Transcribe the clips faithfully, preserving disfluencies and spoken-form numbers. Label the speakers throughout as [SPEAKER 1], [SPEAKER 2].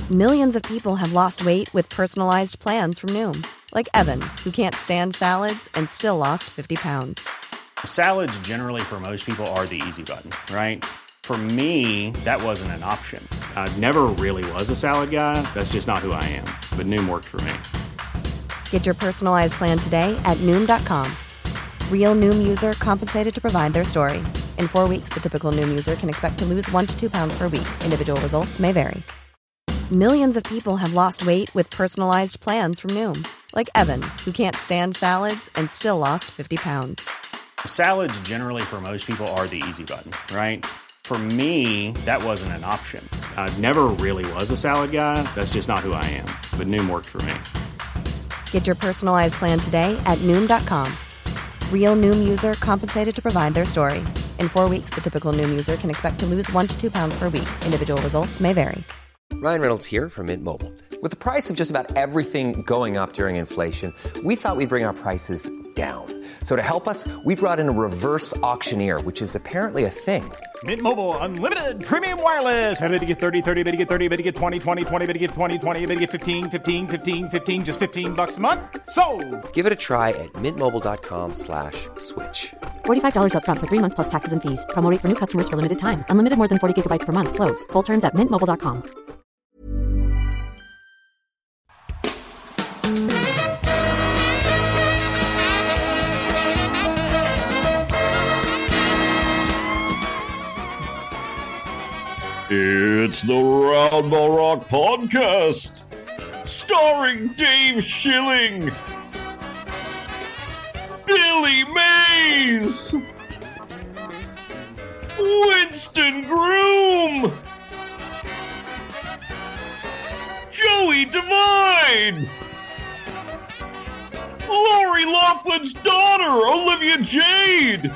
[SPEAKER 1] Millions of people have lost weight with personalized plans from Noom. Like Evan, who can't stand salads and still lost fifty pounds.
[SPEAKER 2] Salads generally for most people are the easy button, right? For me, that wasn't an option. I never really was a salad guy. That's just not who I am. But Noom worked for me.
[SPEAKER 1] Get your personalized plan today at Noom dot com. Real Noom user compensated to provide their story. In four weeks, the typical Noom user can expect to lose one to two pounds per week. Individual results may vary. Millions of people have lost weight with personalized plans from Noom. Like Evan, who can't stand salads and still lost fifty pounds.
[SPEAKER 2] Salads generally for most people are the easy button, right? For me, that wasn't an option. I never really was a salad guy. That's just not who I am. But Noom worked for me.
[SPEAKER 1] Get your personalized plan today at Noom dot com. Real Noom user compensated to provide their story. In four weeks, the typical Noom user can expect to lose one to two pounds per week. Individual results may vary.
[SPEAKER 3] Ryan Reynolds here from Mint Mobile. With the price of just about everything going up during inflation, we thought we'd bring our prices down. So to help us, we brought in a reverse auctioneer, which is apparently a thing.
[SPEAKER 4] Mint Mobile Unlimited Premium Wireless. How to get thirty, thirty, how to get thirty, how to get twenty, twenty, twenty, how to get twenty, twenty, how to get fifteen, fifteen, fifteen, fifteen, just fifteen bucks a month? Sold!
[SPEAKER 3] Give it a try at mintmobile.com slash switch.
[SPEAKER 5] forty-five dollars up front for three months plus taxes and fees. Promo rate for new customers for limited time. Unlimited more than forty gigabytes per month. Slows full terms at mint mobile dot com.
[SPEAKER 6] It's the Roundball Rock Podcast, starring Dave Schilling, Billy Mays, Winston Groom, Joey Devine, Lori Laughlin's daughter, Olivia Jade,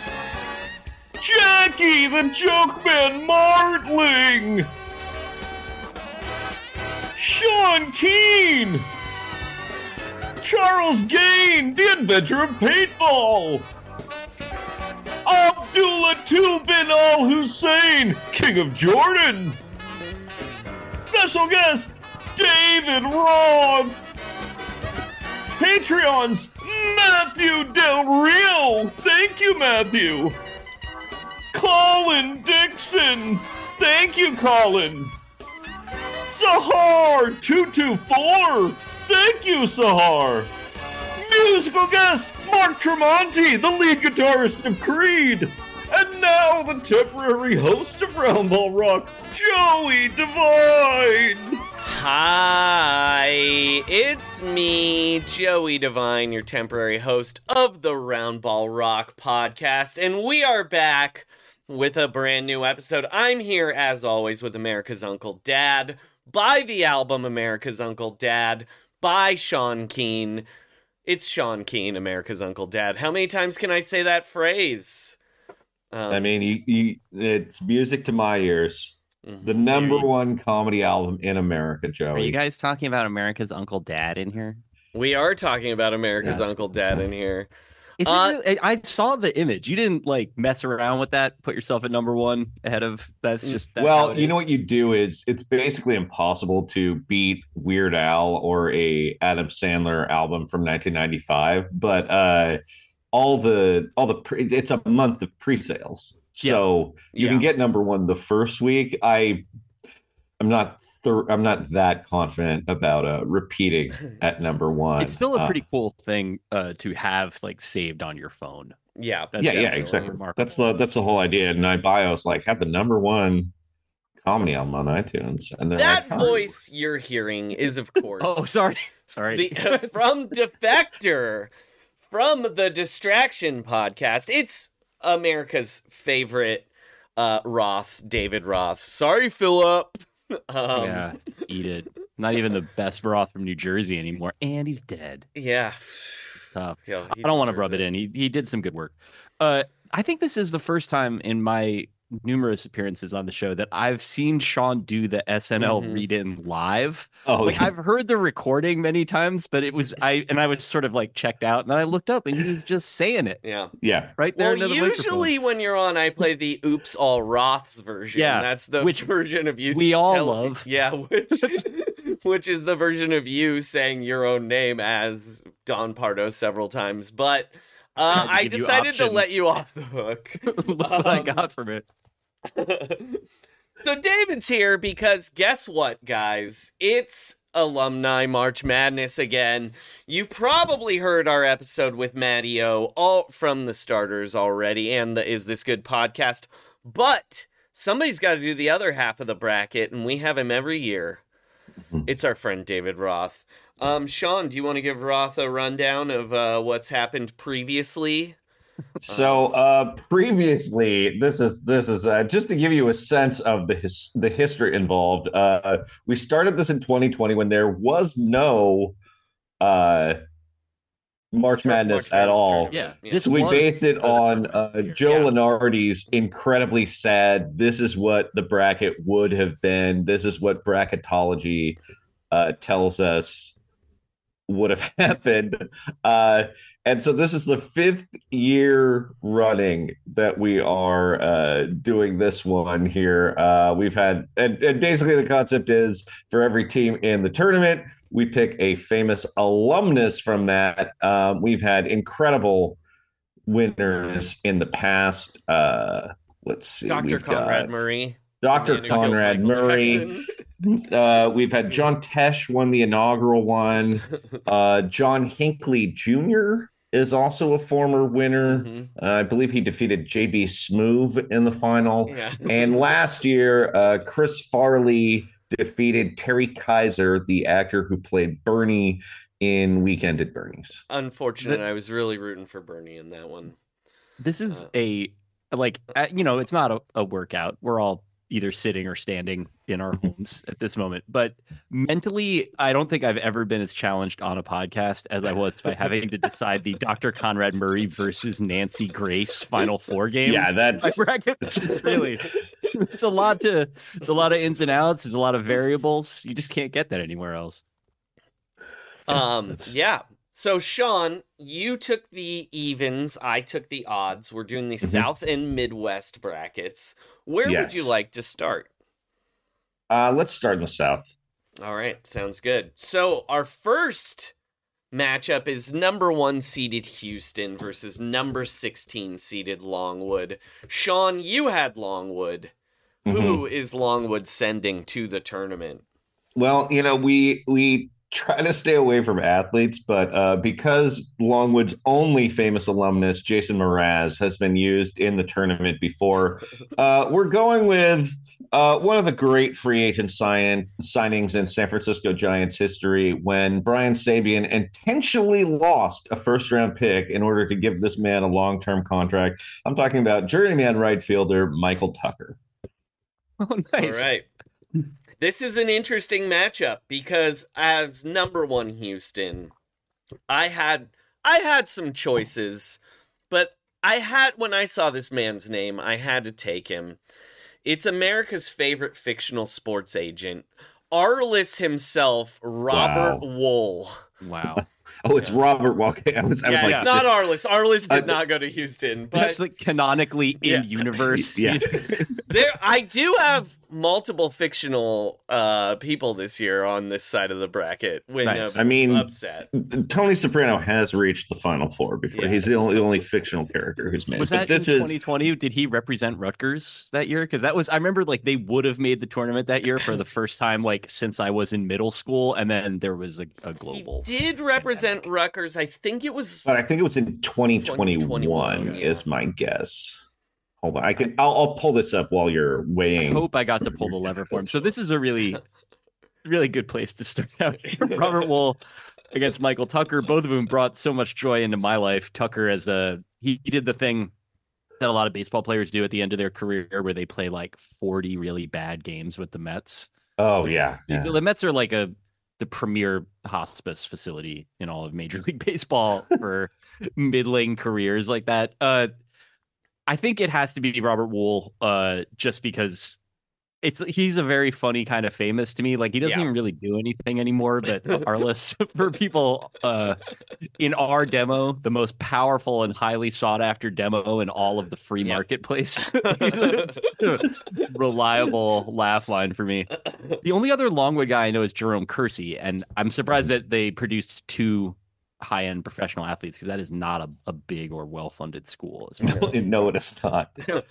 [SPEAKER 6] Jackie the Joke Man Martling, Sean Keane, Charles Gain, The Adventure of Paintball, Abdullah bin Al Hussein, King of Jordan, special guest David Roth, Patreons Matthew Del Rio, thank you Matthew, Colin Dixon, thank you Colin, Sahar two two four, thank you Sahar, musical guest Mark Tremonti, the lead guitarist of Creed, and now the temporary host of Roundball Rock, Joey Devine.
[SPEAKER 7] Hi, it's me, Joey Devine, your temporary host of the Roundball Rock Podcast, and we are back with a brand new episode. I'm here, as always, with America's Uncle Dad, by the album America's Uncle Dad, by Sean Keane. It's Sean Keane, America's Uncle Dad. How many times can I say that phrase? Um,
[SPEAKER 6] I mean, you, you, it's music to my ears. Mm-hmm. The number one comedy album in America, Joey.
[SPEAKER 8] Are you guys talking about America's Uncle Dad in here?
[SPEAKER 7] We are talking about America's
[SPEAKER 6] Yes.
[SPEAKER 7] Uncle Dad in here.
[SPEAKER 8] Is
[SPEAKER 7] Uh,
[SPEAKER 8] it, I saw the image. You didn't like mess around with that. Put yourself at number one ahead of. That's just. That's how
[SPEAKER 6] well,
[SPEAKER 8] it
[SPEAKER 6] you
[SPEAKER 8] is.
[SPEAKER 6] know what you do is it's basically impossible to beat Weird Al or a Adam Sandler album from nineteen ninety-five. But uh, all the all the pre- it's a month of pre-sales, so you
[SPEAKER 7] Yeah.
[SPEAKER 6] can get number one the first week. I I'm not thir- I'm not that confident about uh, repeating at number one.
[SPEAKER 8] It's still a
[SPEAKER 6] Uh,
[SPEAKER 8] pretty cool thing uh, to have like saved on your phone.
[SPEAKER 7] Yeah.
[SPEAKER 8] That's
[SPEAKER 6] yeah, yeah,
[SPEAKER 8] definitely
[SPEAKER 6] exactly.
[SPEAKER 8] remarkable.
[SPEAKER 6] That's the that's the whole idea. And my bios like had the number one comedy album on iTunes, and they're
[SPEAKER 7] That
[SPEAKER 6] like, "Huh."
[SPEAKER 7] voice you're hearing is, of course,
[SPEAKER 8] Oh, sorry, sorry.
[SPEAKER 7] the, from Defector, from the Distraction podcast. It's America's favorite uh, Roth, David Roth. Sorry, Philip. Um,
[SPEAKER 8] yeah, eat it. Not even the best Roth from New Jersey anymore, and he's dead.
[SPEAKER 7] Yeah.
[SPEAKER 8] Tough.
[SPEAKER 7] Yeah,
[SPEAKER 8] I
[SPEAKER 7] he
[SPEAKER 8] don't want to
[SPEAKER 7] deserves
[SPEAKER 8] rub it in. He he did some good work. Uh, I think this is the first time in my numerous appearances on the show that I've seen Sean do the S N L
[SPEAKER 7] Mhm.
[SPEAKER 8] read-in live.
[SPEAKER 9] Oh,
[SPEAKER 8] Like
[SPEAKER 9] yeah.
[SPEAKER 8] I've heard the recording many times, but it was I and I was sort of like checked out, and then I looked up and he was just saying it
[SPEAKER 7] Yeah.
[SPEAKER 9] yeah.
[SPEAKER 8] right there.
[SPEAKER 7] Well,
[SPEAKER 8] into the
[SPEAKER 7] usually when you're on, I play the "Oops All Roths" version.
[SPEAKER 8] Yeah,
[SPEAKER 7] That's the
[SPEAKER 8] which
[SPEAKER 7] version of you.
[SPEAKER 8] we all
[SPEAKER 7] tell-
[SPEAKER 8] love.
[SPEAKER 7] Yeah, which which is the version of you saying your own name as Don Pardo several times. But uh,
[SPEAKER 8] Tried to
[SPEAKER 7] I
[SPEAKER 8] give you
[SPEAKER 7] decided to let
[SPEAKER 8] options.
[SPEAKER 7] you off the hook.
[SPEAKER 8] Look what I
[SPEAKER 7] Um,
[SPEAKER 8] got from it.
[SPEAKER 7] So David's here because guess what, guys? It's Alumni March Madness again. You probably heard our episode with Matty O all from the starters already and the Is This Good podcast, but somebody's got to do the other half of the bracket, and we have him every year. It's our friend David Roth. Um, Sean, do you want to give Roth a rundown of uh, what's happened previously?
[SPEAKER 9] So uh, previously, this is this is uh, just to give you a sense of the his, the history involved. Uh, we started this in twenty twenty when there was no uh, March Madness
[SPEAKER 7] March
[SPEAKER 9] at all.
[SPEAKER 7] tournament.
[SPEAKER 8] Yeah, this
[SPEAKER 9] So we
[SPEAKER 8] was
[SPEAKER 9] based it
[SPEAKER 8] the
[SPEAKER 9] on
[SPEAKER 8] tournament
[SPEAKER 9] uh,
[SPEAKER 8] here.
[SPEAKER 9] Joe
[SPEAKER 7] Yeah.
[SPEAKER 9] Lenardi's incredibly sad. This is what the bracket would have been. This is what bracketology uh, tells us would have happened. Uh, and so this is the fifth year running that we are uh, doing this one here. Uh, we've had, and, and basically the concept is for every team in the tournament, we pick a famous alumnus from that. Um, we've had incredible winners in the past. Uh, let's see.
[SPEAKER 7] Doctor
[SPEAKER 9] we've
[SPEAKER 7] Conrad
[SPEAKER 9] got
[SPEAKER 7] Murray.
[SPEAKER 9] Doctor
[SPEAKER 7] the man who killed
[SPEAKER 9] Conrad
[SPEAKER 7] Michael
[SPEAKER 9] Murray.
[SPEAKER 7] Jackson.
[SPEAKER 9] Uh, we've had John Tesh won the inaugural one. Uh, John Hinckley Junior is also a former winner.
[SPEAKER 7] Mhm.
[SPEAKER 9] Uh, I believe he defeated J B Smoove in the final.
[SPEAKER 7] Yeah.
[SPEAKER 9] And last year, uh, Chris Farley defeated Terry Kaiser, the actor who played Bernie in Weekend at Bernie's.
[SPEAKER 7] Unfortunate. I was really rooting for Bernie in that one.
[SPEAKER 8] This is
[SPEAKER 7] Uh,
[SPEAKER 8] a like uh, you know, it's not a, a workout. We're all either sitting or standing in our homes at this moment. But mentally, I don't think I've ever been as challenged on a podcast as I was by having to decide the Doctor Conrad Murray versus Nancy Grace Final Four game.
[SPEAKER 9] Yeah, that's
[SPEAKER 8] My bracket is really it's a lot to it's a lot of ins and outs. There's a lot of variables. You just can't get that anywhere else.
[SPEAKER 7] Um,
[SPEAKER 9] That's-
[SPEAKER 7] yeah. So Sean, you took the evens, I took the odds. We're doing the
[SPEAKER 9] Mhm.
[SPEAKER 7] South and Midwest brackets. Where would
[SPEAKER 9] Yes.
[SPEAKER 7] you like to start?
[SPEAKER 9] uh, let's start in the South.
[SPEAKER 7] All right, sounds good. So our first matchup is number one seeded Houston versus number sixteen seeded Longwood. Sean, you had Longwood. Who is Longwood sending to the tournament?
[SPEAKER 9] Well, you know, we we try to stay away from athletes, but uh, because Longwood's only famous alumnus, Jason Mraz, has been used in the tournament before, uh, we're going with uh, one of the great free agent sign- signings in San Francisco Giants history when Brian Sabian intentionally lost a first-round pick in order to give this man a long-term contract. I'm talking about journeyman right fielder Michael Tucker.
[SPEAKER 8] Oh, nice.
[SPEAKER 7] All right. This is an interesting matchup because as number one Houston, I had I had some choices, but I had when I saw this man's name, I had to take him. It's America's favorite fictional sports agent, Arliss himself, Robert
[SPEAKER 9] Wow.
[SPEAKER 7] Wool.
[SPEAKER 8] Wow.
[SPEAKER 9] Oh, it's Robert Walker. I was, I was
[SPEAKER 7] Yeah,
[SPEAKER 9] like,
[SPEAKER 7] it's not Arliss. Arliss did
[SPEAKER 9] Uh,
[SPEAKER 7] not go to Houston, but
[SPEAKER 8] That's like canonically in
[SPEAKER 7] Yeah.
[SPEAKER 8] universe.
[SPEAKER 9] Yeah.
[SPEAKER 7] there I do have multiple fictional uh people this year on this side of the bracket when
[SPEAKER 8] Nice.
[SPEAKER 7] uh,
[SPEAKER 9] I mean,
[SPEAKER 7] upset.
[SPEAKER 9] Tony Soprano has reached the Final Four before.
[SPEAKER 7] Yeah.
[SPEAKER 9] He's the only, the only fictional character who's made.
[SPEAKER 8] Was
[SPEAKER 9] But
[SPEAKER 8] that
[SPEAKER 9] this
[SPEAKER 8] in
[SPEAKER 9] is
[SPEAKER 8] twenty twenty? Did he represent Rutgers that year? Because that was, I remember like they would have made the tournament that year for the first time, like since I was in middle school. And then there was a, a
[SPEAKER 7] He
[SPEAKER 8] global.
[SPEAKER 7] did represent Rutgers. I think it was
[SPEAKER 9] But I think it was in twenty twenty-one,
[SPEAKER 7] twenty twenty-one, yeah.
[SPEAKER 9] is my guess. Hold on, I can. I'll, I'll pull this up while you're
[SPEAKER 8] I
[SPEAKER 9] weighing.
[SPEAKER 8] hope I got to pull the lever for him. So this is a really, really good place to start out. Robert Wool against Michael Tucker. Both of whom brought so much joy into my life. Tucker as a, he, he did the thing that a lot of baseball players do at the end of their career where they play like forty really bad games with the Mets.
[SPEAKER 9] Oh yeah, yeah.
[SPEAKER 8] The Mets are like a the premier hospice facility in all of Major League Baseball for middling careers like that. Uh, I think it has to be Robert Wool, uh, just because it's he's a very funny kind of famous to me. Like he doesn't
[SPEAKER 7] Yeah.
[SPEAKER 8] even really do anything anymore. But our list for people uh, in our demo, the most powerful and highly sought after demo in all of the free
[SPEAKER 7] Yeah.
[SPEAKER 8] marketplace. It's a reliable laugh line for me. The only other Longwood guy I know is Jerome Kersey, and I'm surprised that they produced two high-end professional athletes because that is not a, a big or well-funded school. As far as
[SPEAKER 9] No, it is not. Uh,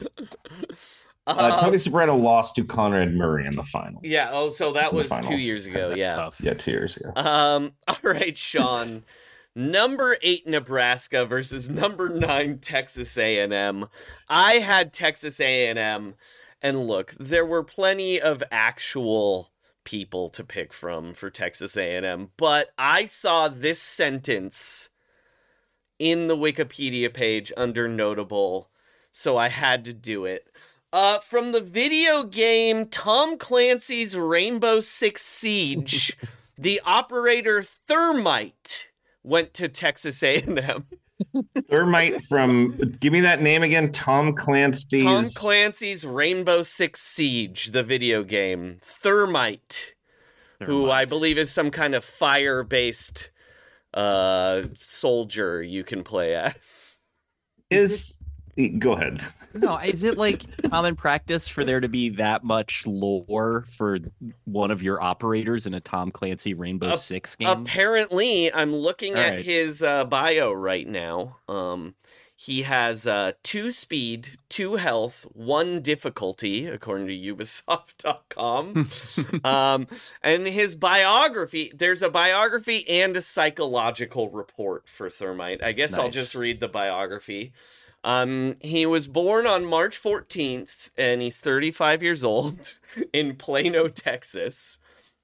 [SPEAKER 7] Uh,
[SPEAKER 9] Tony Sobrano lost to Conrad Murray in the final.
[SPEAKER 7] yeah. Oh, so that
[SPEAKER 9] In the
[SPEAKER 7] was two
[SPEAKER 9] finals.
[SPEAKER 7] years ago.
[SPEAKER 8] That's
[SPEAKER 7] yeah.
[SPEAKER 8] tough.
[SPEAKER 9] Yeah, two years ago.
[SPEAKER 7] Um. All right, Sean. Number eight Nebraska versus number nine Texas A and M. I had Texas A and M, and look, there were plenty of actual people to pick from for Texas A and M, but I saw this sentence in the Wikipedia page under notable, so I had to do it. Uh, from the video game Tom Clancy's Rainbow Six Siege, the operator Thermite went to Texas A and M.
[SPEAKER 9] Thermite from, give me that name again. Tom Clancy's.
[SPEAKER 7] Tom Clancy's Rainbow Six Siege, the video game. Thermite, who I believe is some kind of fire-based uh, soldier you can play as.
[SPEAKER 9] Is go ahead.
[SPEAKER 8] No, is it like common practice for there to be that much lore for one of your operators in a Tom Clancy Rainbow
[SPEAKER 7] Ap-
[SPEAKER 8] Six game?
[SPEAKER 7] Apparently, I'm looking
[SPEAKER 8] All
[SPEAKER 7] at
[SPEAKER 8] right.
[SPEAKER 7] his uh, bio right now. Um, he has uh, two speed, two health, one difficulty, according to Ubisoft dot com. um, and his biography, there's a biography and a psychological report for Thermite. I guess I'll
[SPEAKER 8] Nice.
[SPEAKER 7] just read the biography. Um, he was born on March fourteenth, and he's thirty-five years old in Plano, Texas.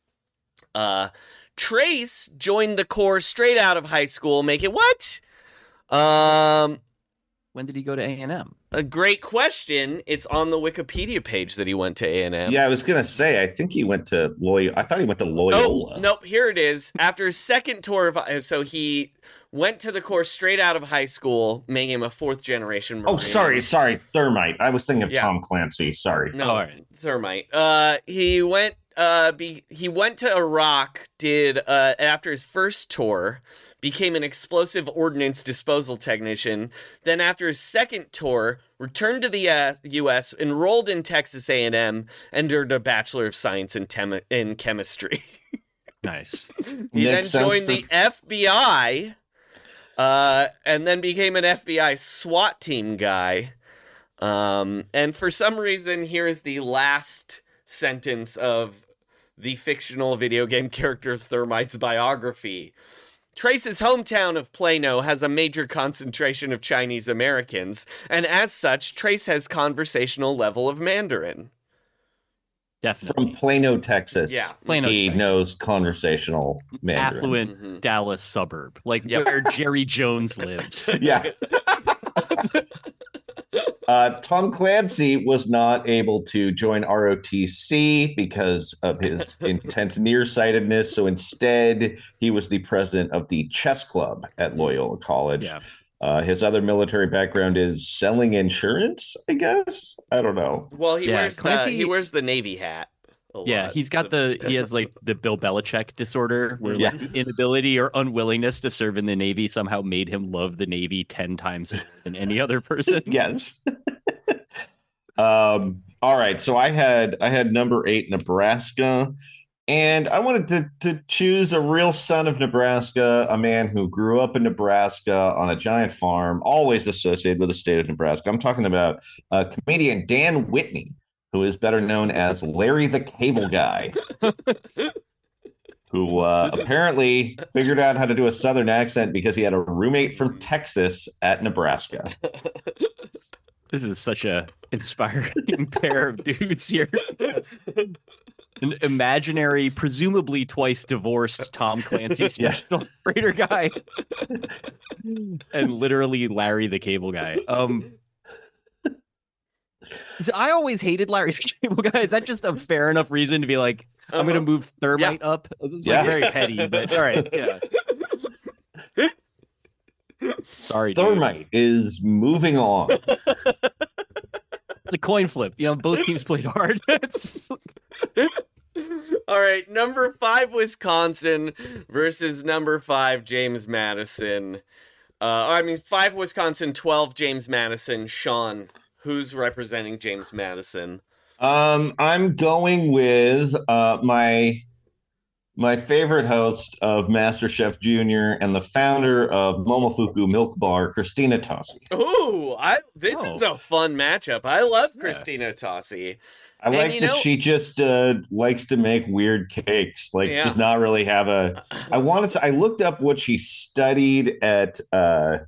[SPEAKER 7] Uh, Trace joined the Corps straight out of high school. Make it what? Um,
[SPEAKER 8] When did he go to A and M?
[SPEAKER 7] a great question. It's on the Wikipedia page that he went to A and M.
[SPEAKER 9] Yeah, I was gonna say. I think he went to Loyola. I thought he went to Loyola.
[SPEAKER 7] Oh, nope. Here it is. After his second tour of, so he went to the Corps straight out of high school, making him a fourth generation Marine.
[SPEAKER 9] Oh, sorry, sorry, Thermite. I was thinking of
[SPEAKER 7] Yeah.
[SPEAKER 9] Tom Clancy. Sorry.
[SPEAKER 7] No,
[SPEAKER 8] All right.
[SPEAKER 7] Thermite. Uh, he went. Uh, be he went to Iraq. Did uh after his first tour, became an explosive ordnance disposal technician. Then after his second tour, returned to the uh, U S, enrolled in Texas A and M, and earned a Bachelor of Science in Tem- in chemistry.
[SPEAKER 8] Nice.
[SPEAKER 7] He then
[SPEAKER 9] Makes sense
[SPEAKER 7] joined
[SPEAKER 9] for-
[SPEAKER 7] the F B I, uh, and then became an F B I SWAT team guy. Um, and for some reason, here is the last sentence of the fictional video game character Thermite's biography. Trace's hometown of Plano has a major concentration of Chinese Americans, and as such, Trace has conversational level of Mandarin.
[SPEAKER 8] Definitely.
[SPEAKER 9] From Plano, Texas.
[SPEAKER 7] Yeah.
[SPEAKER 8] Plano,
[SPEAKER 9] he
[SPEAKER 8] Texas.
[SPEAKER 9] knows conversational Mandarin.
[SPEAKER 8] Affluent
[SPEAKER 7] Mhm.
[SPEAKER 8] Dallas suburb, like
[SPEAKER 7] Yep.
[SPEAKER 8] where Jerry Jones lives.
[SPEAKER 9] Yeah. uh, Tom Clancy was not able to join R O T C because of his intense nearsightedness. So instead, he was the president of the chess club at Loyola College.
[SPEAKER 8] Yeah.
[SPEAKER 9] Uh, his other military background is selling insurance, I guess. I don't know.
[SPEAKER 7] Well, he
[SPEAKER 8] Yeah,
[SPEAKER 7] wears the
[SPEAKER 8] Clancy-
[SPEAKER 7] he wears the Navy hat. a
[SPEAKER 8] Yeah,
[SPEAKER 7] lot.
[SPEAKER 8] he's got the he has like the Bill Belichick disorder, where like
[SPEAKER 9] Yes.
[SPEAKER 8] inability or unwillingness to serve in the Navy somehow made him love the Navy ten times more than any other person.
[SPEAKER 9] Yes. um, all right. So I had I had number eight, Nebraska. And I wanted to, to choose a real son of Nebraska, a man who grew up in Nebraska on a giant farm, always associated with the state of Nebraska. I'm talking about uh, comedian Dan Whitney, who is better known as Larry the Cable Guy, who uh, apparently figured out how to do a Southern accent because he had a roommate from Texas at Nebraska.
[SPEAKER 8] This is such a inspiring pair of dudes here. An imaginary, presumably twice divorced Tom Clancy
[SPEAKER 9] Yeah.
[SPEAKER 8] special operator guy, and literally Larry the Cable Guy. Um, so I always hated Larry the Cable Guy. Is that just a fair enough reason to be like, I'm going to move Thermite up? This is like
[SPEAKER 9] Yeah.
[SPEAKER 8] very petty, but all right, yeah. Sorry, dude.
[SPEAKER 9] Thermite is moving on.
[SPEAKER 8] It's a coin flip. You know, both teams played hard.
[SPEAKER 7] All right, number five, Wisconsin versus number five, James Madison. Uh, I mean, five, Wisconsin, twelve, James Madison. Sean, who's representing James Madison?
[SPEAKER 9] Um, I'm going with uh, my my favorite host of MasterChef Junior and the founder of Momofuku Milk Bar, Christina Tossi.
[SPEAKER 7] Ooh, I this
[SPEAKER 8] Oh.
[SPEAKER 7] is a fun matchup. I love
[SPEAKER 8] Yeah.
[SPEAKER 7] Christina Tossi.
[SPEAKER 9] I
[SPEAKER 7] And,
[SPEAKER 9] like
[SPEAKER 7] you
[SPEAKER 9] that
[SPEAKER 7] know-
[SPEAKER 9] she just uh, likes to make weird cakes. Like,
[SPEAKER 7] Yeah.
[SPEAKER 9] does not really have a. I wanted to. I looked up what she studied at. Uh,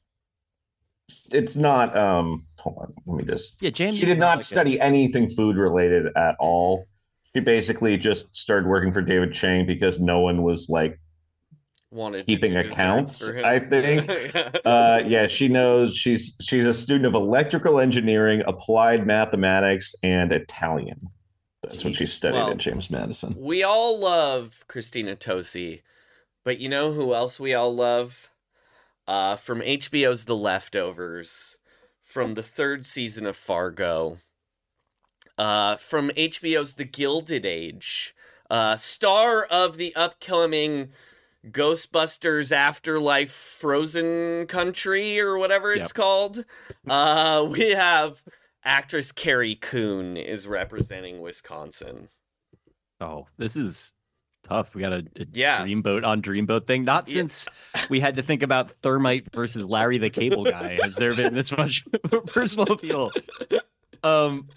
[SPEAKER 9] it's not. Um, hold on. Let me just.
[SPEAKER 8] Yeah, James.
[SPEAKER 9] She did not
[SPEAKER 8] like a-
[SPEAKER 9] study anything food related at all. She basically just started working for David Chang because no one was like
[SPEAKER 7] Wanted to
[SPEAKER 9] keeping
[SPEAKER 7] do desserts
[SPEAKER 9] accounts,
[SPEAKER 7] for him.
[SPEAKER 9] I think. uh yeah, she knows she's she's a student of electrical engineering, applied mathematics, and Italian. That's what she
[SPEAKER 7] Jeez.
[SPEAKER 9] studied
[SPEAKER 7] Well,
[SPEAKER 9] at James Madison.
[SPEAKER 7] We all love Christina Tossi, but you know who else we all love? Uh, from H B O's The Leftovers, from the third season of Fargo, uh, from H B O's The Gilded Age, uh, star of the upcoming Ghostbusters Afterlife Frozen Country or whatever it's
[SPEAKER 8] Yep.
[SPEAKER 7] called. Uh, we have actress Carrie Coon is representing Wisconsin.
[SPEAKER 8] Oh, this is tough. We got a, a
[SPEAKER 7] Yeah.
[SPEAKER 8] Dreamboat on Dreamboat thing. Not
[SPEAKER 7] Yeah.
[SPEAKER 8] since we had to think about Thermite versus Larry the Cable Guy has there been this much personal appeal. Um,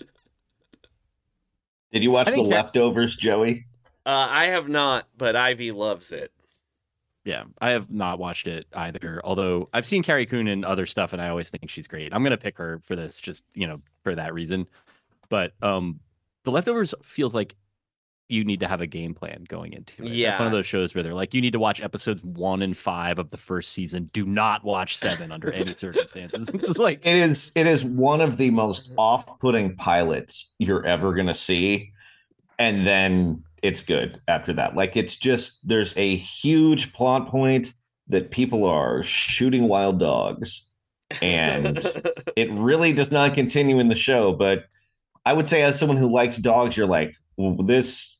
[SPEAKER 9] Did you watch
[SPEAKER 8] I
[SPEAKER 9] The
[SPEAKER 8] think that-
[SPEAKER 9] Leftovers, Joey?
[SPEAKER 7] Uh, I have not, but Ivy loves it.
[SPEAKER 8] yeah, I have not watched it either. Although I've seen Carrie Coon in other stuff, and I always think she's great. I'm gonna pick her for this, just you know, for that reason. But um, The Leftovers feels like you need to have a game plan going into it. It's one
[SPEAKER 7] Yeah.
[SPEAKER 8] of those shows where they're like, you need to watch episodes one and five of the first season. Do not watch seven under any circumstances. It's just like
[SPEAKER 9] It is it is one of the most off-putting pilots you're ever gonna see, and then it's good after that. Like, it's just there's a huge plot point that people are shooting wild dogs, and it really does not continue in the show. But I would say, as someone who likes dogs, you're like, well, this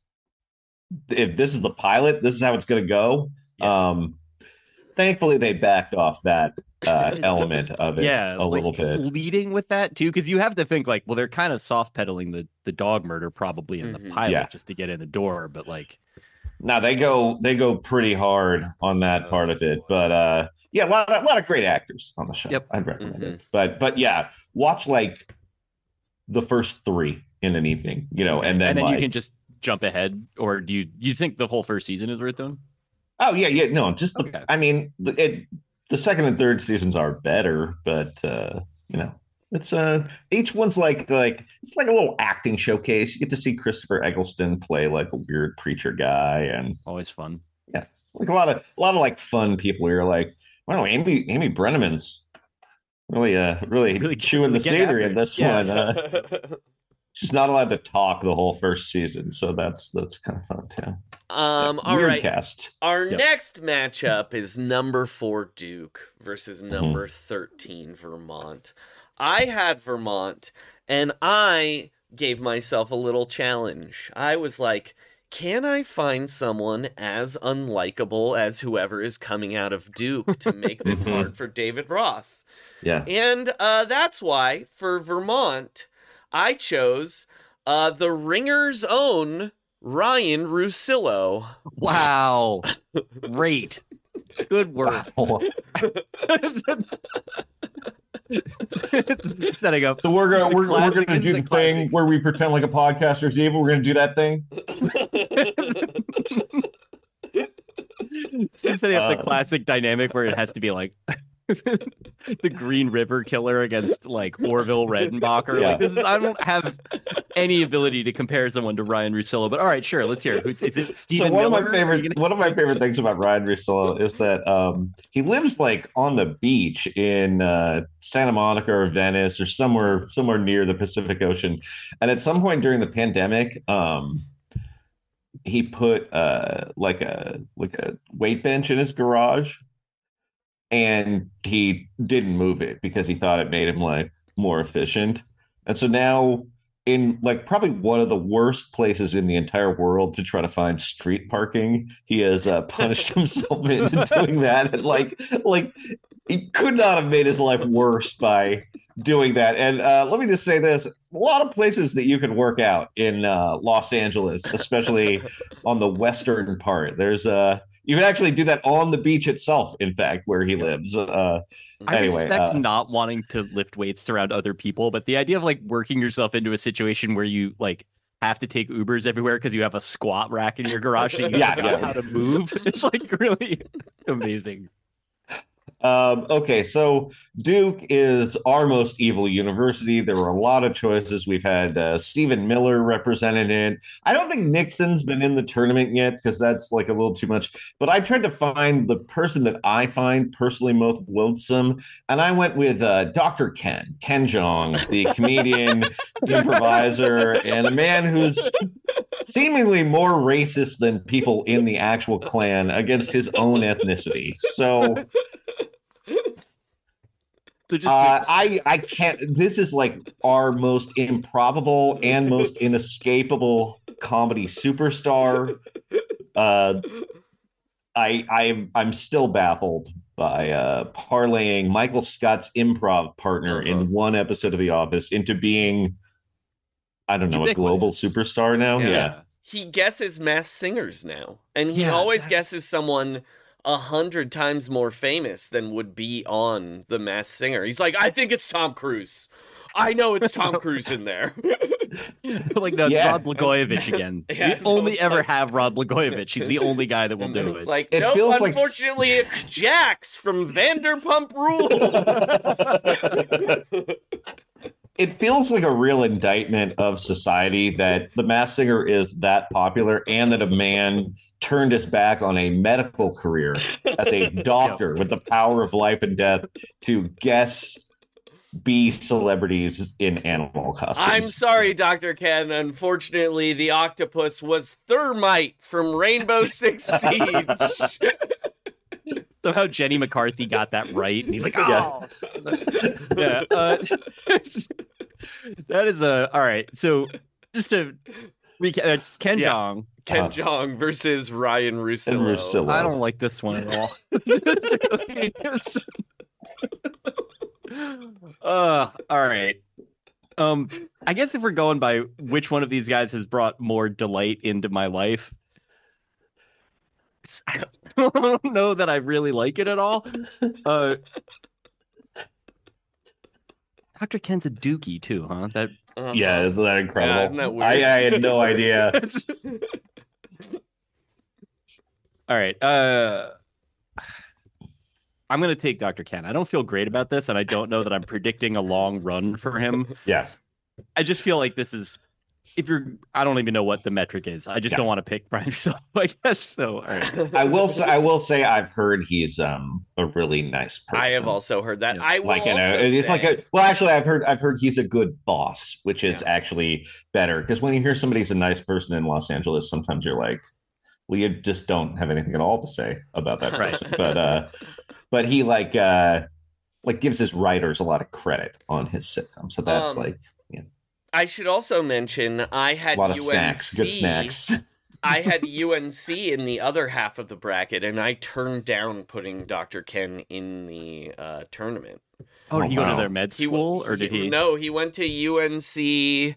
[SPEAKER 9] if this is the pilot, this is how it's gonna go. Um thankfully they backed off that uh element of it
[SPEAKER 8] yeah,
[SPEAKER 9] a little
[SPEAKER 8] like,
[SPEAKER 9] bit.
[SPEAKER 8] leading with that too, because you have to think like, well, they're kind of soft pedaling the the dog murder probably in
[SPEAKER 7] Mhm.
[SPEAKER 8] the pilot
[SPEAKER 9] Yeah.
[SPEAKER 8] just to get in the door, but like,
[SPEAKER 9] Now they go they go pretty hard on that part of it, but uh yeah, a lot, a lot of great actors on the show.
[SPEAKER 8] Yep.
[SPEAKER 9] I'd recommend
[SPEAKER 7] Mhm.
[SPEAKER 9] it. But but yeah, watch like the first three in an evening, you know, and then,
[SPEAKER 8] and then
[SPEAKER 9] like,
[SPEAKER 8] you can just jump ahead, or do you you think the whole first season is worth doing?
[SPEAKER 9] oh yeah, yeah, no, just the
[SPEAKER 8] Okay.
[SPEAKER 9] I mean, the, it the second and third seasons are better, but uh, you know, it's uh each one's like like it's like a little acting showcase. You get to see Christopher Eggleston play like a weird preacher guy, and
[SPEAKER 8] Always fun.
[SPEAKER 9] like a lot of a lot of like fun people. You're like, wow, Amy Amy Brenneman's really uh really,
[SPEAKER 8] Really
[SPEAKER 9] chewing the
[SPEAKER 8] getting
[SPEAKER 9] scenery
[SPEAKER 8] after
[SPEAKER 9] in
[SPEAKER 8] it.
[SPEAKER 9] this
[SPEAKER 8] Yeah.
[SPEAKER 9] one. Uh, she's not allowed to talk the whole first season, so that's that's kind of fun too.
[SPEAKER 7] um, all
[SPEAKER 9] Weird
[SPEAKER 7] right.
[SPEAKER 9] cast.
[SPEAKER 7] Our
[SPEAKER 8] Yep.
[SPEAKER 7] next matchup is number four Duke versus
[SPEAKER 9] Mm-hmm.
[SPEAKER 7] number thirteen Vermont. I had Vermont, and I gave myself a little challenge. I was like, can I find someone as unlikable as whoever is coming out of Duke to make this
[SPEAKER 9] Mhm.
[SPEAKER 7] hard for David Roth?
[SPEAKER 9] Yeah.
[SPEAKER 7] And uh, that's why, for Vermont, I chose uh, the Ringer's own Ryan Russillo.
[SPEAKER 8] Wow, great, good work. Setting up.
[SPEAKER 9] So we're gonna
[SPEAKER 8] The
[SPEAKER 9] we're, we're
[SPEAKER 8] classic-
[SPEAKER 9] gonna
[SPEAKER 8] this
[SPEAKER 9] do
[SPEAKER 8] is
[SPEAKER 9] the
[SPEAKER 8] a
[SPEAKER 9] thing
[SPEAKER 8] classic.
[SPEAKER 9] where we pretend like a podcaster's evil. We're gonna do that thing.
[SPEAKER 8] Setting up the
[SPEAKER 9] Uh,
[SPEAKER 8] classic dynamic where it has to be like the Green River Killer against like Orville Redenbacher.
[SPEAKER 9] Yeah.
[SPEAKER 8] Like this is, I don't have any ability to compare someone to Ryan Russillo, but all right, sure, let's hear it. Who's, is it Stephen
[SPEAKER 9] so one
[SPEAKER 8] Miller?
[SPEAKER 9] of my
[SPEAKER 8] Are you
[SPEAKER 9] favorite
[SPEAKER 8] gonna-
[SPEAKER 9] one of my favorite things about Ryan Russillo is that um, he lives like on the beach in uh, Santa Monica or Venice or somewhere somewhere near the Pacific Ocean, and at some point during the pandemic, um, he put uh, like a like a weight bench in his garage, and he didn't move it because he thought it made him like more efficient. And so now, in like probably one of the worst places in the entire world to try to find street parking, he has uh, punished himself into doing that. And like, like he could not have made his life worse by doing that. And uh, let me just say this: a lot of places that you can work out in uh, Los Angeles, especially on the western part. There's a uh, you can actually do that on the beach itself. In fact, where he lives. Uh,
[SPEAKER 8] I
[SPEAKER 9] anyway,
[SPEAKER 8] expect
[SPEAKER 9] uh,
[SPEAKER 8] not wanting to lift weights around other people, but the idea of like working yourself into a situation where you like have to take Ubers everywhere because you have a squat rack in your garage and you
[SPEAKER 9] Yeah,
[SPEAKER 8] don't know
[SPEAKER 9] yeah.
[SPEAKER 8] how to move, it's like really amazing.
[SPEAKER 9] Um, okay, so Duke is our most evil university. There were a lot of choices. We've had uh, Stephen Miller represented it. I don't think Nixon's been in the tournament yet because that's like a little too much. But I tried to find the person that I find personally most loathsome, and I went with uh, Doctor Ken, Ken Jeong, the comedian, improviser, and a man who's seemingly more racist than people in the actual clan against his own ethnicity. So...
[SPEAKER 8] So just
[SPEAKER 9] uh, I I can't. This is like our most improbable and most inescapable comedy superstar. Uh, I I'm I'm still baffled by uh, parlaying Michael Scott's improv partner
[SPEAKER 7] Uh-huh.
[SPEAKER 9] in one episode of The Office into being, I don't know, a global
[SPEAKER 8] Ubiquitous.
[SPEAKER 9] superstar now.
[SPEAKER 7] Yeah.
[SPEAKER 9] Yeah.
[SPEAKER 7] He guesses masked singers now, and he
[SPEAKER 8] Yeah,
[SPEAKER 7] always
[SPEAKER 8] that's-
[SPEAKER 7] guesses someone a hundred times more famous than would be on The Masked Singer. He's like, I think it's Tom Cruise. I know it's Tom Cruise in there.
[SPEAKER 8] like no, it's
[SPEAKER 9] Yeah.
[SPEAKER 8] Rod Blagojevich again.
[SPEAKER 7] Yeah,
[SPEAKER 8] we
[SPEAKER 7] no,
[SPEAKER 8] only
[SPEAKER 7] it's
[SPEAKER 8] ever
[SPEAKER 7] like-
[SPEAKER 8] have Rod Blagojevich. He's the only guy that will
[SPEAKER 7] And
[SPEAKER 8] do
[SPEAKER 7] it's
[SPEAKER 8] it.
[SPEAKER 7] like,
[SPEAKER 9] It
[SPEAKER 7] nope,
[SPEAKER 9] feels like-
[SPEAKER 7] unfortunately, it's Jax from Vanderpump Rules.
[SPEAKER 9] It feels like a real indictment of society that The Masked Singer is that popular and that a man turned his back on a medical career as a doctor with the power of life and death to guess B celebrities in animal costumes.
[SPEAKER 7] I'm sorry, Doctor Ken. Unfortunately, the octopus was Thermite from Rainbow Six Siege.
[SPEAKER 8] Somehow Jenny McCarthy got that right, and he's like,
[SPEAKER 9] Yeah.
[SPEAKER 8] "Oh, yeah." Uh, that is a all right. So just to recap, it's Ken
[SPEAKER 7] Yeah.
[SPEAKER 8] Jeong.
[SPEAKER 7] Ken
[SPEAKER 9] Uh,
[SPEAKER 7] Jeong versus Ryan Russillo.
[SPEAKER 9] And Russillo.
[SPEAKER 8] I don't like this one at all. uh, all right. Um, I guess if we're going by which one of these guys has brought more delight into my life, I don't know that I really like it at all. Uh, Doctor Ken's a dookie too, huh? That
[SPEAKER 7] Uh-huh.
[SPEAKER 9] Yeah, isn't that incredible?
[SPEAKER 7] Yeah, isn't that weird?
[SPEAKER 9] I, I had no idea.
[SPEAKER 8] all right. Uh, I'm gonna take Doctor Ken. I don't feel great about this, and I don't know that I'm predicting a long run for him.
[SPEAKER 9] Yeah.
[SPEAKER 8] I just feel like this is. If you're, I don't even know what the metric is. I just
[SPEAKER 9] Yeah.
[SPEAKER 8] don't want to pick Brian. So I guess so. All right.
[SPEAKER 9] I will say I will say I've heard he's um a really nice person.
[SPEAKER 7] I have also heard that.
[SPEAKER 8] Yeah.
[SPEAKER 7] I will
[SPEAKER 9] like you know
[SPEAKER 7] also
[SPEAKER 9] it's
[SPEAKER 7] say,
[SPEAKER 9] like a well actually I've heard I've heard he's a good boss, which is
[SPEAKER 7] Yeah.
[SPEAKER 9] actually better because when you hear somebody's a nice person in Los Angeles, sometimes you're like, well, you just don't have anything at all to say about that
[SPEAKER 7] Right.
[SPEAKER 9] person. But uh but he like uh like gives his writers a lot of credit on his sitcom. So that's
[SPEAKER 7] Um,
[SPEAKER 9] like
[SPEAKER 7] I should also mention I
[SPEAKER 9] a
[SPEAKER 7] had
[SPEAKER 9] lot of
[SPEAKER 7] U N C.
[SPEAKER 9] snacks, good snacks.
[SPEAKER 7] I had U N C in the other half of the bracket, and I turned down putting Doctor Ken in the uh, tournament.
[SPEAKER 8] Oh, did he go
[SPEAKER 9] wow.
[SPEAKER 8] to their med
[SPEAKER 7] He
[SPEAKER 8] school,
[SPEAKER 7] w-
[SPEAKER 8] or did he?
[SPEAKER 7] No, he went to U N C.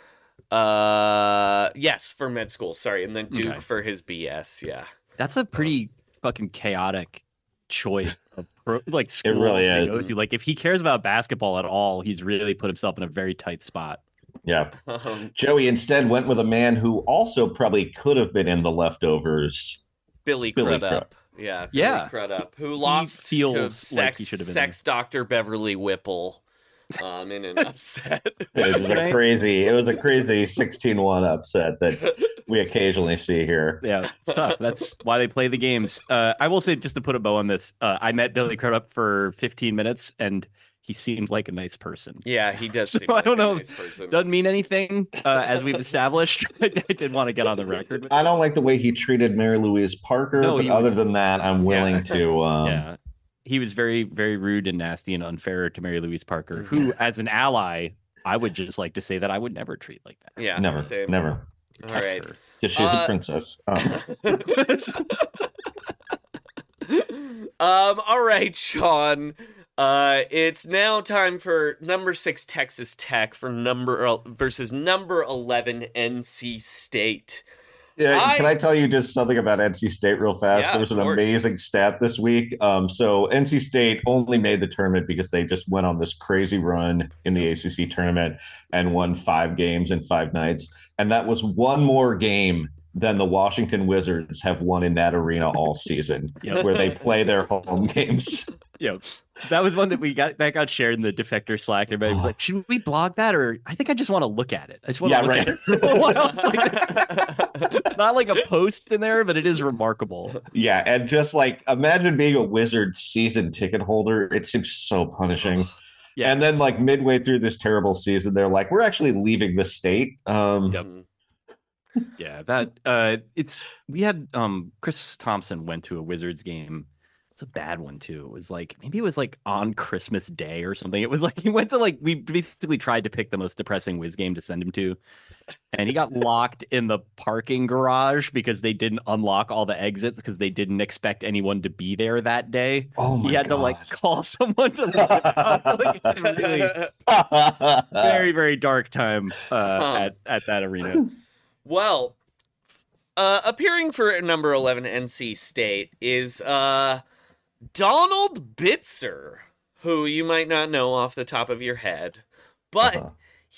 [SPEAKER 7] Uh, yes, for med school. Sorry, and then Duke
[SPEAKER 8] Okay.
[SPEAKER 7] for his B S. Yeah.
[SPEAKER 8] That's a pretty fucking chaotic choice of pro, like schools
[SPEAKER 9] really
[SPEAKER 8] to
[SPEAKER 9] is.
[SPEAKER 8] go to. Like if he cares about basketball at all, he's really put himself in a very tight spot.
[SPEAKER 9] Yeah.
[SPEAKER 7] Um,
[SPEAKER 9] Joey instead went with a man who also probably could have been in the leftovers.
[SPEAKER 7] Billy,
[SPEAKER 9] Billy
[SPEAKER 7] Crudup. Yeah, Billy
[SPEAKER 8] Yeah.
[SPEAKER 7] Crudup, who lost
[SPEAKER 8] feels
[SPEAKER 7] to
[SPEAKER 8] like
[SPEAKER 7] sex,
[SPEAKER 8] he should have been
[SPEAKER 7] sex doctor Beverly Whipple um, in an upset.
[SPEAKER 9] It was a
[SPEAKER 8] Right.
[SPEAKER 9] crazy, it was a crazy sixteen one upset that we occasionally see here.
[SPEAKER 8] Yeah, it's tough. That's why they play the games. Uh, I will say, just to put a bow on this, uh, I met Billy Crudup for fifteen minutes, and he seemed like a nice person.
[SPEAKER 7] Yeah, he does
[SPEAKER 8] So
[SPEAKER 7] seem
[SPEAKER 8] I
[SPEAKER 7] like
[SPEAKER 8] don't
[SPEAKER 7] a
[SPEAKER 8] know.
[SPEAKER 7] nice person.
[SPEAKER 8] Doesn't mean anything, uh, as we've established. I did want to get on the record. With
[SPEAKER 9] I don't like the way he treated Mary Louise Parker,
[SPEAKER 8] No,
[SPEAKER 9] but
[SPEAKER 8] he
[SPEAKER 9] other
[SPEAKER 8] was-
[SPEAKER 9] than that, I'm willing
[SPEAKER 7] Yeah.
[SPEAKER 9] to. Um,
[SPEAKER 8] yeah, he was very, very rude and nasty and unfair to Mary Louise Parker, who, as an ally, I would just like to say that I would never treat like that.
[SPEAKER 7] Yeah,
[SPEAKER 9] Never,
[SPEAKER 7] same.
[SPEAKER 9] never.
[SPEAKER 7] All right.
[SPEAKER 9] Because she's
[SPEAKER 7] Uh,
[SPEAKER 9] a princess. Um,
[SPEAKER 7] um. All right, Sean. Uh, it's now time for number six Texas Tech for number versus number eleven N C State.
[SPEAKER 9] Yeah,
[SPEAKER 7] I-
[SPEAKER 9] can I tell you just something about N C State real fast?
[SPEAKER 7] Yeah,
[SPEAKER 9] there was
[SPEAKER 7] of
[SPEAKER 9] an
[SPEAKER 7] course.
[SPEAKER 9] amazing stat this week. Um, so N C State only made the tournament because they just went on this crazy run in the A C C tournament and won five games in five nights. And that was one more game than the Washington Wizards have won in that arena all season,
[SPEAKER 8] Yep.
[SPEAKER 9] where they play their home games.
[SPEAKER 8] Yeah, that was one that we got that got shared in the Defector Slack. Everybody was like, "Should we blog that?" Or I think I just want to look at it. I just want
[SPEAKER 9] Yeah,
[SPEAKER 8] to look
[SPEAKER 9] right.
[SPEAKER 8] at it for a while. It's, like, it's not like a post in there, but it is remarkable.
[SPEAKER 9] Yeah, and just like imagine being a Wizards season ticket holder. It seems so punishing.
[SPEAKER 8] Yeah.
[SPEAKER 9] And then like midway through this terrible season, they're like, we're actually leaving the state. Um,
[SPEAKER 8] Yep. Yeah, that uh it's we had um Chris Thompson went to a Wizards game. It's a bad one too. It was like maybe it was like on Christmas Day or something. It was like he went to like we basically tried to pick the most depressing Wiz game to send him to. And he got locked in the parking garage because they didn't unlock all the exits because they didn't expect anyone to be there that day.
[SPEAKER 9] Oh my
[SPEAKER 8] he had
[SPEAKER 9] God.
[SPEAKER 8] to like call someone to let him out. Like, it's a really very, very dark time uh,
[SPEAKER 7] Huh.
[SPEAKER 8] at, at that arena.
[SPEAKER 7] Well, uh, appearing for number eleven N C State is uh, Donald Bitzer, who you might not know off the top of your head, but
[SPEAKER 9] Uh-huh.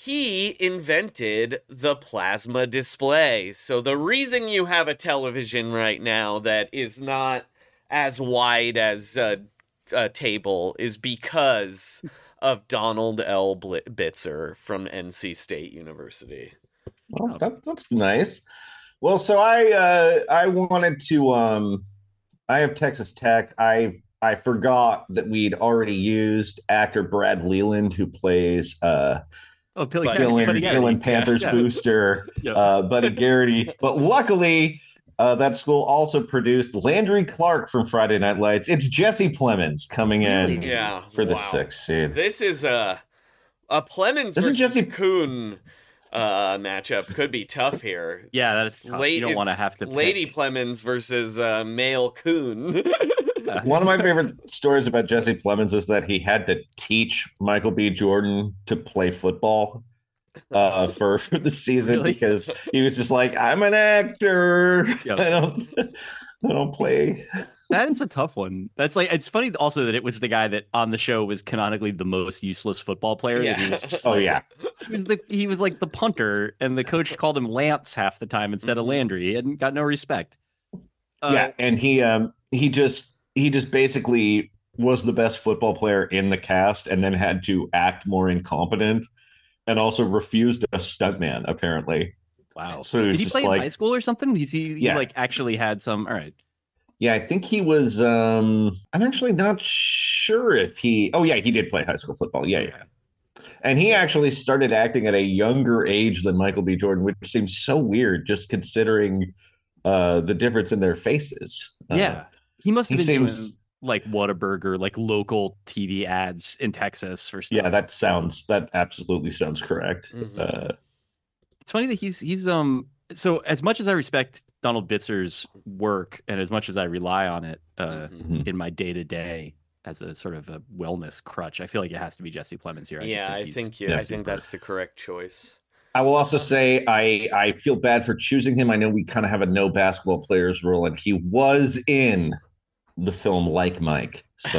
[SPEAKER 7] he invented the plasma display. So the reason you have a television right now that is not as wide as a, a table is because of Donald L. Bl- Bitzer from N C State University.
[SPEAKER 9] Well, that, that's nice. Well, so I uh, I wanted to um, I have Texas Tech. I I forgot that we'd already used actor Brad Leland, who plays uh,
[SPEAKER 8] Oh, Billy
[SPEAKER 7] But-
[SPEAKER 9] Bill and,
[SPEAKER 8] Buddy
[SPEAKER 9] Bill and
[SPEAKER 8] Garrity.
[SPEAKER 9] Panthers
[SPEAKER 8] Yeah.
[SPEAKER 9] booster,
[SPEAKER 8] Yeah.
[SPEAKER 9] uh, Buddy Garrity. But luckily, uh, that school also produced Landry Clark from Friday Night Lights. It's Jesse Plemons coming in
[SPEAKER 8] Really?
[SPEAKER 7] Yeah,
[SPEAKER 9] for the
[SPEAKER 7] wow.
[SPEAKER 9] sixth seed.
[SPEAKER 7] This is a a Plemons
[SPEAKER 9] Isn't
[SPEAKER 7] versus
[SPEAKER 9] Jesse-
[SPEAKER 7] Kuhn uh, matchup. Could be tough here.
[SPEAKER 8] Yeah, that's tough. You don't wanna
[SPEAKER 7] it's
[SPEAKER 8] have to
[SPEAKER 7] Lady
[SPEAKER 8] pick.
[SPEAKER 7] Plemons versus uh, male Kuhn.
[SPEAKER 9] One of my favorite stories about Jesse Plemons is that he had to teach Michael B. Jordan to play football uh, for, for the season
[SPEAKER 8] Really?
[SPEAKER 9] because he was just like, I'm an actor.
[SPEAKER 8] Yep.
[SPEAKER 9] I don't I don't play.
[SPEAKER 8] That is a tough one. That's like it's funny also that it was the guy that on the show was canonically the most useless football player. that he
[SPEAKER 7] Yeah.
[SPEAKER 8] was just
[SPEAKER 9] Oh
[SPEAKER 8] like-
[SPEAKER 9] yeah.
[SPEAKER 8] he was the he was like the punter, and the coach called him Lance half the time instead of Landry, and got no respect. Uh,
[SPEAKER 9] yeah. And he um he just he just basically was the best football player in the cast and then had to act more incompetent and also refused a stuntman, apparently.
[SPEAKER 8] Wow.
[SPEAKER 9] So
[SPEAKER 8] Did
[SPEAKER 9] it's
[SPEAKER 8] he
[SPEAKER 9] just
[SPEAKER 8] play
[SPEAKER 9] like
[SPEAKER 8] in high school or something? He's he, he
[SPEAKER 9] Yeah.
[SPEAKER 8] like actually had some. All right.
[SPEAKER 9] Yeah, I think he was. Um, I'm actually not sure if he. Oh, yeah, he did play high school football. Yeah, yeah. And he actually started acting at a younger age than Michael B. Jordan, which seems so weird, just considering uh, the difference in their faces. Uh,
[SPEAKER 8] Yeah, he must have
[SPEAKER 9] he
[SPEAKER 8] been
[SPEAKER 9] seems-
[SPEAKER 8] doing like Whataburger, like local T V ads in Texas or something.
[SPEAKER 9] yeah, that sounds. That absolutely sounds correct.
[SPEAKER 7] Mhm.
[SPEAKER 9] Uh,
[SPEAKER 8] It's funny that he's he's um so as much as I respect Donald Bitzer's work and as much as I rely on it uh
[SPEAKER 7] Mhm.
[SPEAKER 8] in my day to day as a sort of a wellness crutch, I feel like it has to be Jesse Plemons here. I just
[SPEAKER 7] yeah,
[SPEAKER 8] think
[SPEAKER 7] I
[SPEAKER 8] he's-
[SPEAKER 7] think you.
[SPEAKER 9] yeah,
[SPEAKER 7] I think
[SPEAKER 9] super.
[SPEAKER 7] that's the correct choice.
[SPEAKER 9] I will also say I I feel bad for choosing him. I know we kind of have a no basketball players rule, and he was in the film Like Mike. So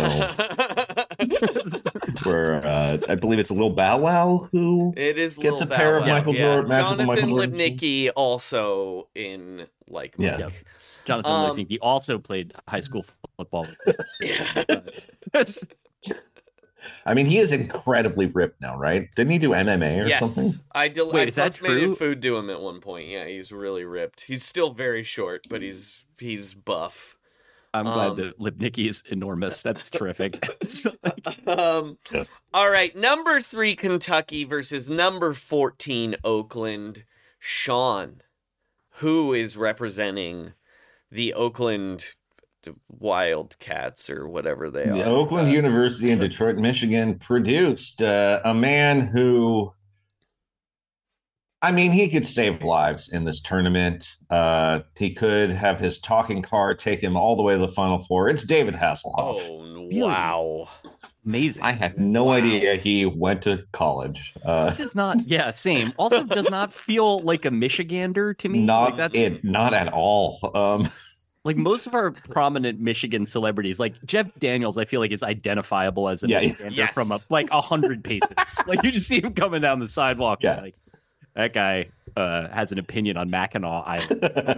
[SPEAKER 9] where uh, I believe it's Lil Bow Wow who
[SPEAKER 7] It is
[SPEAKER 9] Gets
[SPEAKER 7] Lil
[SPEAKER 9] a pair
[SPEAKER 7] Bow
[SPEAKER 9] of
[SPEAKER 7] Wow,
[SPEAKER 9] Michael
[SPEAKER 7] yeah.
[SPEAKER 9] Jordan- magical
[SPEAKER 7] Jonathan
[SPEAKER 9] Michael Jordan
[SPEAKER 7] Lipnicki also in like
[SPEAKER 9] Yeah.
[SPEAKER 7] Mike.
[SPEAKER 8] Jonathan
[SPEAKER 7] Um,
[SPEAKER 8] Lipnicki also played high school football. with us. But-
[SPEAKER 9] I mean, he is incredibly ripped now, right? Didn't he do M M A or
[SPEAKER 7] Yes,
[SPEAKER 9] something?
[SPEAKER 7] I del-
[SPEAKER 8] Wait,
[SPEAKER 7] I
[SPEAKER 8] is that
[SPEAKER 7] postmated
[SPEAKER 8] true?
[SPEAKER 7] food to him at one point. Yeah, he's really ripped. He's still very short, but he's he's buff.
[SPEAKER 8] I'm
[SPEAKER 7] Um,
[SPEAKER 8] glad that Lipnicki is enormous. That's terrific. It's like-
[SPEAKER 7] Um,
[SPEAKER 9] Yeah.
[SPEAKER 7] all right, number three Kentucky versus number fourteen Oakland. Sean, who is representing the Oakland Wildcats or whatever they
[SPEAKER 9] The
[SPEAKER 7] are?
[SPEAKER 9] Oakland
[SPEAKER 7] Uh,
[SPEAKER 9] University in Detroit, Michigan produced uh, a man who I mean, he could save lives in this tournament. Uh, he could have his talking car take him all the way to the Final Four. It's David Hasselhoff.
[SPEAKER 7] Oh, wow.
[SPEAKER 8] Amazing.
[SPEAKER 9] I had no
[SPEAKER 7] Wow.
[SPEAKER 9] idea he went to college. Uh,
[SPEAKER 8] It does not, yeah, same. Also, does not feel like a Michigander to me.
[SPEAKER 9] not
[SPEAKER 8] like that's
[SPEAKER 9] it, not at all. Um,
[SPEAKER 8] like most of our prominent Michigan celebrities, like Jeff Daniels, I feel like is identifiable as a
[SPEAKER 9] Yeah.
[SPEAKER 8] Michigander
[SPEAKER 7] Yes.
[SPEAKER 8] from a, like a hundred paces. Like you just see him coming down the sidewalk.
[SPEAKER 9] Yeah.
[SPEAKER 8] And like that guy uh, has an opinion on Mackinac Island.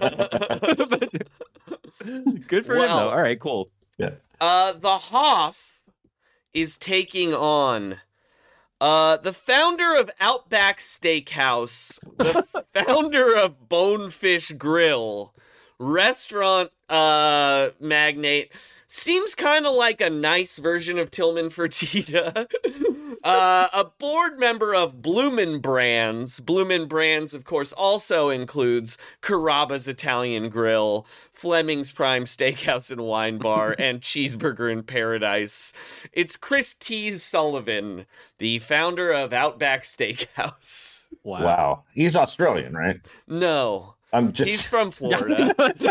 [SPEAKER 8] Good for him
[SPEAKER 7] Well-
[SPEAKER 8] though. All right, cool.
[SPEAKER 9] yeah.
[SPEAKER 7] Uh, the Hoff is taking on uh, the founder of Outback Steakhouse, the founder of Bonefish Grill, restaurant uh, magnate. Seems kind of like a nice version of Tillman Fertitta. uh, a board member of Bloomin' Brands. Bloomin' Brands, of course, also includes Carrabba's Italian Grill, Fleming's Prime Steakhouse and Wine Bar, and Cheeseburger in Paradise. It's Chris T. Sullivan, the founder of Outback Steakhouse.
[SPEAKER 8] Wow.
[SPEAKER 9] Wow. He's Australian, right?
[SPEAKER 7] No,
[SPEAKER 9] I'm just.
[SPEAKER 7] he's from Florida.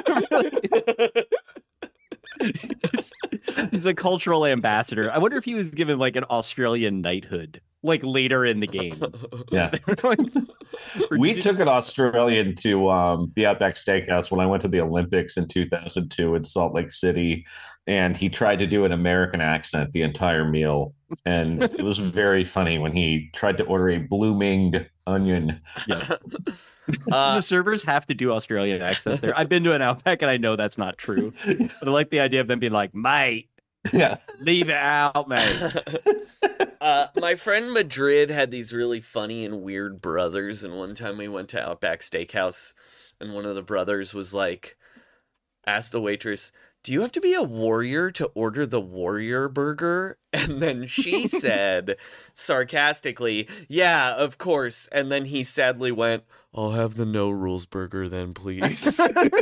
[SPEAKER 8] It's- he's a cultural ambassador. I wonder if he was given like an Australian knighthood, like later in the game.
[SPEAKER 9] Yeah.
[SPEAKER 8] Or
[SPEAKER 9] We
[SPEAKER 8] did-
[SPEAKER 9] took an Australian to um, the Outback Steakhouse when I went to the Olympics in two thousand two in Salt Lake City, and he tried to do an American accent the entire meal, and it was very funny when he tried to order a blooming onion.
[SPEAKER 8] Yeah.
[SPEAKER 7] Uh,
[SPEAKER 8] the servers have to do Australian accents there. I've been to an Outback and I know that's not true. But I like the idea of them being like, mate,
[SPEAKER 9] Yeah,
[SPEAKER 8] leave it out, mate.
[SPEAKER 7] uh, my friend Madrid had these really funny and weird brothers, and one time we went to Outback Steakhouse, and one of the brothers was like, asked the waitress, "Do you have to be a warrior to order the warrior burger?" And then she said, sarcastically, "Yeah, of course." And then he sadly went, "I'll have the no rules burger then, please."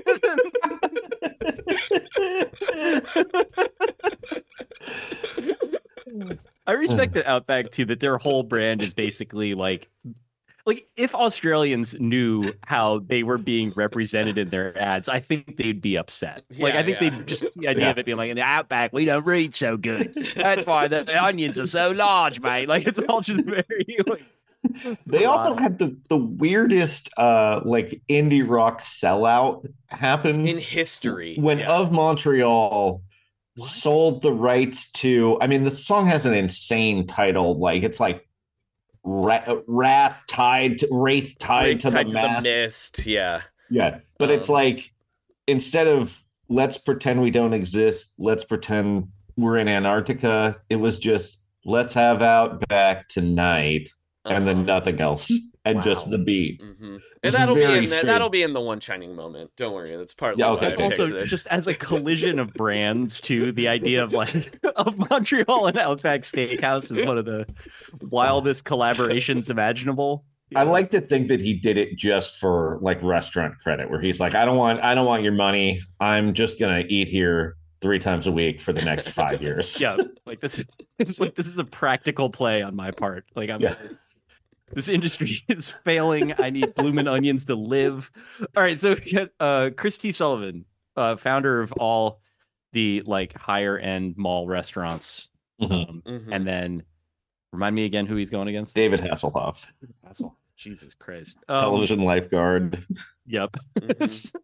[SPEAKER 8] I respect the Outback too, that their whole brand is basically like, like if Australians knew how they were being represented in their ads, I think they'd be upset. like
[SPEAKER 7] Yeah,
[SPEAKER 8] I think
[SPEAKER 7] yeah.
[SPEAKER 8] they just the idea of it being like in the Outback, we don't read so good. That's why the, the onions are so large, mate. Like it's all just very. Like,
[SPEAKER 9] they also had the the weirdest uh like indie rock sellout happen
[SPEAKER 7] In history.
[SPEAKER 9] when
[SPEAKER 7] yeah.
[SPEAKER 9] Of Montreal sold the rights to. I mean, the song has an insane title, like it's like Ra- Wrath tied to Wraith tied
[SPEAKER 7] Wraith
[SPEAKER 9] to
[SPEAKER 7] tied
[SPEAKER 9] the
[SPEAKER 7] to
[SPEAKER 9] mast.
[SPEAKER 7] mist, yeah.
[SPEAKER 9] Yeah, but it's
[SPEAKER 7] Um,
[SPEAKER 9] like instead of let's pretend we don't exist, let's pretend we're in Antarctica. It was just let's have Outback tonight, and then
[SPEAKER 7] Uh-huh.
[SPEAKER 9] nothing else, and just the beat.
[SPEAKER 7] hmm
[SPEAKER 9] It's
[SPEAKER 7] And that'll be
[SPEAKER 9] very
[SPEAKER 7] in the,
[SPEAKER 9] strange.
[SPEAKER 7] that'll be in the one shining moment. Don't worry, that's partly
[SPEAKER 9] Yeah,
[SPEAKER 7] why
[SPEAKER 9] okay,
[SPEAKER 7] I
[SPEAKER 9] cool.
[SPEAKER 7] picked
[SPEAKER 8] also,
[SPEAKER 7] this.
[SPEAKER 8] just as a collision of brands, too, the idea of like of Montreal and Outback Steakhouse is one of the wildest collaborations imaginable.
[SPEAKER 9] I like to think that he did it just for like restaurant credit, where he's like, I don't want, I don't want your money. I'm just gonna eat here three times a week for the next five years.
[SPEAKER 8] Yeah, like this is it's like this is a practical play on my part. Like I'm
[SPEAKER 9] Yeah.
[SPEAKER 8] this industry is failing. I need Bloomin' Onions to live. All right, so we got uh Chris T. Sullivan, uh, founder of all the like higher end mall restaurants.
[SPEAKER 9] Mhm.
[SPEAKER 8] Um,
[SPEAKER 7] Mhm.
[SPEAKER 8] and then remind me again who he's going against.
[SPEAKER 9] David Hasselhoff,
[SPEAKER 8] Asshole. Jesus Christ. Um,
[SPEAKER 9] television lifeguard.
[SPEAKER 8] Yep.
[SPEAKER 7] Mhm.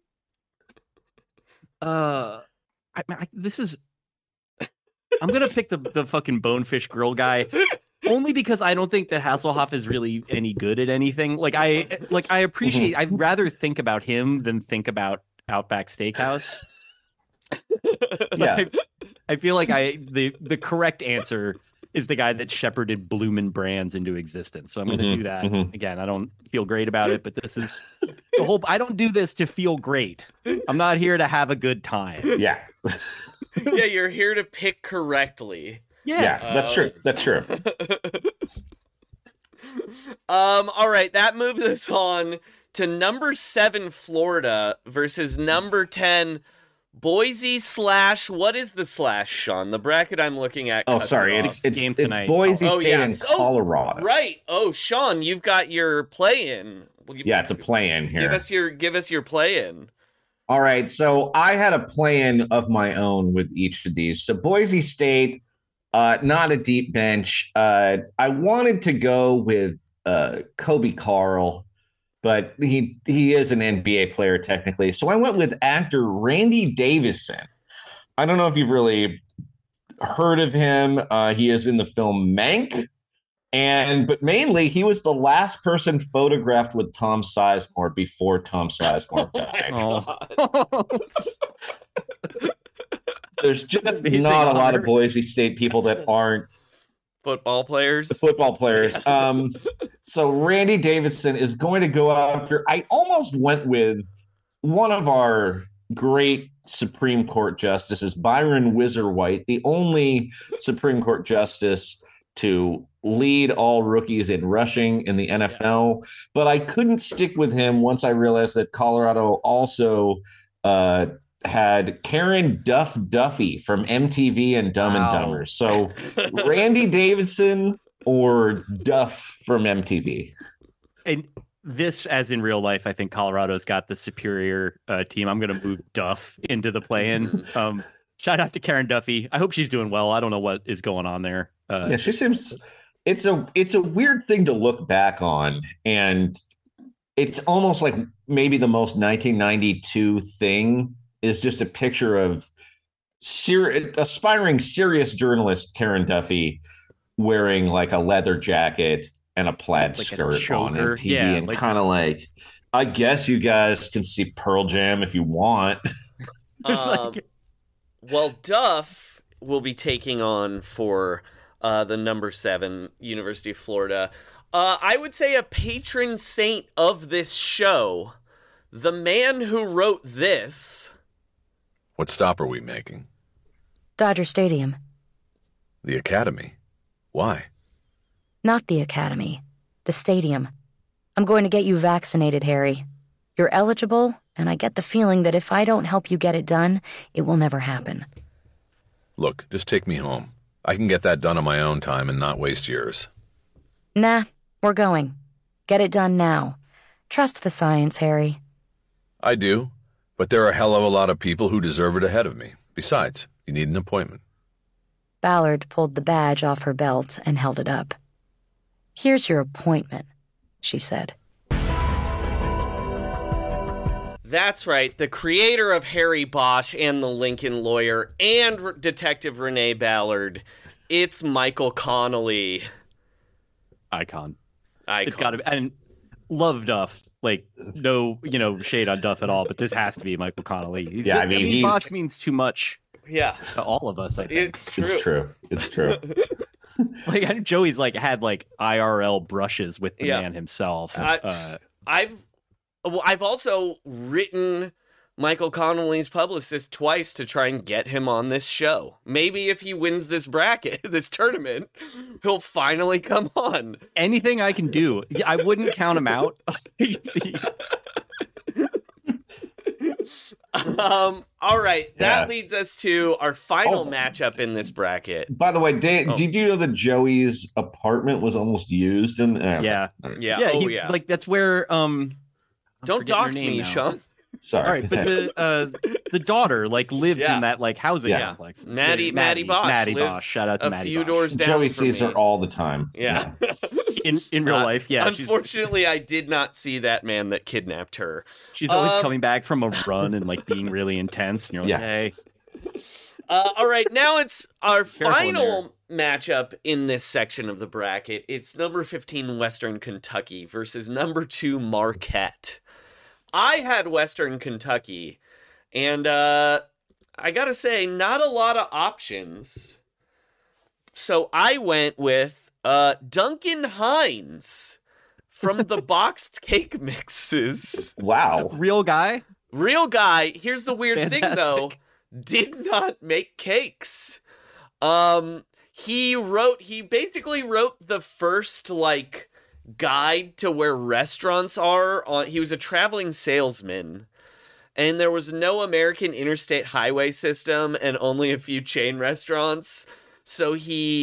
[SPEAKER 8] uh, I, I, this is. I'm gonna pick the the fucking Bonefish Grill guy, only because I don't think that Hasselhoff is really any good at anything. Like I like I appreciate. I'd rather think about him than think about Outback Steakhouse.
[SPEAKER 9] Yeah.
[SPEAKER 8] I, I feel like I the the correct answer is the guy that shepherded Bloomin' Brands into existence. So I'm going to
[SPEAKER 9] Mhm,
[SPEAKER 8] do that.
[SPEAKER 9] mhm.
[SPEAKER 8] Again, I don't feel great about it, but this is the whole I don't do this to feel great. I'm not here to have a good time.
[SPEAKER 9] Yeah,
[SPEAKER 7] Yeah, you're here to pick correctly.
[SPEAKER 8] Yeah.
[SPEAKER 9] yeah, that's true. That's true.
[SPEAKER 7] Um, all right, that moves us on to number seven, Florida versus number ten, Boise slash, what is the slash, Sean? The bracket I'm looking at.
[SPEAKER 9] Oh,
[SPEAKER 7] cuts
[SPEAKER 9] sorry.
[SPEAKER 7] it
[SPEAKER 9] It's
[SPEAKER 7] off.
[SPEAKER 9] it's
[SPEAKER 8] Game
[SPEAKER 9] it's
[SPEAKER 8] tonight.
[SPEAKER 9] Boise
[SPEAKER 7] Oh,
[SPEAKER 9] State
[SPEAKER 7] yeah.
[SPEAKER 9] in
[SPEAKER 7] Oh,
[SPEAKER 9] Colorado.
[SPEAKER 7] Right. Oh, Sean, you've got your play-in. Well, you-
[SPEAKER 9] Yeah, it's a play-in here.
[SPEAKER 7] Give us your give us your play-in.
[SPEAKER 9] All right, so I had a play-in of my own with each of these. So Boise State, uh, not a deep bench. Uh, I wanted to go with uh, Kobe Carl, but he he is an N B A player technically. So I went with actor Randy Davison. I don't know if you've really heard of him. Uh, he is in the film Mank. And but mainly he was the last person photographed with Tom Sizemore before Tom Sizemore died.
[SPEAKER 8] Oh.
[SPEAKER 9] There's just
[SPEAKER 8] Amazing
[SPEAKER 9] not a lot
[SPEAKER 8] honor.
[SPEAKER 9] of Boise State people that aren't
[SPEAKER 7] Football players.
[SPEAKER 9] football players. Um, so Randy Davison is going to go after. I almost went with one of our great Supreme Court justices, Byron Whizzer White, the only Supreme Court justice to lead all rookies in rushing in the N F L. But I couldn't stick with him once I realized that Colorado also uh, had Karen Duff Duffy from M T V and Dumb
[SPEAKER 8] Wow.
[SPEAKER 9] and Dumber. So Randy Davidson or Duff from M T V.
[SPEAKER 8] And this, as in real life, I think Colorado's got the superior uh, team. I'm going to move Duff into the play-in. Um, shout out to Karen Duffy. I hope she's doing well. I don't know what is going on there. Uh,
[SPEAKER 9] Yeah, she seems it's a it's a weird thing to look back on, and it's almost like maybe the most nineteen ninety-two thing is just a picture of ser- aspiring serious journalist Karen Duffy wearing like a leather jacket and a plaid
[SPEAKER 8] Like a
[SPEAKER 9] skirt on
[SPEAKER 8] choker.
[SPEAKER 9] M T V,
[SPEAKER 8] Yeah,
[SPEAKER 9] and
[SPEAKER 8] like-
[SPEAKER 9] kind of like, I guess you guys can see Pearl Jam if you want.
[SPEAKER 8] It's like-
[SPEAKER 7] Um, well, Duff will be taking on for uh, the number seven University of Florida. Uh, I would say a patron saint of this show, the man who wrote this.
[SPEAKER 10] What stop are we making?
[SPEAKER 11] Dodger Stadium.
[SPEAKER 10] The Academy. Why?
[SPEAKER 11] Not the academy. The stadium. I'm going to get you vaccinated, Harry. You're eligible, and I get the feeling that if I don't help you get it done, it will never happen.
[SPEAKER 10] Look, just take me home. I can get that done on my own time and not waste yours.
[SPEAKER 11] Nah, we're going. Get it done now. Trust the science, Harry.
[SPEAKER 10] I do, but there are a hell of a lot of people who deserve it ahead of me. Besides, you need an appointment.
[SPEAKER 11] Ballard pulled the badge off her belt and held it up. Here's your appointment, she said.
[SPEAKER 7] That's right, the creator of Harry Bosch and the Lincoln Lawyer and R- Detective Renee Ballard. It's Michael Connolly.
[SPEAKER 8] Icon.
[SPEAKER 7] Icon.
[SPEAKER 8] It's got to be. And love Duff. Like, no, you know, shade on Duff at all, but this has to be Michael Connolly. He's,
[SPEAKER 9] Yeah, I mean, he's-
[SPEAKER 8] Bosch means too much
[SPEAKER 7] Yeah,
[SPEAKER 8] to all of us, I think.
[SPEAKER 7] it's true.
[SPEAKER 9] It's true. It's true.
[SPEAKER 8] Like, I know Joey's like had like I R L brushes with the
[SPEAKER 7] Yeah.
[SPEAKER 8] man himself.
[SPEAKER 7] I-
[SPEAKER 8] uh,
[SPEAKER 7] I've well, I've also written Michael Connolly's publicist twice to try and get him on this show. Maybe if he wins this bracket, this tournament, he'll finally come on.
[SPEAKER 8] anything I can do, I wouldn't count him out.
[SPEAKER 7] Um, all right, that
[SPEAKER 9] Yeah.
[SPEAKER 7] leads us to our final
[SPEAKER 9] Oh.
[SPEAKER 7] matchup in this bracket.
[SPEAKER 9] By the way, Dave,
[SPEAKER 7] Oh.
[SPEAKER 9] did you know that Joey's apartment was almost used? In uh,
[SPEAKER 8] yeah,
[SPEAKER 7] Yeah,
[SPEAKER 8] yeah,
[SPEAKER 7] oh
[SPEAKER 8] he-
[SPEAKER 7] yeah.
[SPEAKER 8] Like that's where um. I'm
[SPEAKER 7] Don't
[SPEAKER 8] forgetting her
[SPEAKER 7] dox
[SPEAKER 8] name
[SPEAKER 7] me,
[SPEAKER 8] now.
[SPEAKER 7] Sean.
[SPEAKER 9] Sorry.
[SPEAKER 8] All right, but the uh the daughter like lives
[SPEAKER 7] Yeah.
[SPEAKER 8] in that like housing
[SPEAKER 9] Yeah.
[SPEAKER 8] complex.
[SPEAKER 7] Maddie, Maddie Bosch.
[SPEAKER 8] Maddie
[SPEAKER 7] lives
[SPEAKER 8] Bosch. Shout out to
[SPEAKER 7] a
[SPEAKER 8] Maddie
[SPEAKER 7] few
[SPEAKER 8] Bosch.
[SPEAKER 7] doors down.
[SPEAKER 9] Joey
[SPEAKER 7] from
[SPEAKER 9] sees
[SPEAKER 7] me.
[SPEAKER 9] her all the time.
[SPEAKER 7] Yeah.
[SPEAKER 8] in in real
[SPEAKER 7] Uh,
[SPEAKER 8] life. Yeah, she's
[SPEAKER 7] Unfortunately, I did not see that man that kidnapped her.
[SPEAKER 8] she's always
[SPEAKER 7] um,
[SPEAKER 8] coming back from a run and like being really intense. And you're like,
[SPEAKER 9] Yeah.
[SPEAKER 8] hey,
[SPEAKER 7] Uh, all right, now it's our
[SPEAKER 8] Careful in
[SPEAKER 7] final matchup in this section of the bracket. It's number fifteen Western Kentucky versus number two Marquette. I had Western Kentucky, and uh, I gotta say, not a lot of options. So I went with uh, Duncan Hines from the Boxed Cake Mixes.
[SPEAKER 9] Wow.
[SPEAKER 8] real guy.
[SPEAKER 7] Real guy. Here's the weird thing, though.
[SPEAKER 8] Fantastic.
[SPEAKER 7] Did not make cakes. Um, he wrote, he basically wrote the first, like, guide to where restaurants are. On, he was a traveling salesman, and there was no American interstate highway system and only a few chain restaurants. So he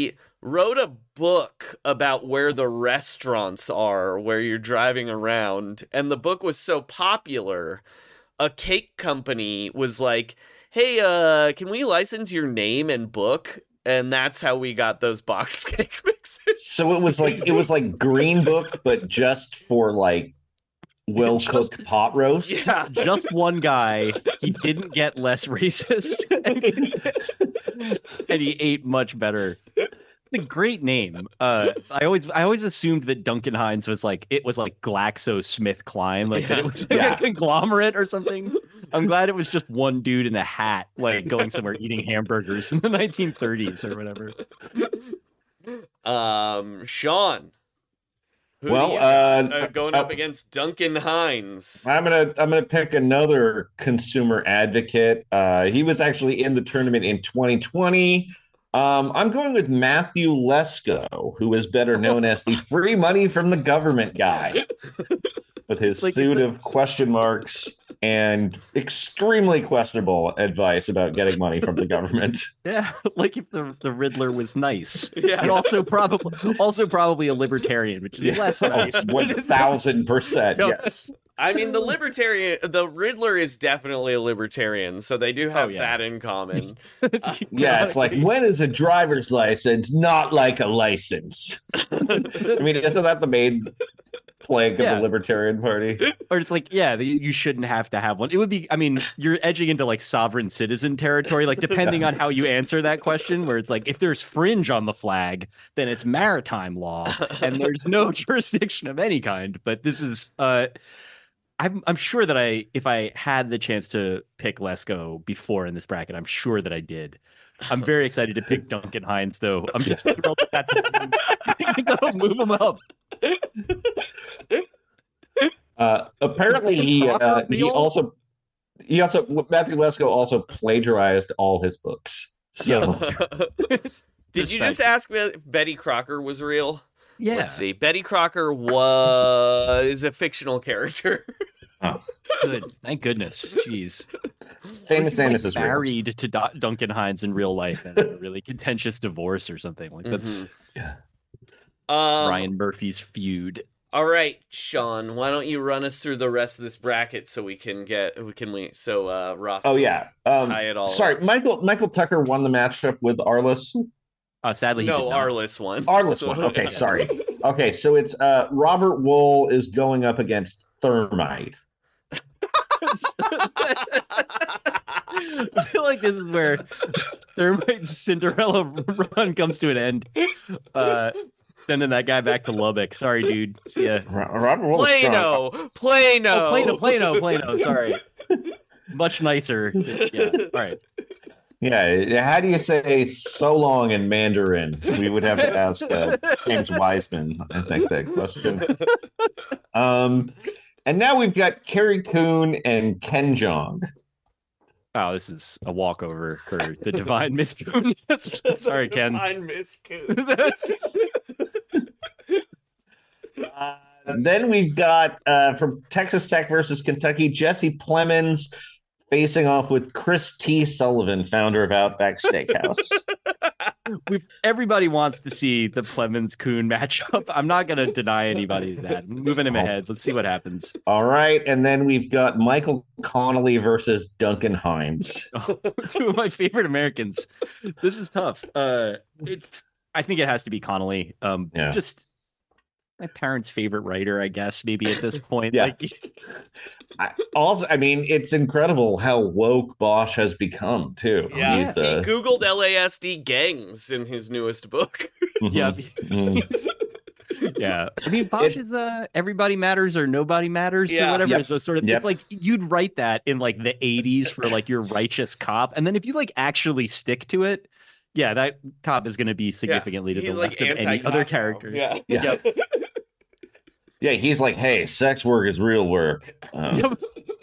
[SPEAKER 7] wrote a book about where the restaurants are, where you're driving around. And the book was so popular, a cake company was like, hey, uh, can we license your name and book? And that's how we got those boxed cake mixes.
[SPEAKER 9] So it was like it was like Green Book, but just for like well cooked pot roast.
[SPEAKER 7] Yeah.
[SPEAKER 8] Just one guy. He didn't get less racist, and he, and he ate much better. It's a great name. Uh, I always I always assumed that Duncan Hines was like it was like GlaxoSmithKline, like that it was like
[SPEAKER 9] Yeah.
[SPEAKER 8] a conglomerate or something. I'm glad it was just one dude in a hat, like going somewhere eating hamburgers in the nineteen thirties or whatever.
[SPEAKER 7] Um, Sean. Who
[SPEAKER 9] Well,
[SPEAKER 7] do you
[SPEAKER 9] uh,
[SPEAKER 7] got, uh, going
[SPEAKER 9] uh,
[SPEAKER 7] up against Duncan Hines.
[SPEAKER 9] I'm gonna I'm gonna pick another consumer advocate. Uh, he was actually in the tournament in twenty twenty. Um, I'm going with Matthew Lesko, who is better known as the free money from the government guy, with his
[SPEAKER 8] Like-
[SPEAKER 9] suit of question marks and extremely questionable advice about getting money from the government.
[SPEAKER 8] Yeah, like if the, the Riddler was nice,
[SPEAKER 7] Yeah.
[SPEAKER 8] and also probably also probably a libertarian, which is less nice.
[SPEAKER 9] One thousand percent,
[SPEAKER 8] Yep.
[SPEAKER 9] yes.
[SPEAKER 7] I mean, the libertarian, the Riddler is definitely a libertarian, so they do have
[SPEAKER 8] Oh, yeah.
[SPEAKER 7] that in common.
[SPEAKER 9] Yeah, it's like, when is a driver's license not like a license? I mean, isn't that the main plank of
[SPEAKER 8] Yeah.
[SPEAKER 9] the Libertarian Party?
[SPEAKER 8] Or it's like, yeah, you you shouldn't have to have one. It would be, I mean, you're edging into like sovereign citizen territory, like depending on how you answer that question, where it's like, if there's fringe on the flag, then it's maritime law and there's no jurisdiction of any kind. But this is, uh, I'm, I'm sure that I, if I had the chance to pick Lesko before in this bracket, I'm sure that I did. I'm very excited to pick Duncan Hines, though. I'm just thrilled that that's that'll move him up.
[SPEAKER 9] Uh, apparently, he uh, he also he also Matthew Lesko also plagiarized all his books. So
[SPEAKER 7] Did you
[SPEAKER 8] Respect.
[SPEAKER 7] just ask me if Betty Crocker was real?
[SPEAKER 8] Yeah.
[SPEAKER 7] Let's see. Betty Crocker was a fictional character.
[SPEAKER 8] Good. Thank goodness. Jeez.
[SPEAKER 9] Famous
[SPEAKER 8] Like
[SPEAKER 9] Amos is real.
[SPEAKER 8] married to Do- Duncan Hines in real life and a really contentious divorce or something. Like that's
[SPEAKER 7] Um,
[SPEAKER 8] Ryan Murphy's feud.
[SPEAKER 7] All right, Sean, why don't you run us through the rest of this bracket so we can get we can we so uh Roth
[SPEAKER 9] Oh
[SPEAKER 7] can
[SPEAKER 9] yeah. Um,
[SPEAKER 7] tie it all
[SPEAKER 9] sorry,
[SPEAKER 7] up.
[SPEAKER 9] Michael Michael Tucker won the matchup with Arliss.
[SPEAKER 8] Uh, sadly, he
[SPEAKER 7] No,
[SPEAKER 8] did not.
[SPEAKER 7] Arliss won.
[SPEAKER 9] Arliss won. Okay, sorry. Okay, so it's uh Robert Wool is going up against Thermite.
[SPEAKER 8] I feel like this is where Thermite's Cinderella run comes to an end. Uh, sending that guy back to Lubbock. Sorry, dude. See ya.
[SPEAKER 9] Ro- Robert Wool is strong.
[SPEAKER 7] Plano, Plano,
[SPEAKER 8] Oh, Plano, Plano, Plano. Sorry. Much nicer. Yeah. All right.
[SPEAKER 9] Yeah, how do you say so long in Mandarin? We would have to ask uh, James Wiseman, I think, that question. Um, and now we've got Carrie Coon and Ken Jeong.
[SPEAKER 8] Oh, this is a walkover for the divine Miss Coon. Sorry, Ken.
[SPEAKER 7] I miss Coon.
[SPEAKER 9] Uh, then we've got uh, from Texas Tech versus Kentucky, Jesse Plemons facing off with Chris T. Sullivan, founder of Outback Steakhouse.
[SPEAKER 8] We've, everybody wants to see the Plemons Coon matchup. I'm not going to deny anybody that. I'm moving him ahead. Let's see what happens.
[SPEAKER 9] All right, and then we've got Michael Connolly versus Duncan Hines.
[SPEAKER 8] Oh, two of my favorite Americans. This is tough. Uh, it's. I think it has to be Connolly. Um,
[SPEAKER 9] Yeah.
[SPEAKER 8] Just my parents' favorite writer, I guess. Maybe at this point.
[SPEAKER 9] Yeah.
[SPEAKER 8] Like,
[SPEAKER 9] I, also, I mean, it's incredible how woke Bosch has become too.
[SPEAKER 7] Yeah,
[SPEAKER 9] He's the-
[SPEAKER 7] he Googled L A S D gangs in his newest book.
[SPEAKER 8] yeah.
[SPEAKER 9] Mhm.
[SPEAKER 8] Yeah. I mean, Bosch
[SPEAKER 9] It-
[SPEAKER 8] is uh, everybody matters or nobody matters
[SPEAKER 7] Yeah.
[SPEAKER 8] or whatever.
[SPEAKER 9] Yep.
[SPEAKER 8] So sort of,
[SPEAKER 9] Yep.
[SPEAKER 8] it's like you'd write that in like the eighties for like your righteous cop. And then if you like actually stick to it, yeah, that cop is going to be significantly to
[SPEAKER 7] He's
[SPEAKER 8] the
[SPEAKER 7] like
[SPEAKER 8] left of any
[SPEAKER 7] anti-cop
[SPEAKER 8] other
[SPEAKER 7] now.
[SPEAKER 8] character.
[SPEAKER 7] Yeah.
[SPEAKER 9] Yeah. Yeah, he's like, hey, sex work is real work. Um,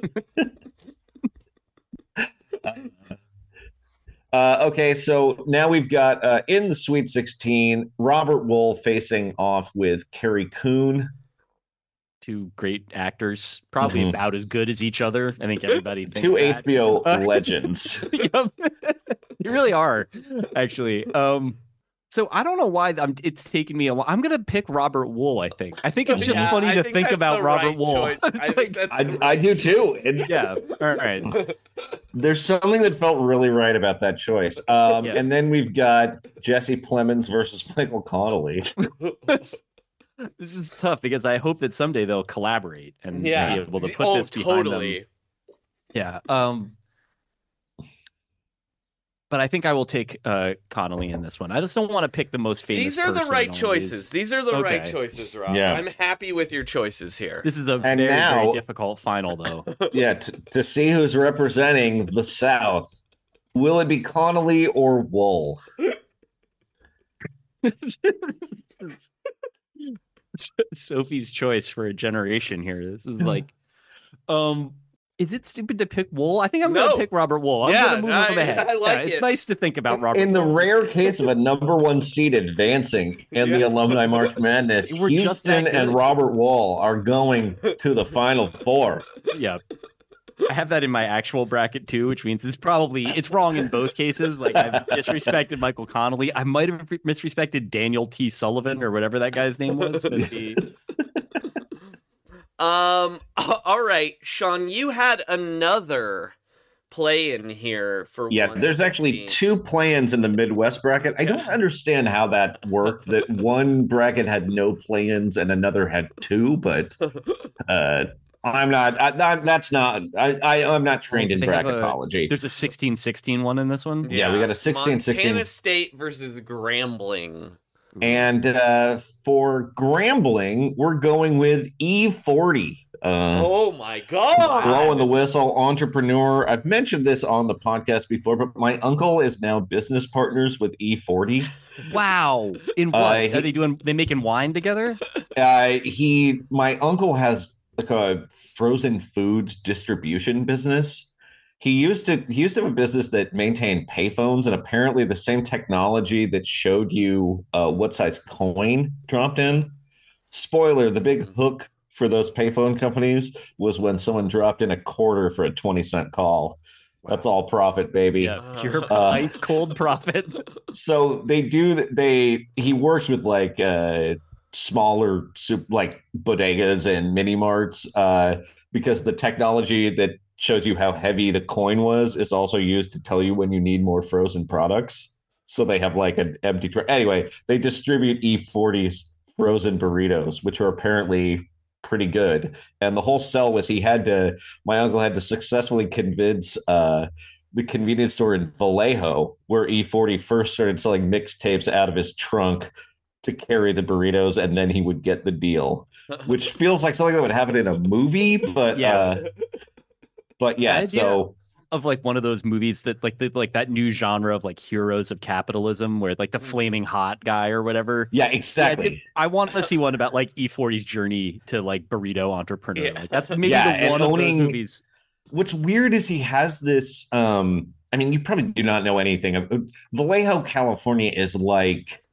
[SPEAKER 9] uh, okay, so now we've got uh, in the Sweet sixteen, Robert Wool facing off with Carrie Coon.
[SPEAKER 8] Two great actors, probably
[SPEAKER 9] Mhm.
[SPEAKER 8] about as good as each other. I think everybody thinks
[SPEAKER 9] Two
[SPEAKER 8] that.
[SPEAKER 9] H B O
[SPEAKER 8] Uh,
[SPEAKER 9] legends.
[SPEAKER 8] Yep. You really are, actually. Um, So I don't know why I'm, it's taking me a while. I'm gonna pick Robert Wool. I think. I think it's just
[SPEAKER 7] Yeah,
[SPEAKER 8] funny
[SPEAKER 7] I
[SPEAKER 8] to
[SPEAKER 7] think
[SPEAKER 8] think
[SPEAKER 7] that's
[SPEAKER 8] about
[SPEAKER 7] the
[SPEAKER 8] Robert
[SPEAKER 7] right
[SPEAKER 8] Wool.
[SPEAKER 7] choice. I think that's
[SPEAKER 9] I,
[SPEAKER 7] the
[SPEAKER 9] I
[SPEAKER 7] right
[SPEAKER 9] do too.
[SPEAKER 7] choice.
[SPEAKER 9] And
[SPEAKER 8] Yeah. All right.
[SPEAKER 9] there's something that felt really right about that choice. Um,
[SPEAKER 8] Yeah.
[SPEAKER 9] And then we've got Jesse Plemons versus Michael Connolly.
[SPEAKER 8] This is tough because I hope that someday they'll collaborate and
[SPEAKER 7] Yeah.
[SPEAKER 8] be able to put
[SPEAKER 7] oh,
[SPEAKER 8] this behind
[SPEAKER 7] totally.
[SPEAKER 8] them. Yeah. Um. But I think I will take uh, Connolly in this one. I just don't want to pick the most famous.
[SPEAKER 7] These are the
[SPEAKER 8] person
[SPEAKER 7] right
[SPEAKER 8] in all
[SPEAKER 7] choices.
[SPEAKER 8] these.
[SPEAKER 7] These are the right
[SPEAKER 8] Okay.
[SPEAKER 7] choices, Rob.
[SPEAKER 9] Yeah.
[SPEAKER 7] I'm happy with your choices here.
[SPEAKER 8] This is a
[SPEAKER 9] And
[SPEAKER 8] very,
[SPEAKER 9] now-
[SPEAKER 8] very difficult final, though.
[SPEAKER 9] Yeah, t- to see who's representing the South. Will it be Connolly or Wool?
[SPEAKER 8] Sophie's choice for a generation here. This is like, um, is it stupid to pick Wool? I think I'm
[SPEAKER 7] No.
[SPEAKER 8] gonna pick Robert Wool. I'm
[SPEAKER 7] Yeah,
[SPEAKER 8] gonna move
[SPEAKER 7] I-
[SPEAKER 8] him ahead.
[SPEAKER 7] I like
[SPEAKER 8] Yeah, it's
[SPEAKER 7] it.
[SPEAKER 8] nice to think about Robert.
[SPEAKER 9] In the
[SPEAKER 8] Wool.
[SPEAKER 9] rare case of a number one seed advancing in the
[SPEAKER 7] Yeah.
[SPEAKER 9] Alumni March Madness,
[SPEAKER 8] We're just that
[SPEAKER 9] Houston and
[SPEAKER 8] good.
[SPEAKER 9] Robert Wool are going to the Final Four.
[SPEAKER 8] Yeah. I have that in my actual bracket too, which means it's probably it's wrong in both cases. Like I've disrespected Michael Connolly. I might have misrespected Daniel T. Sullivan or whatever that guy's name was. But the,
[SPEAKER 7] Um. All right, Sean, you had another play in here for
[SPEAKER 9] Yeah, there's actually
[SPEAKER 7] one
[SPEAKER 9] two play-ins in the Midwest bracket. I don't understand how that worked, that one bracket had no play-ins and another had two, but uh, I'm not, I, I'm, that's not, I, I, I'm not trained in
[SPEAKER 8] They have a-
[SPEAKER 9] bracketology.
[SPEAKER 8] there's a sixteen sixteen one in this one.
[SPEAKER 9] Yeah, we got a sixteen sixteen.
[SPEAKER 7] Montana State versus Grambling.
[SPEAKER 9] And uh, for Grambling, we're going with E forty. Uh,
[SPEAKER 7] Oh my god!
[SPEAKER 9] blowing the whistle, entrepreneur. I've mentioned this on the podcast before, but my uncle is now business partners with E forty.
[SPEAKER 8] Wow. In what?
[SPEAKER 9] Uh, he-
[SPEAKER 8] Are they doing? They making wine together?
[SPEAKER 9] Uh, he, my uncle has like a frozen foods distribution business. He used to he used to have a business that maintained payphones, and apparently the same technology that showed you uh, what size coin dropped in. Spoiler: the big hook for those payphone companies was when someone dropped in a quarter for a twenty cent call. That's all profit, baby.
[SPEAKER 8] Yeah, pure
[SPEAKER 9] Uh,
[SPEAKER 8] ice cold profit.
[SPEAKER 9] So they do they he works with like uh smaller soup like bodegas and mini marts uh because the technology that shows you how heavy the coin was is also used to tell you when you need more frozen products. So they have like an empty tray. Anyway, they distribute E forty's frozen burritos, which are apparently pretty good. And the whole sell was he had to my uncle had to successfully convince uh the convenience store in Vallejo, where E forty first started selling mixtapes out of his trunk to carry the burritos, and then he would get the deal, which feels like something that would happen in a movie. But
[SPEAKER 8] Yeah.
[SPEAKER 9] uh, but yeah,
[SPEAKER 8] The idea
[SPEAKER 9] so
[SPEAKER 8] of like one of those movies that like the, like that new genre of like heroes of capitalism, where like the flaming hot guy or whatever.
[SPEAKER 9] yeah,
[SPEAKER 8] Yeah, I,
[SPEAKER 9] exactly.
[SPEAKER 8] did- I want to see one about like E forty's journey to like burrito entrepreneur.
[SPEAKER 7] Yeah.
[SPEAKER 8] Like that's maybe
[SPEAKER 9] Yeah,
[SPEAKER 8] the
[SPEAKER 9] and
[SPEAKER 8] one
[SPEAKER 9] owning-
[SPEAKER 8] of those movies.
[SPEAKER 9] What's weird is he has this. Um, I mean, you probably do not know anything. of Vallejo, California, is like.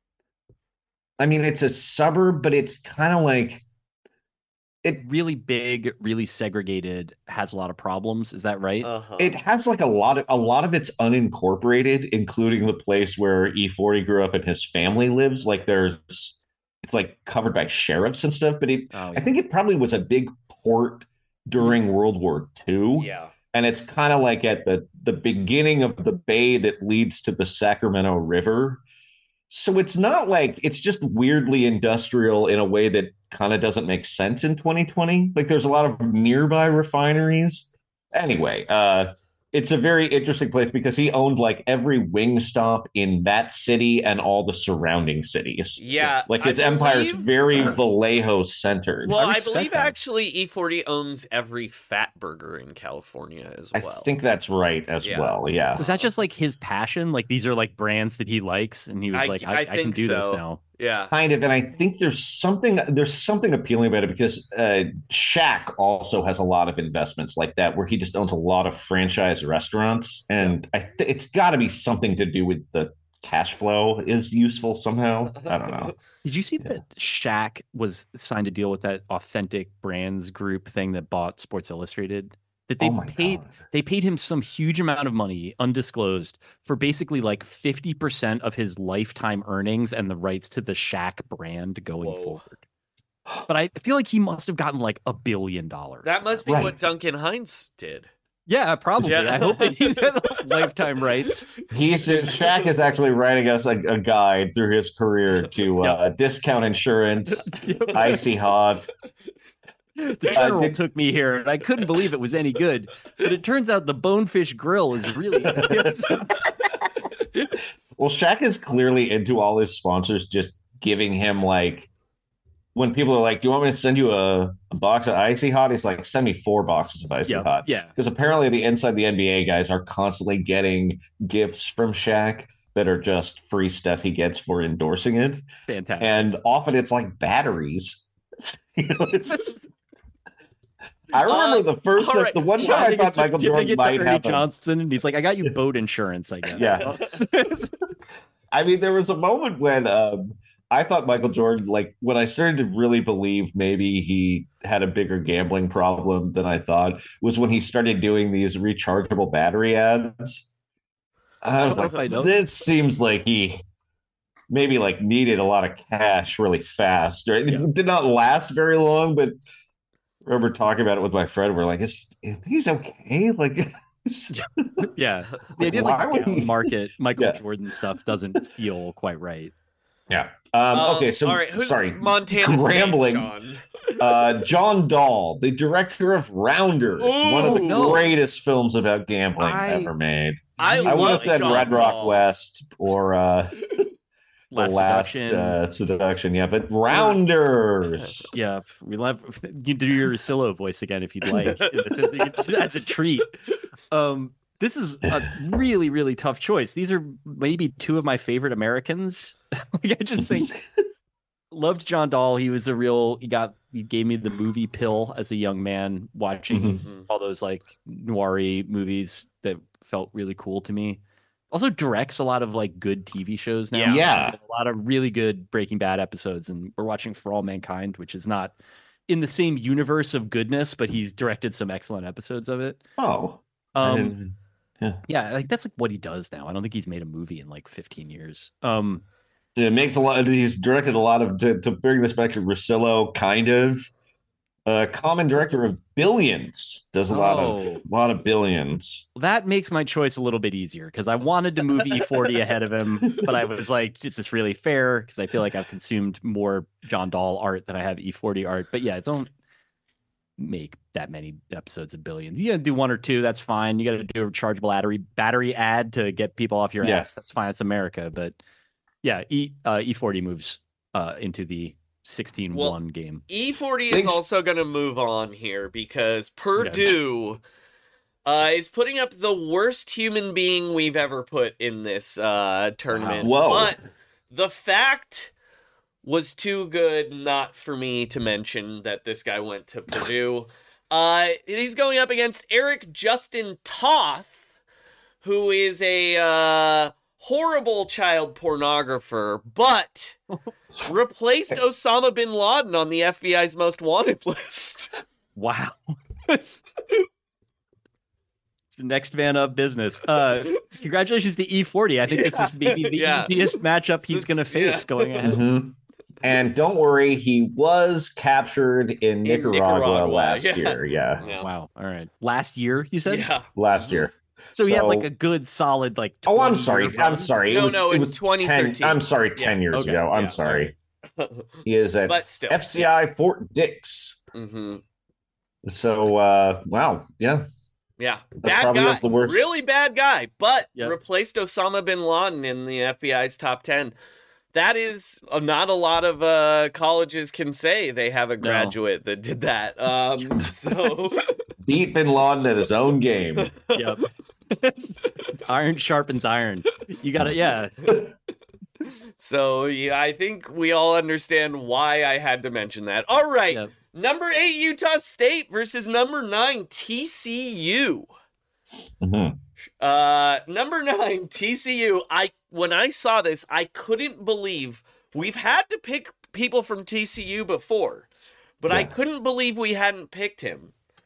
[SPEAKER 9] I mean, it's a suburb, but it's kind of like
[SPEAKER 8] It really big, really segregated, has a lot of problems. Is that right?
[SPEAKER 7] Uh-huh.
[SPEAKER 9] it has like a lot of a lot of it's unincorporated, including the place where E forty grew up and his family lives. Like there's, it's like covered by sheriffs and stuff. But it,
[SPEAKER 8] Oh,
[SPEAKER 9] I think it probably was a big port during World War Two.
[SPEAKER 7] yeah.
[SPEAKER 9] And it's kind of like at the the beginning of the bay that leads to the Sacramento River. So it's not like it's just weirdly industrial in a way that kind of doesn't make sense in twenty twenty. Like there's a lot of nearby refineries. Anyway, uh, it's a very interesting place because he owned like every wing stop in that city and all the surrounding cities.
[SPEAKER 7] Yeah.
[SPEAKER 9] Like his
[SPEAKER 7] I
[SPEAKER 9] empire is
[SPEAKER 7] believe-
[SPEAKER 9] very Vallejo centered.
[SPEAKER 7] Well,
[SPEAKER 8] I
[SPEAKER 7] I,
[SPEAKER 8] respect
[SPEAKER 7] believe
[SPEAKER 8] that.
[SPEAKER 7] actually E forty owns every fat burger in California as
[SPEAKER 9] I
[SPEAKER 7] well.
[SPEAKER 9] think that's right as
[SPEAKER 7] Yeah.
[SPEAKER 9] well. Yeah.
[SPEAKER 8] Was that just like his passion? Like these are like brands that he likes, and he was
[SPEAKER 7] I-
[SPEAKER 8] like,
[SPEAKER 7] I
[SPEAKER 8] I, I, can
[SPEAKER 7] think
[SPEAKER 8] do
[SPEAKER 7] so.
[SPEAKER 8] this now.
[SPEAKER 7] Yeah.
[SPEAKER 9] Kind of, and I think there's something there's something appealing about it because uh, Shaq also has a lot of investments like that, where he just owns a lot of franchise restaurants, and I th- it's got to be something to do with the cash flow is useful somehow. I don't know.
[SPEAKER 8] Did you see that Shaq was signed a deal with that Authentic Brands Group thing that bought Sports Illustrated? that they
[SPEAKER 9] Oh my
[SPEAKER 8] paid
[SPEAKER 9] God.
[SPEAKER 8] they paid him some huge amount of money, undisclosed, for basically like fifty percent of his lifetime earnings and the rights to the Shaq brand going
[SPEAKER 7] Whoa.
[SPEAKER 8] forward. But I feel like he must have gotten like a billion dollars.
[SPEAKER 7] That must be
[SPEAKER 9] Right.
[SPEAKER 7] what Duncan Hines did.
[SPEAKER 8] Yeah, probably.
[SPEAKER 7] Yeah.
[SPEAKER 8] I hope that he had lifetime rights.
[SPEAKER 9] He's Shaq is actually writing us a, a guide through his career to uh, discount insurance, icy hot.
[SPEAKER 8] The general
[SPEAKER 9] Uh, did-
[SPEAKER 8] took me here, and I couldn't believe it was any good. But it turns out the Bonefish Grill is really good.
[SPEAKER 9] Well, Shaq is clearly into all his sponsors just giving him like when people are like, "Do you want me to send you a, a box of icy hot?" He's like, "Send me four boxes of icy
[SPEAKER 8] Yeah,
[SPEAKER 9] hot."
[SPEAKER 8] yeah.
[SPEAKER 9] Because apparently the inside the N B A guys are constantly getting gifts from Shaq that are just free stuff he gets for endorsing it,
[SPEAKER 8] Fantastic.
[SPEAKER 9] and often it's like batteries. You know, it's. I remember
[SPEAKER 7] Uh,
[SPEAKER 9] the first,
[SPEAKER 7] all
[SPEAKER 9] like,
[SPEAKER 7] right.
[SPEAKER 9] the one
[SPEAKER 8] Should
[SPEAKER 9] time
[SPEAKER 8] I
[SPEAKER 9] I
[SPEAKER 8] get
[SPEAKER 9] thought
[SPEAKER 8] to-
[SPEAKER 9] Michael
[SPEAKER 8] should I
[SPEAKER 9] Jordan
[SPEAKER 8] get to
[SPEAKER 9] might
[SPEAKER 8] Ernie
[SPEAKER 9] have a
[SPEAKER 8] Johnson, and he's like, "I got you boat insurance." I guess.
[SPEAKER 9] Yeah. I mean, there was a moment when um, I thought Michael Jordan, like when I started to really believe maybe he had a bigger gambling problem than I thought, was when he started doing these rechargeable battery ads. I was
[SPEAKER 8] I don't know
[SPEAKER 9] like,
[SPEAKER 8] if I know.
[SPEAKER 9] this seems like he maybe like needed a lot of cash really fast. Right?
[SPEAKER 8] Yeah.
[SPEAKER 9] It did not last very long, but I remember talking about it with my friend. We're like, is, is he's okay? Like,
[SPEAKER 8] Yeah, the idea of
[SPEAKER 9] Why
[SPEAKER 8] like
[SPEAKER 9] would he-
[SPEAKER 8] down market Michael
[SPEAKER 9] Yeah.
[SPEAKER 8] Jordan stuff doesn't feel quite right.
[SPEAKER 9] yeah. Um,
[SPEAKER 7] Um,
[SPEAKER 9] okay, so
[SPEAKER 7] all right, who's
[SPEAKER 9] sorry,
[SPEAKER 7] Montana State,
[SPEAKER 9] rambling.
[SPEAKER 7] Sean?
[SPEAKER 9] uh, John Dahl, the director of Rounders, one of the
[SPEAKER 7] Ooh.
[SPEAKER 8] No.
[SPEAKER 9] greatest films about gambling
[SPEAKER 8] I-
[SPEAKER 9] ever made.
[SPEAKER 7] I,
[SPEAKER 9] I would
[SPEAKER 7] love
[SPEAKER 9] have said
[SPEAKER 7] John
[SPEAKER 9] Red Rock
[SPEAKER 7] Dahl.
[SPEAKER 9] West or uh, the
[SPEAKER 8] Last
[SPEAKER 9] Last
[SPEAKER 8] Seduction.
[SPEAKER 9] uh, Seduction. Yeah, but Rounders.
[SPEAKER 8] Yeah, we love you can do your Rosillo voice again if you'd like. That's a treat. Um, this is a really, really tough choice. These are maybe two of my favorite Americans. Like, I just think loved John Dahl. He was a real. He got. He gave me the movie pill as a young man watching
[SPEAKER 7] Mhm.
[SPEAKER 8] all those like noir-y movies that felt really cool to me. Also directs a lot of like good T V shows now.
[SPEAKER 7] Yeah.
[SPEAKER 9] Yeah.
[SPEAKER 8] A lot of really good Breaking Bad episodes, and we're watching For All Mankind, which is not in the same universe of goodness, but he's directed some excellent episodes of it.
[SPEAKER 9] Oh, I
[SPEAKER 8] Um,
[SPEAKER 9] didn't- yeah.
[SPEAKER 8] yeah, like that's like what he does now. I don't think he's made a movie in like fifteen years. Um,
[SPEAKER 9] It makes a lot. He's directed a lot of to, to bring this back to Rosillo, kind of. Uh, common director of Billions does a lot of
[SPEAKER 8] Oh.
[SPEAKER 9] lot of Billions.
[SPEAKER 8] that makes my choice a little bit easier because I wanted to move E forty ahead of him, but I was like, is this really fair? Because I feel like I've consumed more John Dahl art than I have E forty art. But yeah, don't make that many episodes of Billions. You gotta do one or two, that's fine. You gotta do a rechargeable battery battery ad to get people off your
[SPEAKER 9] Yeah.
[SPEAKER 8] ass. That's fine. It's America. But yeah, E uh, E forty moves uh, into the sixteen one
[SPEAKER 7] Well,
[SPEAKER 8] game.
[SPEAKER 7] E forty is
[SPEAKER 9] Thanks.
[SPEAKER 7] also going to move on here because Purdue uh, is putting up the worst human being we've ever put in this uh, tournament.
[SPEAKER 9] Wow. Whoa.
[SPEAKER 7] But the fact was too good not for me to mention that this guy went to Purdue. Uh, he's going up against Eric Justin Toth, who is a uh, horrible child pornographer, but replaced Osama bin Laden on the F B I's most wanted list.
[SPEAKER 8] Wow. It's the next man up business. Uh, congratulations to E forty. I think this is maybe the
[SPEAKER 7] Yeah.
[SPEAKER 8] easiest matchup he's
[SPEAKER 7] This-
[SPEAKER 8] going to face
[SPEAKER 7] yeah.
[SPEAKER 8] going ahead.
[SPEAKER 9] Mhm. And don't worry, he was captured in Nicaragua,
[SPEAKER 7] Nicaragua,
[SPEAKER 9] last
[SPEAKER 7] yeah.
[SPEAKER 9] year. Yeah,
[SPEAKER 7] Yeah.
[SPEAKER 8] Wow. All right. Last year, you said?
[SPEAKER 7] Yeah.
[SPEAKER 9] last year.
[SPEAKER 8] So he had
[SPEAKER 9] So-
[SPEAKER 8] like a good solid like
[SPEAKER 9] Oh, I'm
[SPEAKER 8] twenty
[SPEAKER 9] sorry.
[SPEAKER 8] year
[SPEAKER 9] I'm
[SPEAKER 8] run?
[SPEAKER 9] sorry.
[SPEAKER 7] No,
[SPEAKER 9] it was,
[SPEAKER 7] no,
[SPEAKER 9] it
[SPEAKER 7] in
[SPEAKER 9] was
[SPEAKER 7] twenty thirteen.
[SPEAKER 9] ten, I'm sorry, ten
[SPEAKER 7] Yeah.
[SPEAKER 9] years
[SPEAKER 8] Okay.
[SPEAKER 9] ago. I'm
[SPEAKER 7] Yeah.
[SPEAKER 9] sorry. He is at
[SPEAKER 7] But still.
[SPEAKER 9] F C I Fort Dix.
[SPEAKER 7] hmm
[SPEAKER 9] So, uh, wow, yeah.
[SPEAKER 7] Yeah. Bad
[SPEAKER 9] probably
[SPEAKER 7] guy.
[SPEAKER 9] was the worst.
[SPEAKER 7] Really bad guy, but
[SPEAKER 8] Yep.
[SPEAKER 7] replaced Osama bin Laden in the F B I's top ten. That is uh, not a lot of uh, colleges can say they have a graduate that did that. Um, so
[SPEAKER 9] Beat Bin Laden at his own game.
[SPEAKER 8] Yep. Iron sharpens iron. You got it. Yeah.
[SPEAKER 7] So yeah, I think we all understand why I had to mention that. All right,
[SPEAKER 8] Yep.
[SPEAKER 7] number eight Utah State versus number nine T C U.
[SPEAKER 9] Mhm.
[SPEAKER 7] Uh, number nine T C U. I when I saw this, I couldn't believe we've had to pick people from T C U before, but I
[SPEAKER 9] Yeah.
[SPEAKER 7] couldn't believe we hadn't picked him.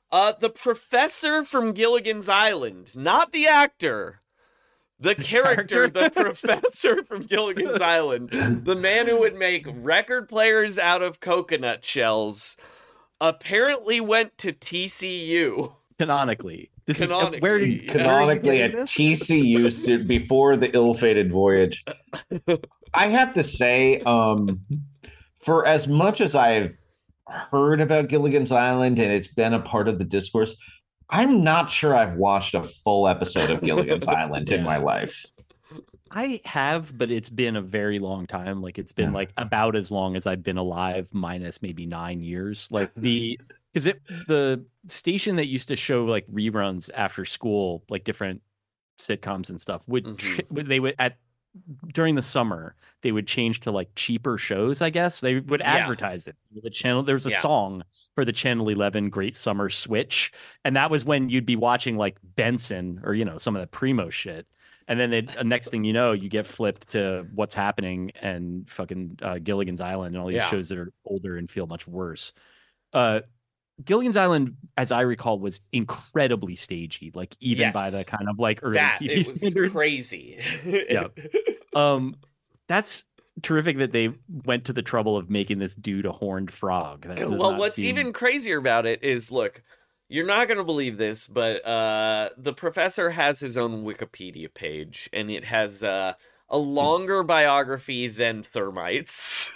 [SPEAKER 7] Uh, the professor from Gilligan's Island, not the actor. The, the character, character? the professor from Gilligan's Island, the man who would make record players out of coconut shells, apparently went to T C U.
[SPEAKER 8] Canonically. This
[SPEAKER 7] Canonically.
[SPEAKER 8] Is, where did,
[SPEAKER 9] Canonically
[SPEAKER 8] where
[SPEAKER 9] at T C U st- before the ill-fated voyage. I have to say, um, for as much as I've heard about Gilligan's Island and it's been a part of the discourse, I'm not sure I've watched a full episode of Gilligan's Island yeah. in my life.
[SPEAKER 8] I have, but it's been a very long time. Like it's been like about as long as I've been alive, minus maybe nine years. Like the because it the station that used to show like reruns after school, like different sitcoms and stuff, would mm-hmm. they would at during the summer they would change to like cheaper shows. I guess they would advertise yeah. it. The channel there was a yeah. song for the Channel eleven Great Summer Switch, and that was when you'd be watching like Benson or you know some of the Primo shit. And then the uh, next thing you know, you get flipped to What's Happening and fucking uh, Gilligan's Island and all these yeah. shows that are older and feel much worse. Uh, Gilligan's Island, as I recall, was incredibly stagey, like even
[SPEAKER 7] yes.
[SPEAKER 8] by the kind of like early
[SPEAKER 7] that,
[SPEAKER 8] T V
[SPEAKER 7] it was
[SPEAKER 8] standards.
[SPEAKER 7] Crazy.
[SPEAKER 8] yeah. Um, that's terrific that they went to the trouble of making this dude a horned frog. That
[SPEAKER 7] well, what's
[SPEAKER 8] seem...
[SPEAKER 7] even crazier about it is, look, you're not going to believe this, but uh, the professor has his own Wikipedia page, and it has uh, a longer biography than Thermites.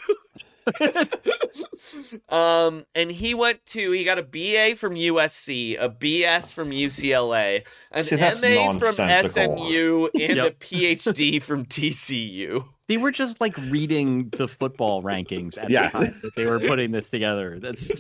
[SPEAKER 7] um, and he went to, he got a B A from U S C, a B S from U C L A, an
[SPEAKER 9] See,
[SPEAKER 7] M A from S M U, and
[SPEAKER 8] yep.
[SPEAKER 7] a P H D from T C U.
[SPEAKER 8] They were just like reading the football rankings at
[SPEAKER 9] yeah.
[SPEAKER 8] the time that they were putting this together. That's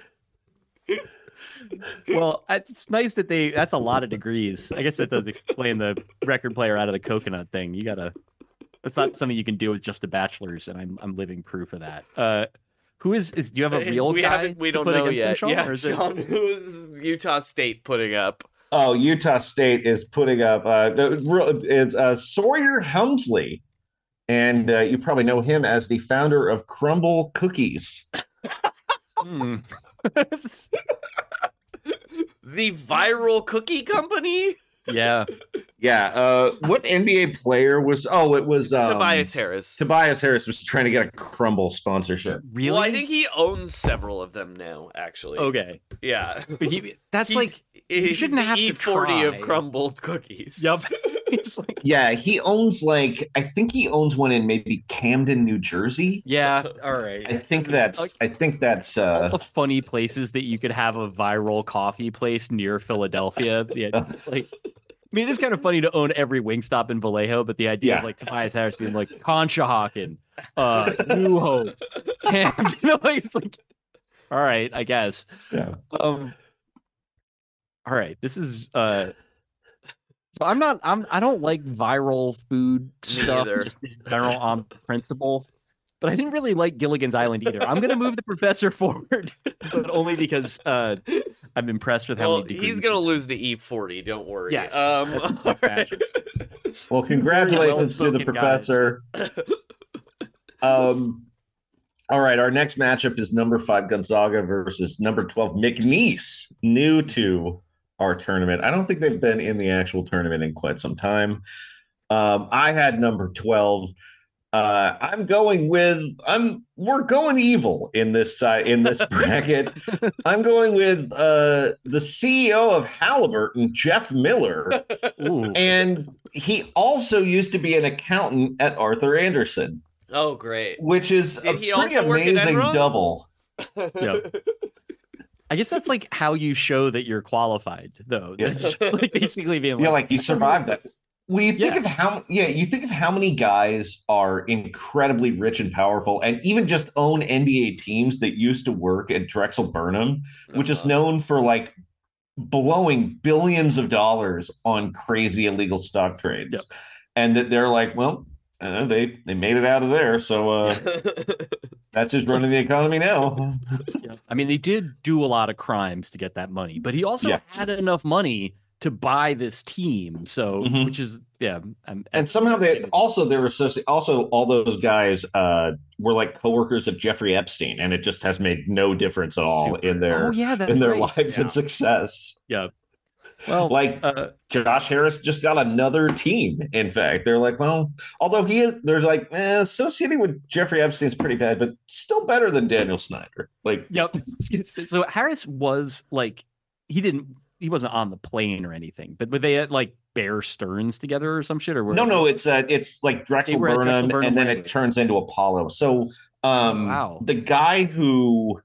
[SPEAKER 8] well, it's nice that they, that's a lot of degrees. I guess that does explain the record player out of the coconut thing. You gotta, that's not something you can do with just a bachelor's, and I'm I'm living proof of that. Uh, who is, is do you have a real
[SPEAKER 7] we
[SPEAKER 8] guy?
[SPEAKER 7] We don't know yet.
[SPEAKER 8] Sean,
[SPEAKER 7] yeah,
[SPEAKER 8] or is
[SPEAKER 7] Sean,
[SPEAKER 8] it...
[SPEAKER 7] who is Utah State putting up?
[SPEAKER 9] Oh, Utah State is putting up, uh, it's uh, Sawyer Helmsley. And uh, you probably know him as the founder of Crumble Cookies.
[SPEAKER 8] hmm.
[SPEAKER 7] The viral cookie company?
[SPEAKER 8] Yeah.
[SPEAKER 9] Yeah. Uh, what N B A player was? Oh, it was um,
[SPEAKER 7] Tobias Harris.
[SPEAKER 9] Tobias Harris was trying to get a Crumble sponsorship.
[SPEAKER 8] Really?
[SPEAKER 7] Well, I think he owns several of them now, actually.
[SPEAKER 8] Okay.
[SPEAKER 7] Yeah.
[SPEAKER 8] But he, that's
[SPEAKER 7] he's,
[SPEAKER 8] like, you
[SPEAKER 7] he's
[SPEAKER 8] shouldn't
[SPEAKER 7] the
[SPEAKER 8] have
[SPEAKER 7] E
[SPEAKER 8] to
[SPEAKER 7] forty
[SPEAKER 8] try.
[SPEAKER 7] of crumbled cookies.
[SPEAKER 8] Yep. Like...
[SPEAKER 9] Yeah, he owns like I think he owns one in maybe Camden, New Jersey.
[SPEAKER 8] Yeah, all right.
[SPEAKER 9] I think that's like, I think that's uh
[SPEAKER 8] all the funny places that you could have a viral coffee place near Philadelphia. Yeah, it's like I mean, it is kind of funny to own every Wingstop in Vallejo, but the idea
[SPEAKER 9] yeah.
[SPEAKER 8] of like Tobias Harris being like Conshohocken, uh, New Hope, Camden, you know, like it's like, all right, I guess.
[SPEAKER 9] Yeah.
[SPEAKER 8] Um. All right, this is uh. So I'm not. I'm. I don't like viral food stuff.
[SPEAKER 7] either.
[SPEAKER 8] Just in general on principle. But I didn't really like Gilligan's Island either. I'm gonna move the professor forward, but only because uh, I'm impressed with how
[SPEAKER 7] well,
[SPEAKER 8] many degrees.
[SPEAKER 7] He's gonna lose to E forty. Don't worry.
[SPEAKER 8] Yes.
[SPEAKER 7] Um, all right.
[SPEAKER 9] Well, congratulations to the professor. um. All right, our next matchup is number five Gonzaga versus number twelve McNeese, new to our tournament. I don't think they've been in the actual tournament in quite some time. Um, I had number twelve. Uh, I'm going with I'm we're going evil in this side in this bracket. I'm going with uh, the C E O of Halliburton, Jeff Miller,
[SPEAKER 8] Ooh.
[SPEAKER 9] And he also used to be an accountant at Arthur Andersen.
[SPEAKER 7] Oh, great!
[SPEAKER 9] Which is
[SPEAKER 7] Did
[SPEAKER 9] a
[SPEAKER 7] he
[SPEAKER 9] pretty
[SPEAKER 7] also work at
[SPEAKER 9] amazing
[SPEAKER 7] Enron?
[SPEAKER 9] double.
[SPEAKER 8] Yep. I guess that's like how you show that you're qualified, though. That's
[SPEAKER 9] Yeah.
[SPEAKER 8] just like basically being like,
[SPEAKER 9] Yeah, like you survived that. Well, you think
[SPEAKER 8] Yeah.
[SPEAKER 9] of how, yeah, you think of how many guys are incredibly rich and powerful, and even just own N B A teams that used to work at Drexel Burnham, which is
[SPEAKER 7] Uh-huh.
[SPEAKER 9] known for like blowing billions of dollars on crazy illegal stock trades,
[SPEAKER 8] Yep.
[SPEAKER 9] and that they're like, well, I don't know, they they made it out of there, so uh, that's who's running the economy now.
[SPEAKER 8] Yeah. I mean, they did do a lot of crimes to get that money, but he also
[SPEAKER 9] Yes.
[SPEAKER 8] had enough money to buy this team. So,
[SPEAKER 9] Mhm.
[SPEAKER 8] which is yeah. I'm,
[SPEAKER 9] And somehow they also they were associated. Also, all those guys uh, were like coworkers of Jeffrey Epstein, and it just has made no difference at all
[SPEAKER 8] Super.
[SPEAKER 9] in their
[SPEAKER 8] Oh, yeah, that's
[SPEAKER 9] in their
[SPEAKER 8] right.
[SPEAKER 9] lives
[SPEAKER 8] Yeah.
[SPEAKER 9] and success.
[SPEAKER 8] Yeah. Well,
[SPEAKER 9] like
[SPEAKER 8] uh,
[SPEAKER 9] Josh Harris just got another team. In fact, they're like, well, although he is, they're like eh, associating with Jeffrey Epstein is pretty bad, but still better than Daniel Snyder. Like,
[SPEAKER 8] yep. So Harris was like, he didn't, he wasn't on the plane or anything, but were they at like Bear Stearns together or some shit? Or
[SPEAKER 9] no, no, it's uh, it's like Drexel
[SPEAKER 8] were at Drexel
[SPEAKER 9] Burnham,
[SPEAKER 8] Burnham
[SPEAKER 9] and then
[SPEAKER 8] Way.
[SPEAKER 9] it turns into Apollo. So, um,
[SPEAKER 8] Wow.
[SPEAKER 9] the guy who,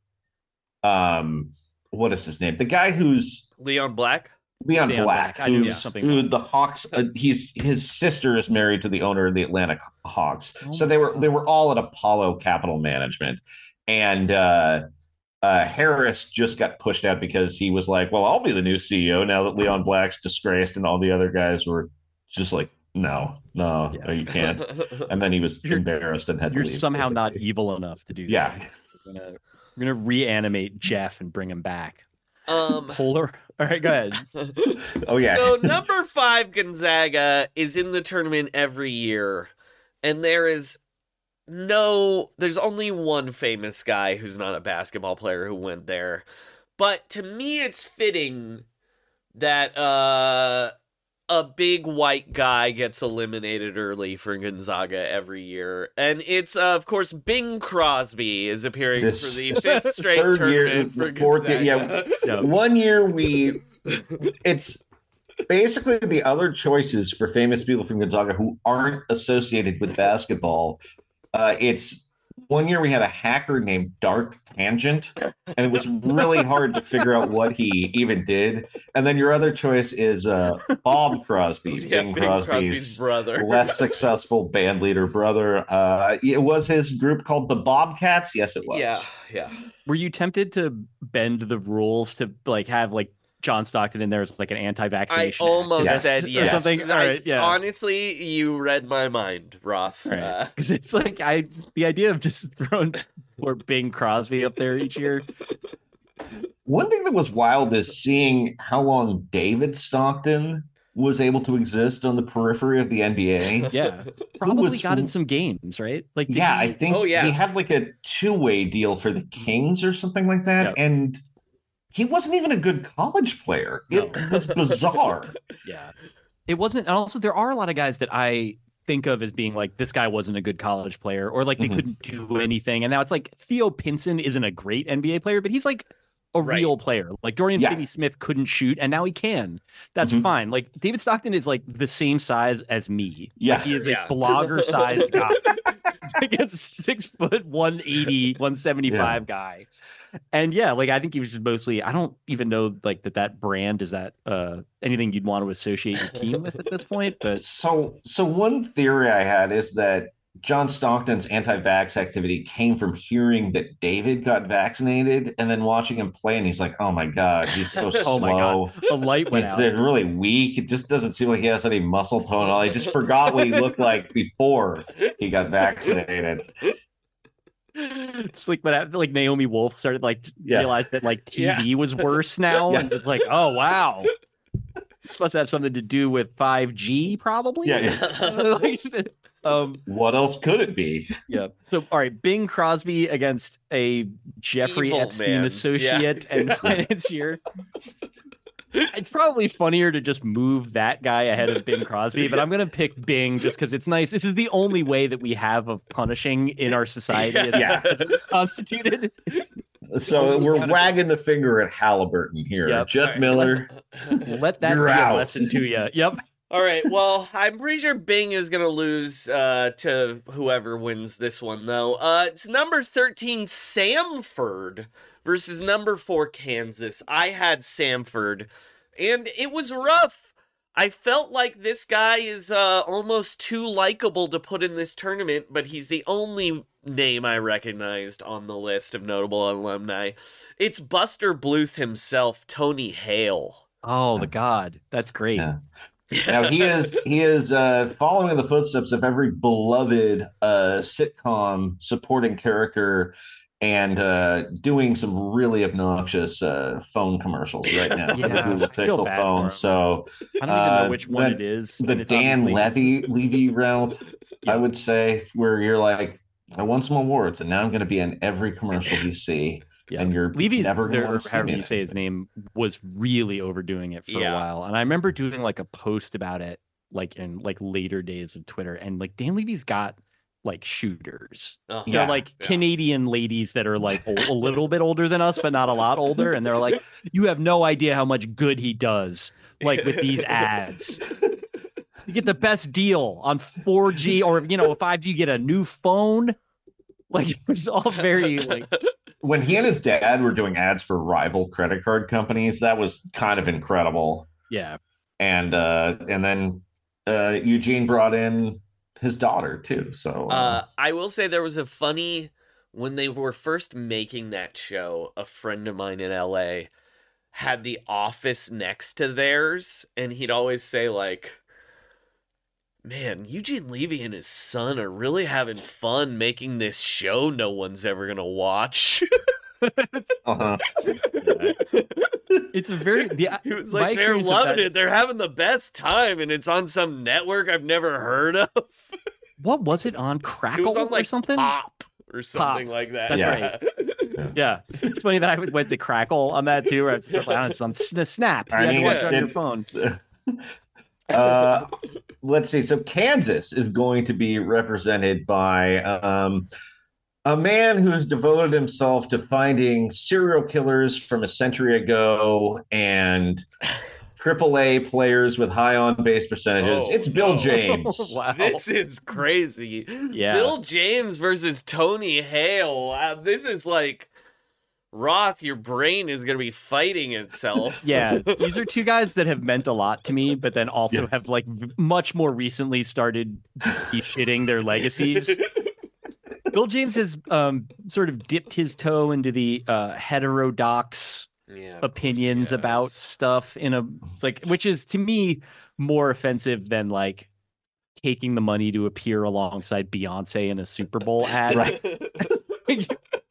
[SPEAKER 9] um, what is his name? The guy who's
[SPEAKER 7] Leon Black.
[SPEAKER 9] Leon,
[SPEAKER 8] Leon
[SPEAKER 9] Black,
[SPEAKER 8] Black. I knew
[SPEAKER 9] who's
[SPEAKER 8] something
[SPEAKER 9] who
[SPEAKER 8] about
[SPEAKER 9] the Hawks. Uh, he's his sister is married to the owner of the Atlanta Hawks.
[SPEAKER 8] Oh
[SPEAKER 9] so they were they were all at Apollo Capital Management, and uh, uh, Harris just got pushed out because he was like, "Well, I'll be the new C E O now that Leon Black's disgraced," and all the other guys were just like, "No, no,
[SPEAKER 8] Yeah.
[SPEAKER 9] no you can't." And then he was
[SPEAKER 8] You're-
[SPEAKER 9] embarrassed and had to
[SPEAKER 8] You're
[SPEAKER 9] leave,
[SPEAKER 8] somehow not
[SPEAKER 9] basically.
[SPEAKER 8] evil enough to do
[SPEAKER 9] Yeah.
[SPEAKER 8] that. We're gonna, we're gonna reanimate Jeff and bring him back.
[SPEAKER 7] Um,
[SPEAKER 8] Polar. All right, go ahead.
[SPEAKER 9] Oh yeah.
[SPEAKER 7] So number five Gonzaga is in the tournament every year, and there is no, there's only one famous guy who's not a basketball player who went there. But to me, it's fitting that uh, a big white guy gets eliminated early for Gonzaga every year. And it's, uh, of course, Bing Crosby is appearing
[SPEAKER 9] This
[SPEAKER 7] for the fifth straight
[SPEAKER 9] third year,
[SPEAKER 7] tournament for
[SPEAKER 9] the fourth year,
[SPEAKER 7] Gonzaga.
[SPEAKER 9] yeah. One year we, it's basically the other choices for famous people from Gonzaga who aren't associated with basketball. Uh, it's one year we had a hacker named Dark Tangent, and it was really hard to figure out what he even did. And then your other choice is uh, Bob Crosby,
[SPEAKER 7] Yeah,
[SPEAKER 9] Bing
[SPEAKER 7] Bing
[SPEAKER 9] Crosby's,
[SPEAKER 7] Crosby's brother.
[SPEAKER 9] less successful band leader brother. Uh, it was his group called the Bobcats. Yes, it was.
[SPEAKER 7] Yeah, yeah.
[SPEAKER 8] Were you tempted to bend the rules to like have like John Stockton in there as like an
[SPEAKER 7] I
[SPEAKER 8] anti-vaccination
[SPEAKER 7] almost
[SPEAKER 8] activist
[SPEAKER 7] said
[SPEAKER 8] or
[SPEAKER 7] yes.
[SPEAKER 8] something? All
[SPEAKER 7] I-
[SPEAKER 8] right, yeah.
[SPEAKER 7] Honestly, you read my mind, Roth.
[SPEAKER 8] Right.
[SPEAKER 7] Uh,
[SPEAKER 8] Because it's like I the idea of just throwing poor Bing Crosby up there each year.
[SPEAKER 9] One thing that was wild is seeing how long David Stockton was able to exist on the periphery of the N B A.
[SPEAKER 8] Yeah. Probably
[SPEAKER 9] was-
[SPEAKER 8] got in some games, right? Like did
[SPEAKER 9] Yeah,
[SPEAKER 8] he-
[SPEAKER 9] I think
[SPEAKER 7] Oh, yeah.
[SPEAKER 9] he had like a two-way deal for the Kings or something like that.
[SPEAKER 8] Yep.
[SPEAKER 9] And he wasn't even a good college player. It
[SPEAKER 8] No.
[SPEAKER 9] was bizarre.
[SPEAKER 8] Yeah. It wasn't, and also there are a lot of guys that I think of as being like, this guy wasn't a good college player, or like they
[SPEAKER 9] Mhm.
[SPEAKER 8] couldn't do anything. And now it's like Theo Pinson isn't a great N B A player, but he's like a
[SPEAKER 7] Right.
[SPEAKER 8] real player. Like Dorian
[SPEAKER 9] Yeah.
[SPEAKER 8] Finney-Smith couldn't shoot, and now he can. That's
[SPEAKER 9] Mhm.
[SPEAKER 8] fine. Like David Stockton is like the same size as me.
[SPEAKER 9] Yeah.
[SPEAKER 8] Like, he is
[SPEAKER 7] Yeah.
[SPEAKER 8] a blogger-sized guy. Like a six foot one eighty, one seventy-five guy. And yeah, like I think he was just mostly, I don't even know like that that brand is that uh anything you'd want to associate your team with at this point, but
[SPEAKER 9] So, so one theory I had is that John Stockton's anti-vax activity came from hearing that David got vaccinated and then watching him play, and he's like, "Oh my god, he's so slow.
[SPEAKER 8] Oh my God. a light went
[SPEAKER 9] It's
[SPEAKER 8] out.
[SPEAKER 9] they're really weak. It just doesn't seem like he has any muscle tone at all. I just forgot what he looked like before he got vaccinated."
[SPEAKER 8] It's like when I, like Naomi Wolf started like
[SPEAKER 9] Yeah.
[SPEAKER 8] realized that like T V
[SPEAKER 7] Yeah.
[SPEAKER 8] was worse now,
[SPEAKER 9] Yeah.
[SPEAKER 8] and it's like, oh wow, this must have something to do with five G, probably.
[SPEAKER 9] Yeah, yeah.
[SPEAKER 8] Like, um,
[SPEAKER 9] What else could it be?
[SPEAKER 8] yeah. So, all right, Bing Crosby against a Jeffrey
[SPEAKER 7] Evil
[SPEAKER 8] Epstein
[SPEAKER 7] man.
[SPEAKER 8] associate
[SPEAKER 7] Yeah.
[SPEAKER 8] and financier. It's probably funnier to just move that guy ahead of Bing Crosby, but I'm going to pick Bing just because it's nice. This is the only way that we have of punishing in our society as,
[SPEAKER 9] Yeah.
[SPEAKER 8] as it's constituted.
[SPEAKER 9] So we're wagging the finger at Halliburton here.
[SPEAKER 8] Yep.
[SPEAKER 9] Jeff
[SPEAKER 7] All right.
[SPEAKER 9] Miller.
[SPEAKER 8] Let that
[SPEAKER 9] You're
[SPEAKER 8] be
[SPEAKER 9] out.
[SPEAKER 8] a lesson to you. Yep.
[SPEAKER 7] All right. Well, I'm pretty sure Bing is going to lose uh, to whoever wins this one, though. Uh, it's number thirteen, Samford, versus number four, Kansas. I had Samford, and it was rough. I felt like this guy is uh, almost too likable to put in this tournament, but he's the only name I recognized on the list of notable alumni. It's Buster Bluth himself, Tony Hale.
[SPEAKER 8] Oh, the God. That's great.
[SPEAKER 9] Yeah. Now he is he is uh, following in the footsteps of every beloved uh, sitcom supporting character and uh, doing some really obnoxious uh, phone commercials right now for the
[SPEAKER 8] Yeah,
[SPEAKER 9] Google
[SPEAKER 8] I feel
[SPEAKER 9] Pixel
[SPEAKER 8] bad for
[SPEAKER 9] phone.
[SPEAKER 8] him.
[SPEAKER 9] So
[SPEAKER 8] I don't even know
[SPEAKER 9] uh,
[SPEAKER 8] which one
[SPEAKER 9] the-
[SPEAKER 8] it is.
[SPEAKER 9] The
[SPEAKER 8] and it's
[SPEAKER 9] Dan
[SPEAKER 8] obviously-
[SPEAKER 9] Levy Levy route,
[SPEAKER 8] Yeah.
[SPEAKER 9] I would say, where you're like, I won some awards, and now I'm going to be in every commercial you see.
[SPEAKER 8] Yeah.
[SPEAKER 9] And you're
[SPEAKER 8] Levy's,
[SPEAKER 9] never going
[SPEAKER 8] there,
[SPEAKER 9] to
[SPEAKER 8] or
[SPEAKER 9] want to see
[SPEAKER 8] however
[SPEAKER 9] me
[SPEAKER 8] you
[SPEAKER 9] in
[SPEAKER 8] say his name, was really overdoing it for
[SPEAKER 7] Yeah.
[SPEAKER 8] a while. And I remember doing like a post about it, like in like later days of Twitter. And like Dan Levy's got like shooters.
[SPEAKER 7] Uh-huh.
[SPEAKER 8] They're
[SPEAKER 9] Yeah,
[SPEAKER 8] like
[SPEAKER 7] yeah.
[SPEAKER 8] Canadian ladies that are like a, a little bit older than us, but not a lot older. And they're like, you have no idea how much good he does, like with these ads. You get the best deal on four G or, you know, five G, you get a new phone. Like it's all very like,
[SPEAKER 9] When he and his dad were doing ads for rival credit card companies, that was kind of incredible.
[SPEAKER 8] yeah.
[SPEAKER 9] And uh, and then uh, Eugene brought in his daughter too. So uh,
[SPEAKER 7] Uh, I will say there was a funny when they were first making that show. A friend of mine in L A had the office next to theirs, and he'd always say like, "Man, Eugene Levy and his son are really having fun making this show no one's ever gonna watch."
[SPEAKER 9] uh-huh.
[SPEAKER 8] It's a very, the,
[SPEAKER 7] He was
[SPEAKER 8] my
[SPEAKER 7] like, "They're
[SPEAKER 8] experience of
[SPEAKER 7] loving
[SPEAKER 8] that-
[SPEAKER 7] it. They're having the best time, and it's on some network I've never heard of."
[SPEAKER 8] What was it on
[SPEAKER 7] It
[SPEAKER 8] Crackle
[SPEAKER 7] was on like
[SPEAKER 8] or something?
[SPEAKER 7] Pop or something like that.
[SPEAKER 8] That's
[SPEAKER 7] yeah.
[SPEAKER 8] right. Yeah, it's funny that I went to Crackle on that too. Or it's on, it's on the Snap. You
[SPEAKER 9] I
[SPEAKER 8] had to
[SPEAKER 9] mean,
[SPEAKER 8] watch it on
[SPEAKER 9] it-
[SPEAKER 8] your phone.
[SPEAKER 9] uh, let's see. So Kansas is going to be represented by um, a man who has devoted himself to finding serial killers from a century ago and triple A players with high on base percentages.
[SPEAKER 7] Oh,
[SPEAKER 9] it's Bill
[SPEAKER 7] no.
[SPEAKER 9] James.
[SPEAKER 8] Wow.
[SPEAKER 7] This is crazy.
[SPEAKER 8] Yeah.
[SPEAKER 7] Bill James versus Tony Hale. Uh, this is like Roth, your brain is going to be fighting itself.
[SPEAKER 8] Yeah, these are two guys that have meant a lot to me, but then also
[SPEAKER 9] Yeah.
[SPEAKER 8] have like v- much more recently started shitting their legacies. Bill James has um, sort of dipped his toe into the uh, heterodox
[SPEAKER 7] Yeah, of
[SPEAKER 8] opinions
[SPEAKER 7] course he
[SPEAKER 8] about
[SPEAKER 7] has.
[SPEAKER 8] stuff in a it's like, which is to me more offensive than like taking the money to appear alongside Beyonce in a Super Bowl ad.
[SPEAKER 9] Right.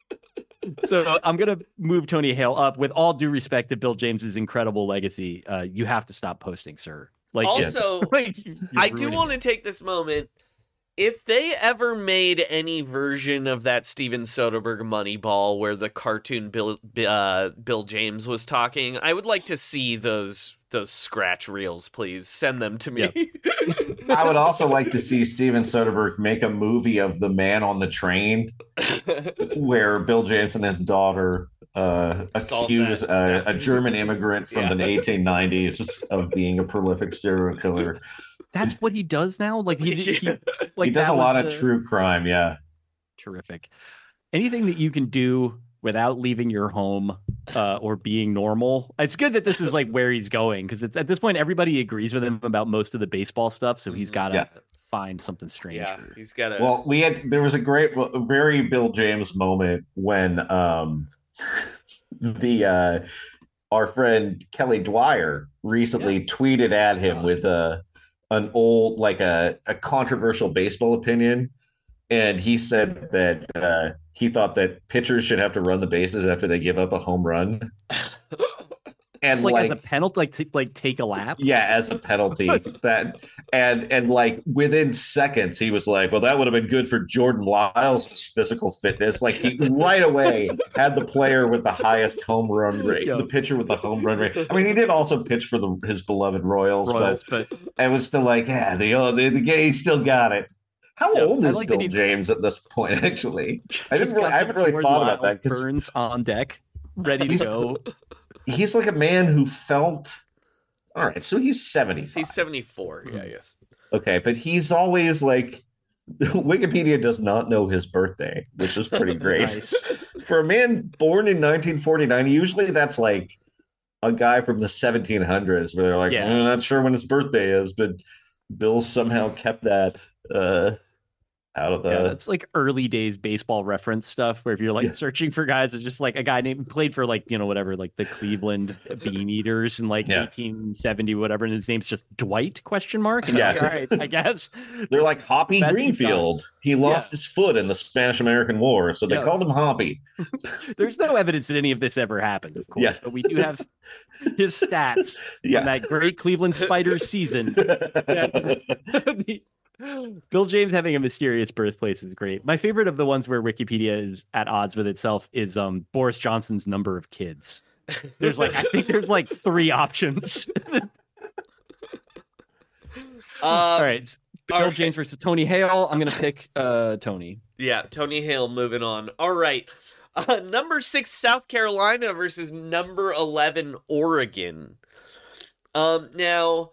[SPEAKER 8] So I'm gonna move Tony Hale up. With all due respect to Bill James's incredible legacy, uh, you have to stop posting, sir. Like,
[SPEAKER 7] Also,
[SPEAKER 8] like, you're
[SPEAKER 7] I do
[SPEAKER 8] ruining
[SPEAKER 7] want
[SPEAKER 8] it.
[SPEAKER 7] to take this moment. If they ever made any version of that Steven Soderbergh Moneyball where the cartoon Bill uh, Bill James was talking, I would like to see those those scratch reels. Please send them to me.
[SPEAKER 9] I would also like to see Steven Soderbergh make a movie of The Man on the Train, where Bill James and his daughter uh,
[SPEAKER 7] Solve
[SPEAKER 9] accuse
[SPEAKER 7] that-
[SPEAKER 9] a,
[SPEAKER 7] that
[SPEAKER 9] a German immigrant from
[SPEAKER 7] Yeah.
[SPEAKER 9] the eighteen nineties of being a prolific serial killer.
[SPEAKER 8] That's what he does now. Like he, he
[SPEAKER 7] Yeah.
[SPEAKER 8] like
[SPEAKER 9] he does
[SPEAKER 8] that
[SPEAKER 9] a
[SPEAKER 8] was
[SPEAKER 9] lot of
[SPEAKER 8] the-
[SPEAKER 9] true crime, yeah.
[SPEAKER 8] Terrific. Anything that you can do without leaving your home uh, or being normal. It's good that this is like where he's going, because it's at this point everybody agrees with him about most of the baseball stuff, so he's got to
[SPEAKER 9] Yeah.
[SPEAKER 8] find something strange.
[SPEAKER 7] Yeah, he's got to.
[SPEAKER 9] Well, we had there was a great, a very Bill James moment when um, the uh, our friend Kelly Dwyer recently tweeted at him with a an old like a, a controversial baseball opinion, and he said that uh, he thought that pitchers should have to run the bases after they give up a home run, and
[SPEAKER 8] Like,
[SPEAKER 9] like,
[SPEAKER 8] as a penalty, like t- like take a lap.
[SPEAKER 9] yeah, as a penalty. that and and like within seconds, he was like, "Well, that would have been good for Jordan Lyles' physical fitness." Like he right away had the player with the highest home run rate,
[SPEAKER 8] Yo.
[SPEAKER 9] the pitcher with the home run rate. I mean, he did also pitch for the his beloved Royals,
[SPEAKER 8] Royals,
[SPEAKER 9] but
[SPEAKER 8] but
[SPEAKER 9] it was still like, yeah, the oh, the, the guy still got it. How
[SPEAKER 8] Yeah,
[SPEAKER 9] old
[SPEAKER 8] I
[SPEAKER 9] is
[SPEAKER 8] like that
[SPEAKER 9] Bill
[SPEAKER 8] he-
[SPEAKER 9] James at this point? Actually, I
[SPEAKER 8] just
[SPEAKER 9] didn't really,
[SPEAKER 8] got
[SPEAKER 9] I haven't really
[SPEAKER 8] Jordan
[SPEAKER 9] thought about
[SPEAKER 8] Lyles
[SPEAKER 9] that because
[SPEAKER 8] Burns on deck, ready to
[SPEAKER 9] He's-
[SPEAKER 8] go.
[SPEAKER 9] he's like a man who felt. All right, so he's seventy-five.
[SPEAKER 7] He's seventy-four. Yeah,
[SPEAKER 8] Hmm.
[SPEAKER 7] yes.
[SPEAKER 9] Okay, but he's always like Wikipedia does not know his birthday, which is pretty great.
[SPEAKER 8] Nice.
[SPEAKER 9] For a man born in nineteen forty-nine, usually that's like a guy from the seventeen hundreds where they're like,
[SPEAKER 8] Yeah.
[SPEAKER 9] "Mm, not sure when his birthday is, but Bill somehow kept that uh out of the.
[SPEAKER 8] Yeah, that's like early days baseball reference stuff where if you're like
[SPEAKER 9] Yeah.
[SPEAKER 8] searching for guys, it's just like a guy named played for like, you know, whatever, like the Cleveland Bean Eaters in like
[SPEAKER 9] Yeah.
[SPEAKER 8] eighteen seventy, whatever. And his name's just Dwight question mark. And
[SPEAKER 9] Yeah.
[SPEAKER 8] yeah. All right, I guess.
[SPEAKER 9] They're like Hoppy
[SPEAKER 8] That's
[SPEAKER 9] Greenfield. He lost his foot in the Spanish American War, so they
[SPEAKER 8] Yeah.
[SPEAKER 9] called him Hoppy.
[SPEAKER 8] There's no evidence that any of this ever happened, of course.
[SPEAKER 9] Yeah.
[SPEAKER 8] But we do have his stats
[SPEAKER 9] Yeah.
[SPEAKER 8] from that great Cleveland Spiders season. The- Bill James having a mysterious birthplace is great. My favorite of the ones where Wikipedia is at odds with itself is um Boris Johnson's number of kids. There's like I think there's like three options.
[SPEAKER 7] Uh,
[SPEAKER 8] all right. Bill
[SPEAKER 7] all right.
[SPEAKER 8] James versus Tony Hale. I'm gonna pick uh Tony.
[SPEAKER 7] Yeah, Tony Hale moving on. All right. Uh, number six, South Carolina versus number eleven, Oregon. Um, now,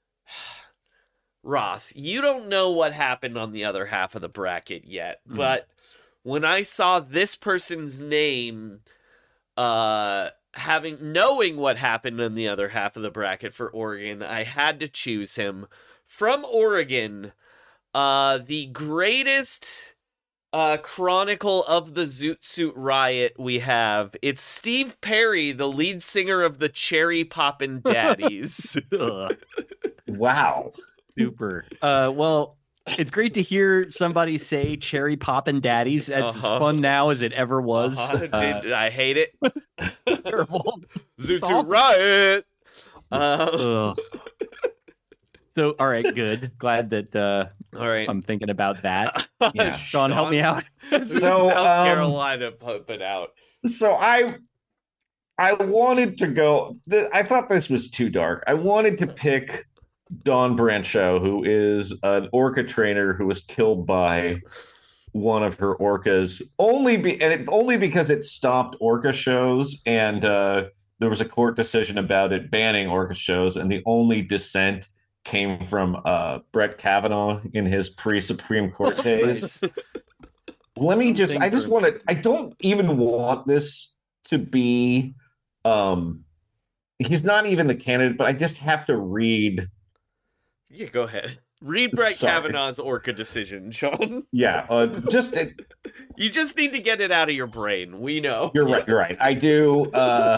[SPEAKER 7] Roth, you don't know what happened on the other half of the bracket yet,
[SPEAKER 8] Mm.
[SPEAKER 7] but when I saw this person's name, uh, having knowing what happened on the other half of the bracket for Oregon, I had to choose him. From Oregon, uh, the greatest uh, chronicle of the Zoot Suit Riot we have. It's Steve Perry, the lead singer of the Cherry Poppin' Daddies.
[SPEAKER 8] Ugh,
[SPEAKER 9] Wow.
[SPEAKER 8] super. Uh, well, it's great to hear somebody say Cherry Poppin' Daddies. That's
[SPEAKER 7] Uh-huh.
[SPEAKER 8] as fun now as it ever was.
[SPEAKER 7] Uh-huh.
[SPEAKER 8] Uh,
[SPEAKER 7] Did- I hate it.
[SPEAKER 8] terrible.
[SPEAKER 7] Zoot
[SPEAKER 8] It's
[SPEAKER 7] Suit
[SPEAKER 8] awful.
[SPEAKER 7] Riot. Uh,
[SPEAKER 8] Ugh. So, all right, good. Glad that uh,
[SPEAKER 7] all right.
[SPEAKER 8] I'm thinking about that.
[SPEAKER 9] Yeah.
[SPEAKER 8] Sean, help me out.
[SPEAKER 7] Who's
[SPEAKER 9] So,
[SPEAKER 7] South
[SPEAKER 9] um,
[SPEAKER 7] Carolina pumping out.
[SPEAKER 9] So I I wanted to go th- I thought this was too dark. I wanted to pick Dawn Brancheau, who is an orca trainer who was killed by one of her orcas, only be and it, only because it stopped orca shows, and uh, there was a court decision about it banning orca shows, and the only dissent came from uh, Brett Kavanaugh in his pre-Supreme Court days. Let me
[SPEAKER 8] Some
[SPEAKER 9] just I
[SPEAKER 8] things
[SPEAKER 9] just
[SPEAKER 8] are-
[SPEAKER 9] want to I don't even want this to be um he's not even the candidate, but I just have to read.
[SPEAKER 7] Yeah, go ahead. Read Brett
[SPEAKER 9] Sorry.
[SPEAKER 7] Kavanaugh's orca decision, Sean.
[SPEAKER 9] Yeah, uh, just it,
[SPEAKER 7] You just need to get it out of your brain. We know.
[SPEAKER 9] you're right, you're right. I do uh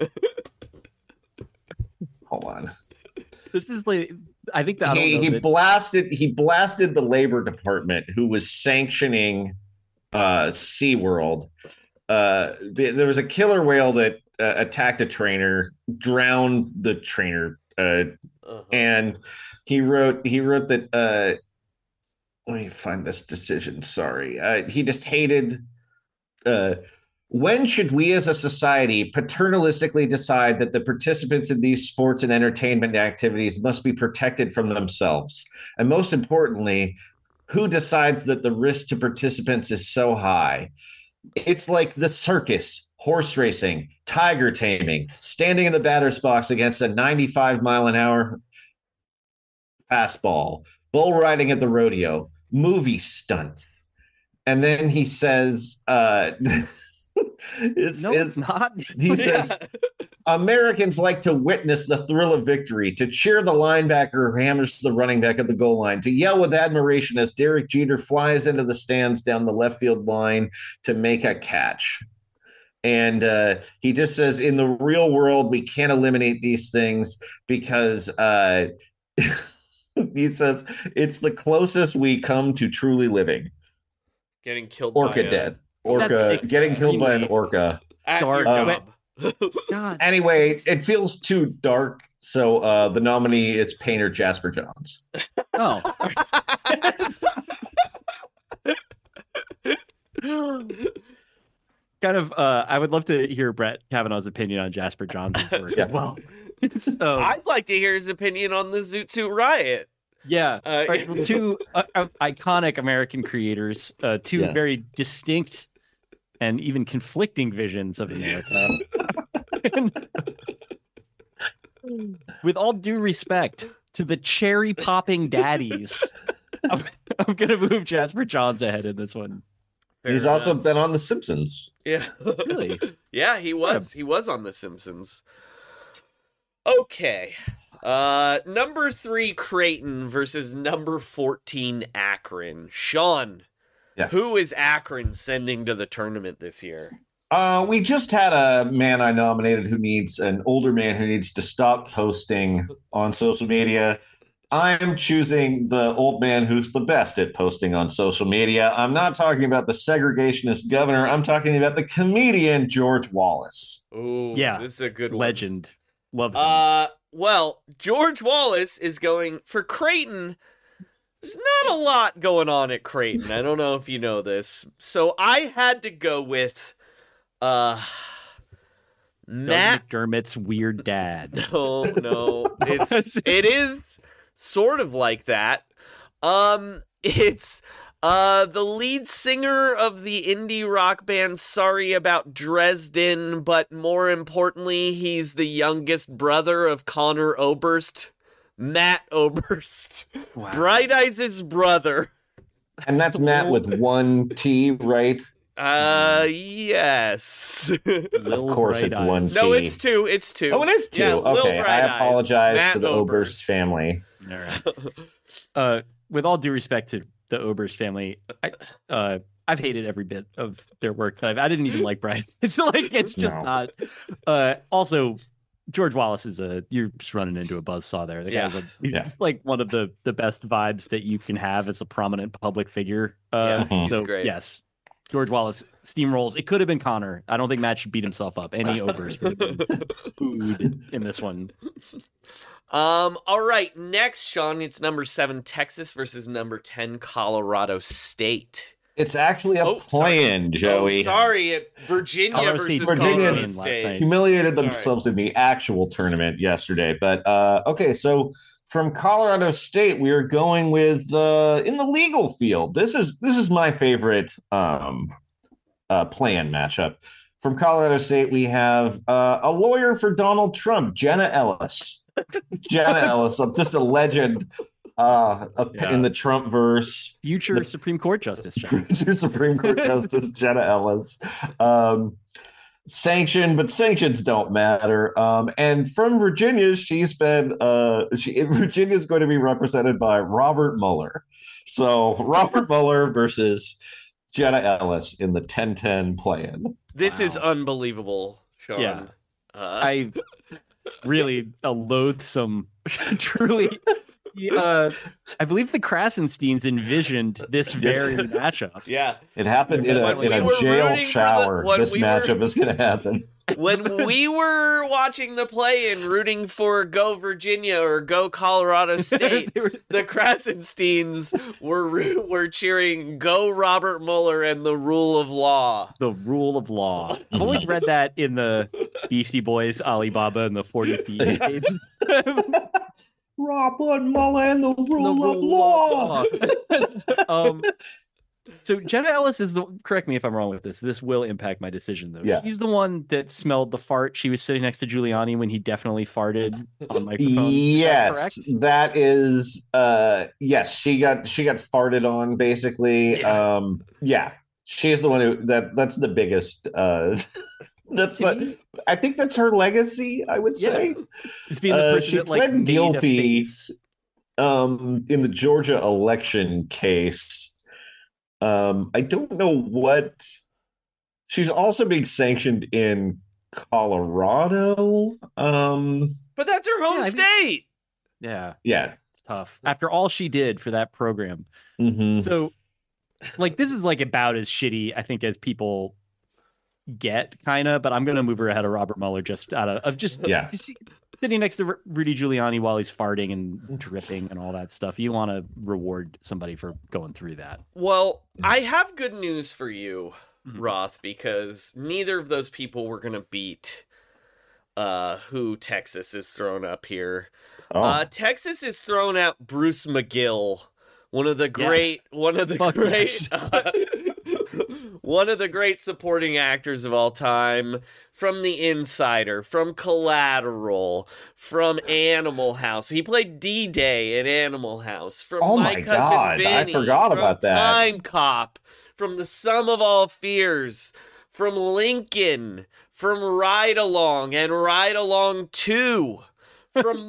[SPEAKER 9] hold on.
[SPEAKER 8] This is like, I think that I don't
[SPEAKER 9] He,
[SPEAKER 8] know
[SPEAKER 9] he
[SPEAKER 8] that-
[SPEAKER 9] blasted he blasted the Labor Department, who was sanctioning uh SeaWorld. Uh there was a killer whale that uh, attacked a trainer, drowned the trainer, uh
[SPEAKER 7] Uh-huh.
[SPEAKER 9] and he wrote he wrote that uh let me find this decision, sorry. Uh he just hated uh when should we as a society paternalistically decide that the participants in these sports and entertainment activities must be protected from themselves? And most importantly, who decides that the risk to participants is so high? It's like the circus, horse racing, tiger taming, standing in the batter's box against a ninety-five mile an hour fastball, bull riding at the rodeo, movie stunts. And then he says, uh, it's,
[SPEAKER 8] no,
[SPEAKER 9] it's
[SPEAKER 8] it's not.
[SPEAKER 9] he says Americans like to witness the thrill of victory, to cheer the linebacker who hammers the running back at the goal line, to yell with admiration as Derek Jeter flies into the stands down the left field line to make a catch. And uh, he just says, in the real world, we can't eliminate these things because uh, he says it's the closest we come to truly living.
[SPEAKER 7] Getting killed
[SPEAKER 9] Orca
[SPEAKER 7] by a-
[SPEAKER 9] dead. Orca
[SPEAKER 8] That's
[SPEAKER 9] getting killed by an
[SPEAKER 8] extremely
[SPEAKER 9] orca.
[SPEAKER 7] At
[SPEAKER 8] Dark.
[SPEAKER 7] your
[SPEAKER 9] Um,
[SPEAKER 7] job.
[SPEAKER 8] God.
[SPEAKER 9] Anyway, it feels too dark, so uh, the nominee is painter Jasper Johns.
[SPEAKER 8] Oh. kind of uh I would love to hear Brett Kavanaugh's opinion on Jasper Johnson's work
[SPEAKER 9] Yeah.
[SPEAKER 8] as well. So
[SPEAKER 7] I'd like to hear his opinion on the Zoot Suit Riot.
[SPEAKER 8] yeah,
[SPEAKER 7] Uh,
[SPEAKER 8] All right, well, two uh, uh, iconic American creators, uh, two
[SPEAKER 9] Yeah.
[SPEAKER 8] very distinct and even conflicting visions of America. And with all due respect to the cherry popping daddies, I'm, I'm gonna move Jasper Johns ahead in this one.
[SPEAKER 7] Fair
[SPEAKER 9] He's also
[SPEAKER 7] enough.
[SPEAKER 9] been on The Simpsons.
[SPEAKER 7] Yeah.
[SPEAKER 8] Really?
[SPEAKER 7] Yeah, he was. He was on The Simpsons. Okay. Uh number three Creighton versus number fourteen Akron. Sean,
[SPEAKER 9] Yes.
[SPEAKER 7] Who is Akron sending to the tournament this year?
[SPEAKER 9] Uh, we just had a man I nominated who needs an older man who needs to stop posting on social media. I'm choosing the old man who's the best at posting on social media. I'm not talking about the segregationist governor. I'm talking about the comedian George Wallace.
[SPEAKER 7] Ooh,
[SPEAKER 8] Yeah,
[SPEAKER 7] this is a good one.
[SPEAKER 8] Legend. Love him.
[SPEAKER 7] Uh, well, George Wallace is going for Creighton. There's not a lot going on at Creighton. I don't know if you know this. So I had to go with uh Matt
[SPEAKER 8] Doug McDermott's weird dad.
[SPEAKER 7] No, no. It's it is sort of like that. Um it's uh the lead singer of the indie rock band Sorry About Dresden, but more importantly, he's the youngest brother of Connor Oberst. Matt Oberst. Wow. Bright Eyes' brother.
[SPEAKER 9] And that's Matt with one T, right?
[SPEAKER 7] Uh, yes.
[SPEAKER 9] Of course it's one T.
[SPEAKER 7] No, it's two. It's two.
[SPEAKER 9] Oh, it is two.
[SPEAKER 7] Yeah,
[SPEAKER 9] okay, I apologize
[SPEAKER 7] Matt
[SPEAKER 9] to the
[SPEAKER 7] Oberst.
[SPEAKER 9] Oberst family.
[SPEAKER 8] All right. Uh, with all due respect to the Oberst family, I, uh, I've hated every bit of their work. That I've, I didn't even like Brian. It's like it's just
[SPEAKER 9] No.
[SPEAKER 8] not. Uh, also, George Wallace is a you're just running into a buzzsaw there. The
[SPEAKER 7] Yeah.
[SPEAKER 8] guy's a, he's
[SPEAKER 9] Yeah.
[SPEAKER 8] like one of the the best vibes that you can have as a prominent public figure. Uh,
[SPEAKER 7] Yeah, he's
[SPEAKER 8] so
[SPEAKER 7] great.
[SPEAKER 8] yes, George Wallace steamrolls. It could have been Connor. I don't think Matt should beat himself up. Any Oberst would have been food in this one.
[SPEAKER 7] Um, all right, next, Sean, it's number seven, Texas versus number ten, Colorado State.
[SPEAKER 9] It's actually a
[SPEAKER 7] Oh,
[SPEAKER 9] plan, Joey.
[SPEAKER 7] Oh, sorry, it, Virginia
[SPEAKER 8] Colorado
[SPEAKER 7] versus
[SPEAKER 8] State
[SPEAKER 9] Virginia
[SPEAKER 7] Colorado
[SPEAKER 8] last
[SPEAKER 7] State.
[SPEAKER 8] night.
[SPEAKER 9] Humiliated
[SPEAKER 7] Sorry.
[SPEAKER 9] themselves in the actual tournament yesterday. But uh, okay, so from Colorado State, we are going with uh, in the legal field. This is this is my favorite um, uh, plan matchup. From Colorado State, we have uh, a lawyer for Donald Trump, Jenna Ellis. Jenna Ellis, uh, just a legend uh, a-
[SPEAKER 8] Yeah.
[SPEAKER 9] in the Trump verse.
[SPEAKER 8] Future
[SPEAKER 9] The-
[SPEAKER 8] Supreme Court Justice. John.
[SPEAKER 9] Future Supreme Court Justice Jenna Ellis. Um, sanctioned, but sanctions don't matter. Um, and from Virginia, she's been uh, she, Virginia's going to be represented by Robert Mueller. So Robert Mueller versus Jenna Ellis in the ten ten plan.
[SPEAKER 7] This
[SPEAKER 8] Wow.
[SPEAKER 7] is unbelievable, Sean.
[SPEAKER 8] Yeah.
[SPEAKER 7] Uh,
[SPEAKER 8] I really a loathsome, truly. Uh, I believe the Krasensteins envisioned this very matchup.
[SPEAKER 7] yeah.
[SPEAKER 9] It happened in a,
[SPEAKER 7] When
[SPEAKER 9] in
[SPEAKER 7] we
[SPEAKER 9] a
[SPEAKER 7] were
[SPEAKER 9] jail
[SPEAKER 7] rooting for the-
[SPEAKER 9] shower.
[SPEAKER 7] when
[SPEAKER 9] This
[SPEAKER 7] we were-
[SPEAKER 9] matchup is going to happen.
[SPEAKER 7] When we were watching the play and rooting for Go Virginia or Go Colorado State,
[SPEAKER 8] They were-
[SPEAKER 7] the Krasensteins were roo- were cheering Go Robert Mueller and the rule of law.
[SPEAKER 8] The rule of law. I've always read that in the Beastie Boys, Alibaba, and the forty Thieves game.
[SPEAKER 9] Robert Mueller and the rule,
[SPEAKER 8] The
[SPEAKER 9] of law.
[SPEAKER 8] um, so Jenna Ellis is the. Correct me if I'm wrong with this. This will impact my decision, though.
[SPEAKER 9] Yeah.
[SPEAKER 8] She's the one that smelled the fart. She was sitting next to Giuliani when he definitely farted on microphone. Is that
[SPEAKER 9] Yes,
[SPEAKER 8] correct?
[SPEAKER 9] that is uh yes, she got she got farted on basically.
[SPEAKER 8] Yeah.
[SPEAKER 9] Um yeah. She's the one who that that's the biggest uh that's
[SPEAKER 8] To
[SPEAKER 9] the
[SPEAKER 8] me-
[SPEAKER 9] I think that's her legacy, I would
[SPEAKER 8] Yeah.
[SPEAKER 9] say.
[SPEAKER 8] It's being the
[SPEAKER 9] Uh,
[SPEAKER 8] person
[SPEAKER 9] she
[SPEAKER 8] that like
[SPEAKER 9] pled
[SPEAKER 8] made a
[SPEAKER 9] guilty.
[SPEAKER 8] face.
[SPEAKER 9] Um in the Georgia election case. Um I don't know what she's also being sanctioned in Colorado. Um
[SPEAKER 7] But that's her home
[SPEAKER 8] Yeah, I think-
[SPEAKER 7] state.
[SPEAKER 8] Yeah,
[SPEAKER 9] yeah.
[SPEAKER 8] it's tough. After all she did for that program.
[SPEAKER 9] Mhm.
[SPEAKER 8] So, like, this is like about as shitty, I think, as people get, kind of. But I'm gonna move her ahead of Robert Mueller just out of, of just
[SPEAKER 9] Yeah.
[SPEAKER 8] just sitting next to Ru- Rudy Giuliani while he's farting and dripping and all that stuff. You want to reward somebody for going through that.
[SPEAKER 7] Well, I have good news for you,
[SPEAKER 8] Mhm.
[SPEAKER 7] Roth, because neither of those people were going to beat uh, who Texas is thrown up here.
[SPEAKER 9] Oh.
[SPEAKER 7] Uh, Texas is thrown out Bruce McGill, one of the great, one of the
[SPEAKER 8] Fuck
[SPEAKER 7] great,
[SPEAKER 8] yes.
[SPEAKER 7] uh, one of the great supporting actors of all time, from The Insider, from Collateral, from Animal House. He played D-Day in Animal House. From
[SPEAKER 9] Oh
[SPEAKER 7] My
[SPEAKER 9] my
[SPEAKER 7] Cousin
[SPEAKER 9] God, I
[SPEAKER 7] Vinny,
[SPEAKER 9] forgot
[SPEAKER 7] from
[SPEAKER 9] about that.
[SPEAKER 7] Time Cop, from The Sum of All Fears, from Lincoln, from Ride Along and Ride Along two, from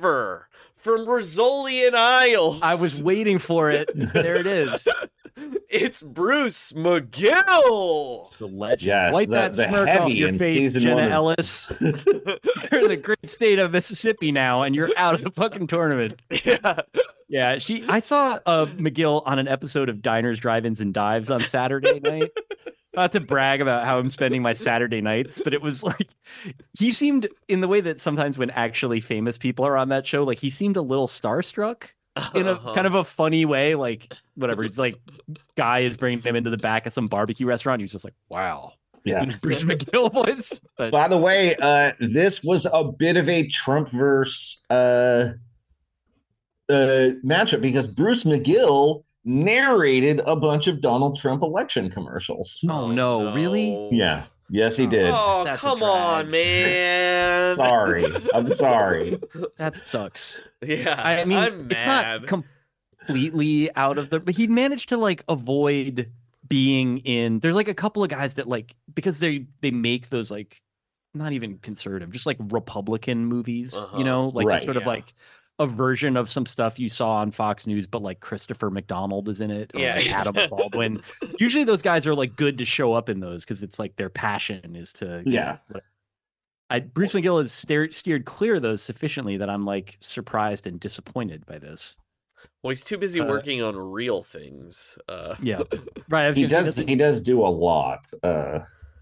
[SPEAKER 7] MacGyver, from Rizzoli and Isles.
[SPEAKER 8] I was waiting for it. There it is.
[SPEAKER 7] It's Bruce McGill,
[SPEAKER 8] the legend.
[SPEAKER 9] Yes,
[SPEAKER 8] Wipe
[SPEAKER 9] the,
[SPEAKER 8] that
[SPEAKER 9] the
[SPEAKER 8] smirk off
[SPEAKER 9] heavy
[SPEAKER 8] your
[SPEAKER 9] in
[SPEAKER 8] face,
[SPEAKER 9] season
[SPEAKER 8] Jenna
[SPEAKER 9] one. Of...
[SPEAKER 8] Ellis. You're in the great state of Mississippi now, and you're out of the fucking tournament.
[SPEAKER 7] Yeah.
[SPEAKER 8] Yeah, she. I saw uh, McGill on an episode of Diners, Drive-Ins, and Dives on Saturday night. Not to brag about how I'm spending my Saturday nights, but it was like he seemed in the way that sometimes when actually famous people are on that show, like he seemed a little starstruck in a
[SPEAKER 7] Uh-huh.
[SPEAKER 8] kind of a funny way. Like whatever, it's like guy is bringing him into the back of some barbecue restaurant. He was just like, "Wow,
[SPEAKER 9] Yeah.
[SPEAKER 8] Bruce McGill was." But
[SPEAKER 9] By the way, uh, this was a bit of a Trumpverse uh, uh, matchup because Bruce McGill narrated a bunch of Donald Trump election commercials.
[SPEAKER 8] oh no, really?
[SPEAKER 9] Yeah. Yes, he did.
[SPEAKER 7] Oh,
[SPEAKER 8] That's a
[SPEAKER 7] come
[SPEAKER 8] drag.
[SPEAKER 7] on, man.
[SPEAKER 9] Sorry. I'm sorry.
[SPEAKER 8] That sucks.
[SPEAKER 7] Yeah,
[SPEAKER 8] I mean,
[SPEAKER 7] I'm
[SPEAKER 8] it's
[SPEAKER 7] mad.
[SPEAKER 8] not completely out of the, but he managed to like avoid being in. There's like a couple of guys that like because they they make those like not even conservative, just like Republican movies,
[SPEAKER 7] Uh-huh.
[SPEAKER 8] you know, like
[SPEAKER 9] Right.
[SPEAKER 8] sort of
[SPEAKER 7] Yeah.
[SPEAKER 8] like a version of some stuff you saw on Fox News, but like Christopher McDonald is in it, or
[SPEAKER 7] Yeah.
[SPEAKER 8] like Adam Baldwin. Usually those guys are like good to show up in those because it's like their passion is to you
[SPEAKER 9] Yeah.
[SPEAKER 8] know, I, Bruce McGill has steered, steered clear of those sufficiently that I'm like surprised and disappointed by this.
[SPEAKER 7] Well, he's too busy
[SPEAKER 8] Uh,
[SPEAKER 7] working on real things. Uh,
[SPEAKER 8] Yeah, right. I was
[SPEAKER 9] He
[SPEAKER 8] gonna say,
[SPEAKER 9] does
[SPEAKER 8] doesn't-
[SPEAKER 9] he does do a lot. Uh,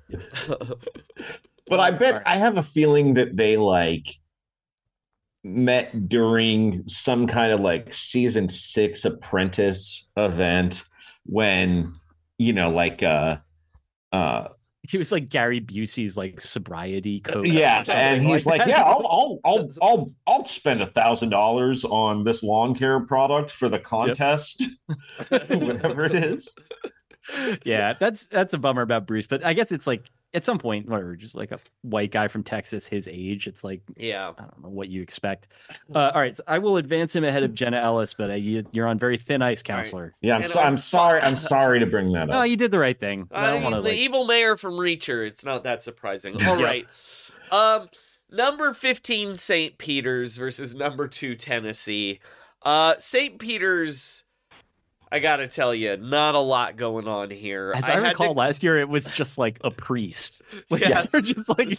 [SPEAKER 9] but I bet
[SPEAKER 8] Right.
[SPEAKER 9] I have a feeling that they like met during some kind of like season six apprentice event when you know like uh uh
[SPEAKER 8] he was like Gary Busey's like sobriety coach.
[SPEAKER 9] yeah
[SPEAKER 8] or something
[SPEAKER 9] and he's like,
[SPEAKER 8] that.
[SPEAKER 9] yeah I'll I'll I'll I'll, I'll spend a thousand dollars on this lawn care product for the contest whatever it is.
[SPEAKER 8] Yeah, that's that's a bummer about Bruce, but I guess it's like at some point, whatever, just like a white guy from Texas, his age, it's like
[SPEAKER 7] yeah.
[SPEAKER 8] I don't know what you expect. Uh, all right, so I will advance him ahead of Jenna Ellis, but uh, you, you're on very thin ice, counselor.
[SPEAKER 9] Yeah, I'm
[SPEAKER 7] And
[SPEAKER 9] so,
[SPEAKER 7] I'm
[SPEAKER 9] I'm sorry I'm sorry to bring that
[SPEAKER 8] No,
[SPEAKER 9] up.
[SPEAKER 8] you did the right thing. I
[SPEAKER 7] I
[SPEAKER 8] don't
[SPEAKER 7] mean,
[SPEAKER 8] want
[SPEAKER 7] the
[SPEAKER 8] to like.
[SPEAKER 7] evil mayor from Reacher. It's not that surprising. All right. Um, number fifteen, Saint Peter's versus number two, Tennessee. Uh, Saint Peter's. I gotta tell you, not a lot going on here.
[SPEAKER 8] As I,
[SPEAKER 7] had
[SPEAKER 8] recall,
[SPEAKER 7] to-
[SPEAKER 8] last year it was just like a priest. Like,
[SPEAKER 7] Yeah.
[SPEAKER 8] they're just like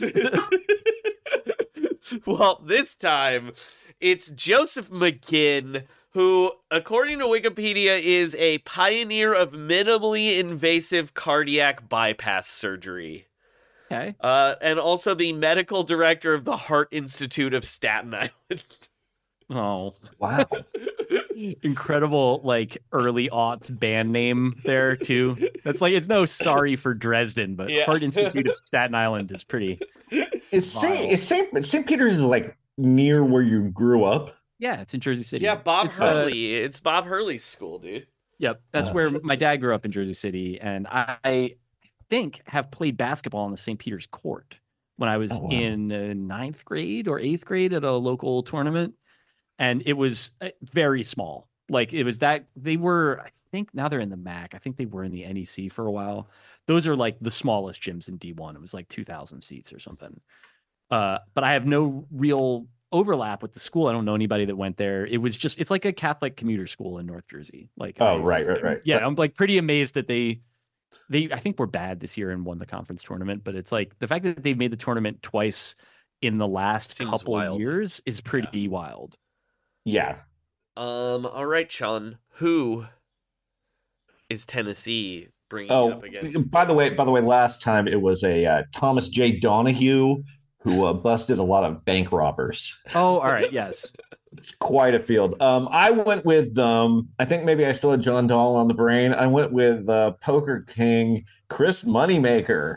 [SPEAKER 7] Well, this time it's Joseph McGinn, who, according to Wikipedia, is a pioneer of minimally invasive cardiac bypass surgery.
[SPEAKER 8] okay.
[SPEAKER 7] Uh, and also the medical director of the Heart Institute of Staten Island.
[SPEAKER 8] Oh,
[SPEAKER 9] Wow.
[SPEAKER 8] incredible! Like early aughts band name there too. That's like it's no sorry for Dresden, but
[SPEAKER 7] Yeah.
[SPEAKER 8] Heart Institute of Staten Island is pretty.
[SPEAKER 9] Is
[SPEAKER 8] Vile.
[SPEAKER 9] Saint is Saint Saint Peter's is like near where you grew up?
[SPEAKER 8] Yeah, it's in Jersey City.
[SPEAKER 7] Yeah, Bob
[SPEAKER 8] It's, uh,
[SPEAKER 7] Hurley. It's Bob Hurley's school, dude.
[SPEAKER 8] Yep, that's
[SPEAKER 9] Uh.
[SPEAKER 8] where my dad grew up in Jersey City, and I think have played basketball on the Saint Peter's court when I was
[SPEAKER 9] Oh, wow.
[SPEAKER 8] in uh, ninth grade or eighth grade at a local tournament, and it was uh, very small. Like it was that they were, I think now they're in the M A C. I think they were in the N E C for a while. Those are like the smallest gyms in D one. It was like two thousand seats or something. Uh, but I have no real overlap with the school. I don't know anybody that went there. It was just, it's like a Catholic commuter school in North Jersey. Like,
[SPEAKER 9] Oh,
[SPEAKER 8] I-
[SPEAKER 9] right, right, right.
[SPEAKER 8] Yeah, I'm like pretty amazed that they, they, I think were bad this year and won the conference tournament. But it's like the fact that they've made the tournament twice in the last
[SPEAKER 7] Seems
[SPEAKER 8] couple
[SPEAKER 7] wild.
[SPEAKER 8] years is pretty wild.
[SPEAKER 9] Yeah.
[SPEAKER 7] Um. All right, Sean. Who is Tennessee bringing
[SPEAKER 9] Oh,
[SPEAKER 7] up against?
[SPEAKER 9] by the way, by the way, last time it was a uh, Thomas J. Donahue who uh, busted a lot of bank robbers.
[SPEAKER 8] Oh, all right, yes.
[SPEAKER 9] It's quite a field. Um, I went with um, I think maybe I still had John Dahl on the brain. I went with uh, Poker King Chris Moneymaker.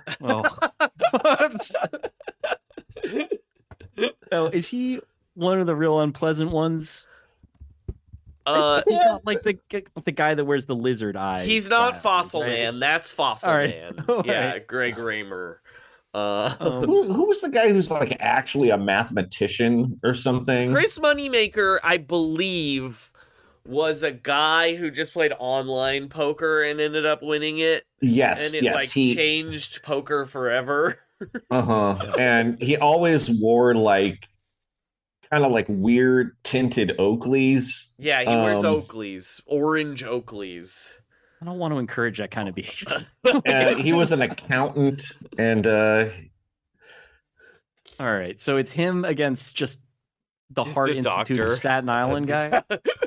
[SPEAKER 8] Oh. Oh, is he one of the real unpleasant ones?
[SPEAKER 7] Uh,
[SPEAKER 8] He's not like the the guy that wears the lizard eye.
[SPEAKER 7] he's not
[SPEAKER 8] glasses,
[SPEAKER 7] Fossil
[SPEAKER 8] right?
[SPEAKER 7] Man. That's Fossil
[SPEAKER 8] All right.
[SPEAKER 7] Man.
[SPEAKER 8] All
[SPEAKER 7] yeah,
[SPEAKER 8] right.
[SPEAKER 7] Greg Raymer. Uh,
[SPEAKER 8] Um,
[SPEAKER 9] Who, who was the guy who's like actually a mathematician or something?
[SPEAKER 7] Chris Moneymaker, I believe, was a guy who just played online poker and ended up winning it.
[SPEAKER 9] Yes,
[SPEAKER 7] and it
[SPEAKER 9] yes,
[SPEAKER 7] like
[SPEAKER 9] he-
[SPEAKER 7] changed poker forever.
[SPEAKER 9] Uh-huh. And he always wore like kind of like weird tinted Oakleys.
[SPEAKER 7] Yeah, he wears
[SPEAKER 9] Um,
[SPEAKER 7] Oakleys, orange Oakleys.
[SPEAKER 8] I don't want to encourage that kind of behavior.
[SPEAKER 9] uh, he was an accountant, and uh,
[SPEAKER 8] all right, so it's him against just the
[SPEAKER 7] He's
[SPEAKER 8] Heart
[SPEAKER 7] the
[SPEAKER 8] Institute
[SPEAKER 7] doctor.
[SPEAKER 8] of Staten Island guy.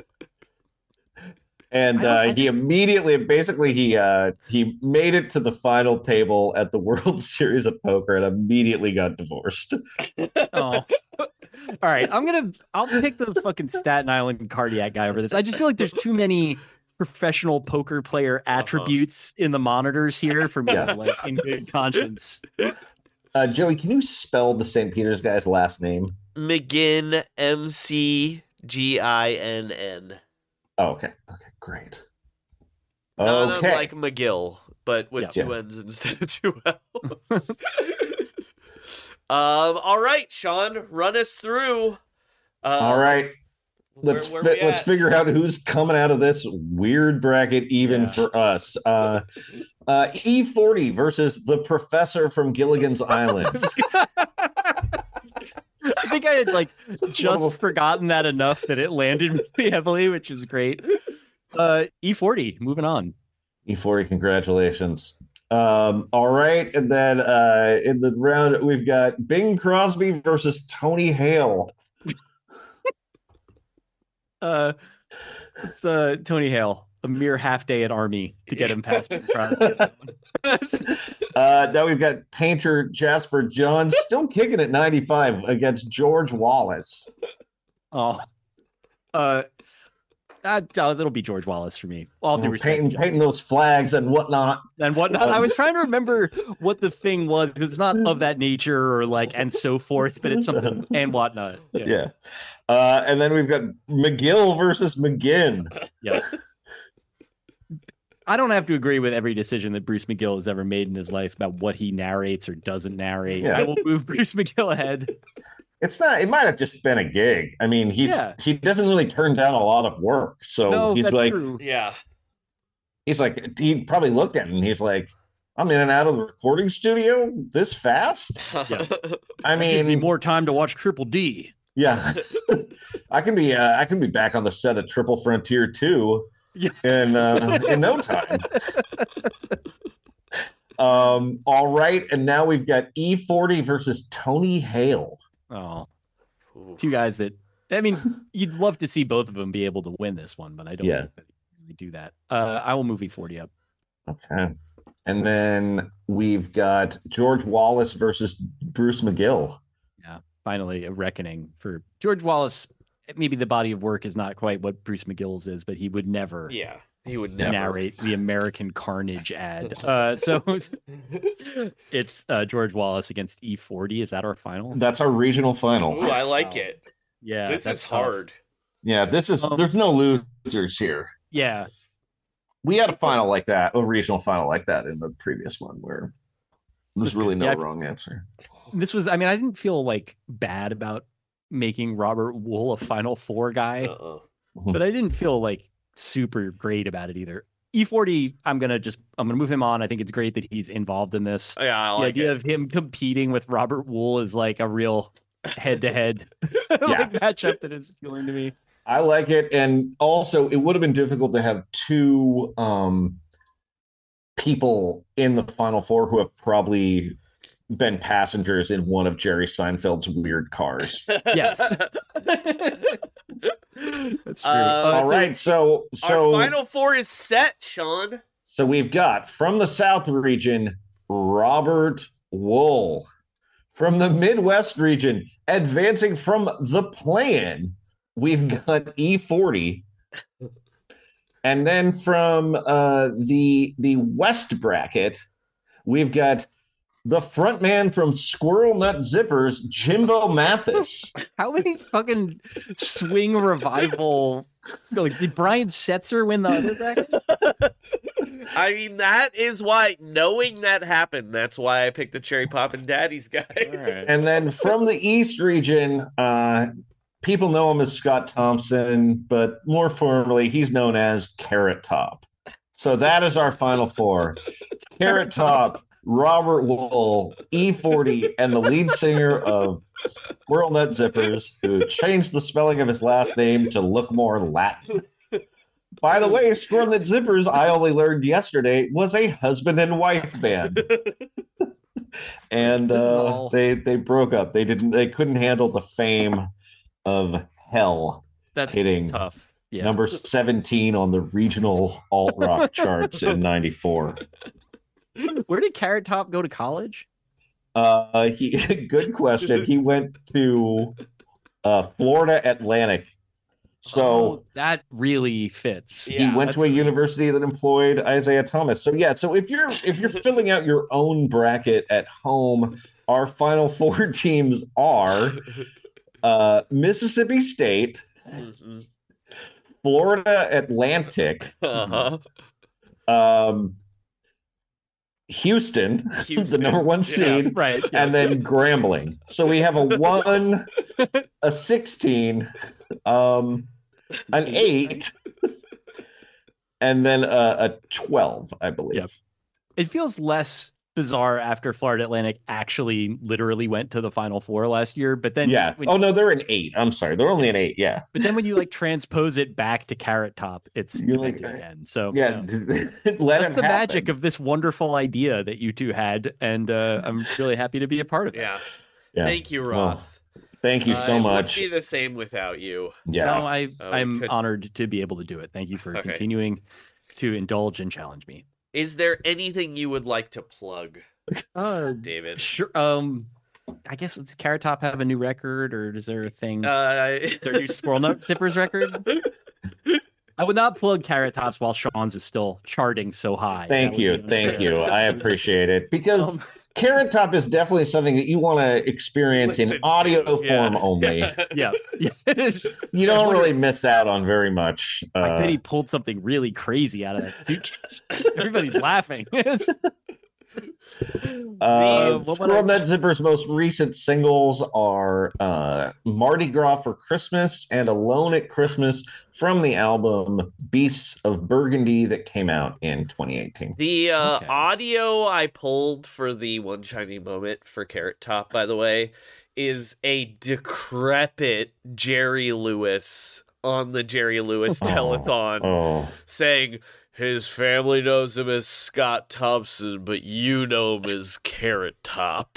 [SPEAKER 9] and uh, he immediately, basically, he uh, he made it to the final table at the World Series of Poker and immediately got divorced.
[SPEAKER 8] Oh. All right, I'm gonna. I'll pick the fucking Staten Island cardiac guy over this. I just feel like there's too many professional poker player attributes in the monitors here for me
[SPEAKER 9] Yeah.
[SPEAKER 8] to like in good conscience.
[SPEAKER 9] Uh, Joey, can you spell the Saint Peter's guy's last name?
[SPEAKER 7] McGinn, M C G I N N.
[SPEAKER 9] Oh, okay. Okay, great.
[SPEAKER 7] Not
[SPEAKER 9] Okay.
[SPEAKER 7] unlike McGill, but with
[SPEAKER 8] Yeah.
[SPEAKER 7] two N's instead of two L's. um. All right, Sean, run us through. Uh,
[SPEAKER 9] All right.
[SPEAKER 7] where-
[SPEAKER 9] Let's
[SPEAKER 7] where
[SPEAKER 9] fi-
[SPEAKER 7] we
[SPEAKER 9] let's
[SPEAKER 7] at?
[SPEAKER 9] figure out who's coming out of this weird bracket even
[SPEAKER 7] Yeah.
[SPEAKER 9] for us. Uh, uh, E forty versus the professor from Gilligan's Island.
[SPEAKER 8] I think I had like just
[SPEAKER 9] little-
[SPEAKER 8] forgotten that enough that it landed really heavily, which is great. Uh, E forty, moving on.
[SPEAKER 9] E forty, congratulations. Um, all right, and then uh, in the round we've got Bing Crosby versus Tony Hale.
[SPEAKER 8] Uh, it's uh Tony Hale, a mere half day at Army to get him past Bing Crosby.
[SPEAKER 9] Uh, now we've got painter Jasper John still kicking at ninety-five against George Wallace.
[SPEAKER 8] Oh, uh, that, uh, that'll be George Wallace for me. All due
[SPEAKER 9] Oh,
[SPEAKER 8] respect,
[SPEAKER 9] painting,
[SPEAKER 8] to John.
[SPEAKER 9] painting those flags and whatnot.
[SPEAKER 8] And whatnot. I was trying to remember what the thing was. 'Cause it's not of that nature or like and so forth, but it's something and whatnot. Yeah.
[SPEAKER 9] Yeah. Uh, and then we've got McGill versus McGinn.
[SPEAKER 8] Yeah. I don't have to agree with every decision that Bruce McGill has ever made in his life about what he narrates or doesn't narrate.
[SPEAKER 9] Yeah.
[SPEAKER 8] I will move Bruce McGill ahead.
[SPEAKER 9] It's not. It might have just been a gig. I mean, he's
[SPEAKER 8] Yeah.
[SPEAKER 9] he doesn't really turn down a lot of work. So
[SPEAKER 8] No,
[SPEAKER 9] he's
[SPEAKER 8] that's
[SPEAKER 9] like,
[SPEAKER 8] true.
[SPEAKER 7] Yeah.
[SPEAKER 9] he's like, he probably looked at it and he's like, I'm in and out of the recording studio this fast.
[SPEAKER 8] Yeah.
[SPEAKER 9] I
[SPEAKER 8] Gives me
[SPEAKER 9] mean,
[SPEAKER 8] more time to watch Triple D.
[SPEAKER 9] yeah, I can be. Uh, I can be back on the set of Triple Frontier two
[SPEAKER 8] Yeah.
[SPEAKER 9] in uh, in no time. Um. All right, and now we've got E forty versus Tony Hale.
[SPEAKER 8] Oh, two guys that I mean, you'd love to see both of them be able to win this one, but I don't
[SPEAKER 9] Yeah.
[SPEAKER 8] think that they really do that. Uh, I will move E forty up.
[SPEAKER 9] Okay. And then we've got George Wallace versus Bruce McGill.
[SPEAKER 8] Yeah, finally a reckoning for George Wallace. Maybe the body of work is not quite what Bruce McGill's is, but he would never
[SPEAKER 7] Yeah. He would never
[SPEAKER 8] narrate the American Carnage ad. Uh, so it's uh, George Wallace against E forty. Is that our final?
[SPEAKER 9] That's our regional final.
[SPEAKER 7] Ooh, I like it.
[SPEAKER 8] Yeah,
[SPEAKER 7] This
[SPEAKER 8] that's
[SPEAKER 7] is
[SPEAKER 8] tough.
[SPEAKER 7] hard.
[SPEAKER 9] Yeah, this is
[SPEAKER 8] Um,
[SPEAKER 9] there's no losers here.
[SPEAKER 8] Yeah,
[SPEAKER 9] We had a final like that, a regional final like that in the previous one where there's
[SPEAKER 8] That's
[SPEAKER 9] really
[SPEAKER 8] good.
[SPEAKER 9] no
[SPEAKER 8] Yeah, I-
[SPEAKER 9] wrong answer.
[SPEAKER 8] this was. I mean, I didn't feel like bad about making Robert Wool a Final Four guy,
[SPEAKER 7] Uh-uh.
[SPEAKER 8] but I didn't feel like super great about it either. E forty, I'm gonna just I'm gonna move him on. I think it's great that he's involved in this.
[SPEAKER 7] Oh, yeah, I
[SPEAKER 8] the
[SPEAKER 7] like
[SPEAKER 8] idea
[SPEAKER 7] it.
[SPEAKER 8] of him competing with Robert Wool is like a real head-to-head like matchup that is appealing to me.
[SPEAKER 9] I like it, and also it would have been difficult to have two um, people in the final four who have probably been passengers in one of Jerry Seinfeld's weird cars.
[SPEAKER 8] Yes. That's true.
[SPEAKER 7] Uh,
[SPEAKER 9] All right, so so
[SPEAKER 7] Our final four is set, Sean.
[SPEAKER 9] so we've got from the South region Robert Wool, from the Midwest region advancing from the plan. We've got E forty, and then from uh, the the West bracket, we've got the front man from Squirrel Nut Zippers, Jimbo Mathis.
[SPEAKER 8] How many fucking swing revival? Like, did Brian Setzer win the other bracket?
[SPEAKER 7] I mean, that is why, knowing that happened, that's why I picked the Cherry Poppin' Daddies guy.
[SPEAKER 9] And then from the East region, uh, people know him as Scott Thompson, but more formally, he's known as Carrot Top. So that is our final four: Carrot Top, Robert Wool, E forty, and the lead singer of Squirrel Nut Zippers, who changed the spelling of his last name to look more Latin. By the way, Scarlet Zippers, I only learned yesterday, was a husband and wife band. And uh, all... they they broke up. They didn't. They couldn't handle the fame of Hell.
[SPEAKER 8] That's
[SPEAKER 9] hitting
[SPEAKER 8] tough. Yeah.
[SPEAKER 9] Number seventeen on the regional alt rock charts in ninety-four.
[SPEAKER 8] Where did Carrot Top go to college?
[SPEAKER 9] Uh, he good question. He went to uh, Florida Atlantic. So
[SPEAKER 8] oh, that really fits.
[SPEAKER 9] He yeah, went to a really... university that employed Isaiah Thomas. So yeah, so if you're if you're filling out your own bracket at home, our final four teams are uh, Mississippi State, mm-hmm. Florida Atlantic, uh-huh. um, Houston, Houston, the number one seed,
[SPEAKER 8] yeah, right, yeah.
[SPEAKER 9] and then Grambling. So we have a one, a sixteen, um, an eight, and then a, a twelve, I believe.
[SPEAKER 8] Yep. It feels less bizarre after Florida Atlantic actually literally went to the Final Four last year, but then
[SPEAKER 9] yeah.
[SPEAKER 8] When,
[SPEAKER 9] oh no, they're an eight. I'm sorry, they're only an eight. Yeah.
[SPEAKER 8] But then when you like transpose it back to Carrot Top, it's
[SPEAKER 9] You're like,
[SPEAKER 8] again. So
[SPEAKER 9] yeah,
[SPEAKER 8] you know,
[SPEAKER 9] let
[SPEAKER 8] that's
[SPEAKER 9] it
[SPEAKER 8] the
[SPEAKER 9] happen.
[SPEAKER 8] magic of this wonderful idea that you two had, and uh, I'm really happy to be a part of it.
[SPEAKER 7] Yeah.
[SPEAKER 9] yeah.
[SPEAKER 7] Thank you, Roth.
[SPEAKER 9] Oh, thank you so
[SPEAKER 7] uh, it
[SPEAKER 9] much.
[SPEAKER 7] It would be the same without you.
[SPEAKER 9] Yeah.
[SPEAKER 8] No, I
[SPEAKER 7] oh,
[SPEAKER 8] I'm
[SPEAKER 7] could...
[SPEAKER 8] honored to be able to do it. Thank you for
[SPEAKER 7] okay.
[SPEAKER 8] continuing to indulge and challenge me.
[SPEAKER 7] Is there anything you would like to plug?
[SPEAKER 8] Uh,
[SPEAKER 7] David.
[SPEAKER 8] Sure. Um, I guess does Carrot Top have a new record, or is there a thing?
[SPEAKER 7] Uh,
[SPEAKER 8] their new Squirrel Nut Zippers record. I would not plug Carrot Tops while Sean's is still charting so high.
[SPEAKER 9] Thank you, thank you. I appreciate it because um, Carrot Top is definitely something that you want to experience in audio to, yeah. form only.
[SPEAKER 8] Yeah, yeah.
[SPEAKER 9] You don't really miss out on very much. Uh,
[SPEAKER 8] I bet he pulled something really crazy out of that suitcase. Everybody's laughing.
[SPEAKER 9] Uh, Squirrel Nut Zipper's most recent singles are uh, Mardi Gras for Christmas and Alone at Christmas from the album Beasts of Burgundy that came out in twenty eighteen.
[SPEAKER 7] The uh,
[SPEAKER 8] okay.
[SPEAKER 7] audio I pulled for the One Shiny Moment for Carrot Top, by the way, is a decrepit Jerry Lewis on the Jerry Lewis telethon
[SPEAKER 9] oh, oh.
[SPEAKER 7] saying... His family knows him as Scott Thompson, but you know him as Carrot Top.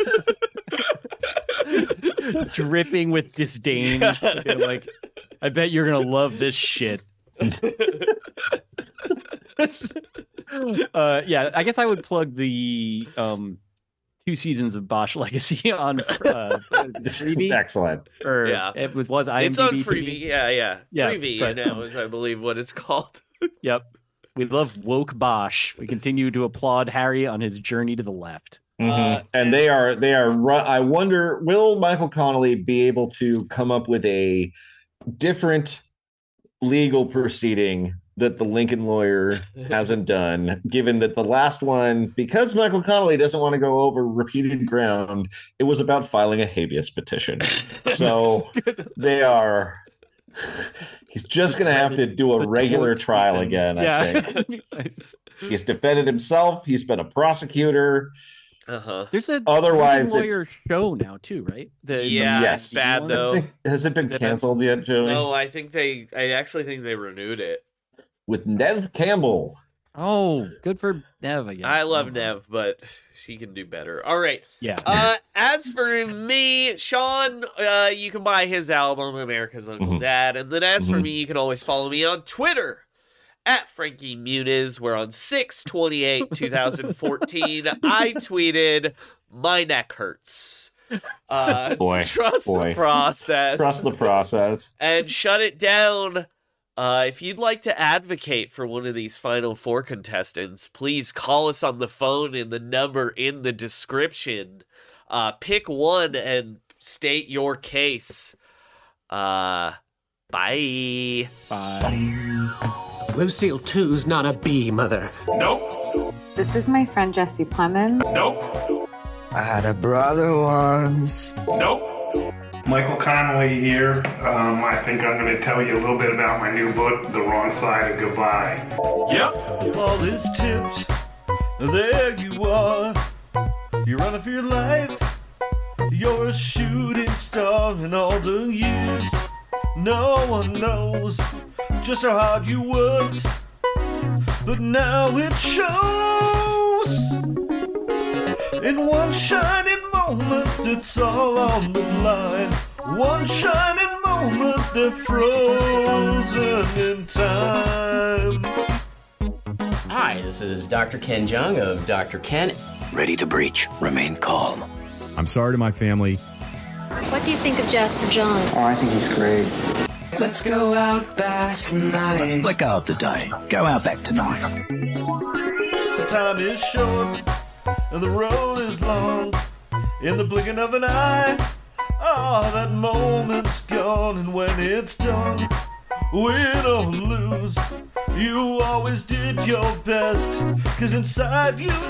[SPEAKER 8] Dripping with disdain. Like, I bet you're going to love this shit. uh, yeah, I guess I would plug the um, two seasons of Bosch Legacy on uh, Freebie.
[SPEAKER 9] Excellent.
[SPEAKER 8] Or
[SPEAKER 7] yeah.
[SPEAKER 8] it was, was I M D B
[SPEAKER 7] It's on Freebie. Yeah, yeah.
[SPEAKER 8] yeah
[SPEAKER 7] Freebie
[SPEAKER 8] but,
[SPEAKER 7] now is, I believe, what it's called.
[SPEAKER 8] Yep. We love woke Bosch. We continue to applaud Harry on his journey to the left.
[SPEAKER 9] Mm-hmm. Uh, and they are, they are, I wonder, will Michael Connolly be able to come up with a different legal proceeding that the Lincoln lawyer hasn't done, given that the last one, because Michael Connolly doesn't want to go over repeated ground, it was about filing a habeas petition. So they are... He's just going to have to do a regular trial season. again,
[SPEAKER 8] yeah.
[SPEAKER 9] I think. He's defended himself. He's been a prosecutor.
[SPEAKER 7] Uh-huh.
[SPEAKER 8] There's a
[SPEAKER 9] Otherwise,
[SPEAKER 8] lawyer show now, too, right?
[SPEAKER 7] The, yeah, yes. It's bad, though.
[SPEAKER 9] Think, has it been canceled yet, Joey?
[SPEAKER 7] No, I think they, I actually think they renewed it.
[SPEAKER 9] With Nev Campbell.
[SPEAKER 8] Oh, good for Nev, I guess.
[SPEAKER 7] I love Nev, but she can do better. All right.
[SPEAKER 8] Yeah.
[SPEAKER 7] Uh, as for me, Sean, uh, you can buy his album, America's Uncle mm-hmm. Dad. And then as mm-hmm. for me, you can always follow me on Twitter at Frankie Muniz, where on six twenty-eight twenty fourteen, I tweeted, "My neck hurts." Uh,
[SPEAKER 9] boy,
[SPEAKER 7] trust
[SPEAKER 9] boy.
[SPEAKER 7] the process.
[SPEAKER 9] Trust the process.
[SPEAKER 7] And shut it down. Uh, if you'd like to advocate for one of these Final Four contestants, please call us on the phone in the number in the description. Uh, pick one and state your case. Uh, bye.
[SPEAKER 8] Bye.
[SPEAKER 12] Lucille two's not a bee, mother.
[SPEAKER 13] Nope.
[SPEAKER 14] This is my friend Jesse Plemons.
[SPEAKER 13] Nope.
[SPEAKER 15] I had a brother once.
[SPEAKER 13] Nope.
[SPEAKER 16] Michael Connolly here. Um, I think I'm going to tell you a little bit about my new book, The Wrong Side of Goodbye.
[SPEAKER 13] Yep.
[SPEAKER 17] All is tipped. There you are. You run for your life. You're a shooting star in all the years. No one knows just how hard you worked. But now it shows. In one shining moment, it's all on the line. One shining moment, they're frozen in time.
[SPEAKER 18] Hi, this is Doctor Ken Jeong of Doctor Ken.
[SPEAKER 19] Ready to breach. Remain calm.
[SPEAKER 20] I'm sorry to my family.
[SPEAKER 21] What do you think of Jasper John?
[SPEAKER 22] Oh, I think he's great.
[SPEAKER 19] Let's go out back tonight.
[SPEAKER 23] Let go of the day. Go out back tonight.
[SPEAKER 17] Time is short and the road is long. In the blinking of an eye, ah, that moment's gone. And when it's done, win or lose, you always did your best. Cause inside you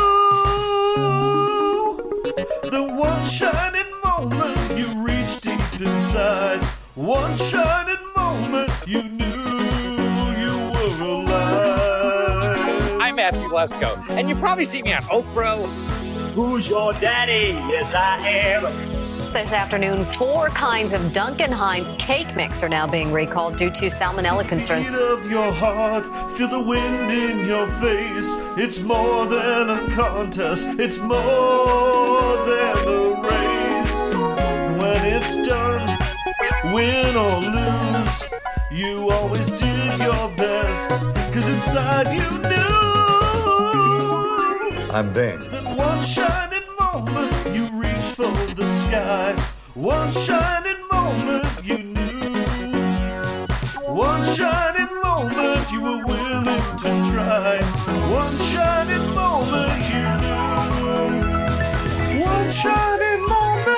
[SPEAKER 17] knew the one shining moment you reached deep inside. One shining moment you knew you were alive.
[SPEAKER 24] I'm Matthew Lesko, and you probably see me on Oprah.
[SPEAKER 25] Who's your daddy? Yes, I am.
[SPEAKER 26] This afternoon, four kinds of Duncan Hines cake mix are now being recalled due to salmonella concerns.
[SPEAKER 17] Beat of your heart, feel the wind in your face. It's more than a contest, it's more than a race. When it's done, win or lose, you always did your best. Cause inside you knew
[SPEAKER 27] I'm Ben.
[SPEAKER 17] that one shining moment you reached for the sky. One shining moment you knew. One shining moment you were willing to try. One shining moment you knew. One shining moment.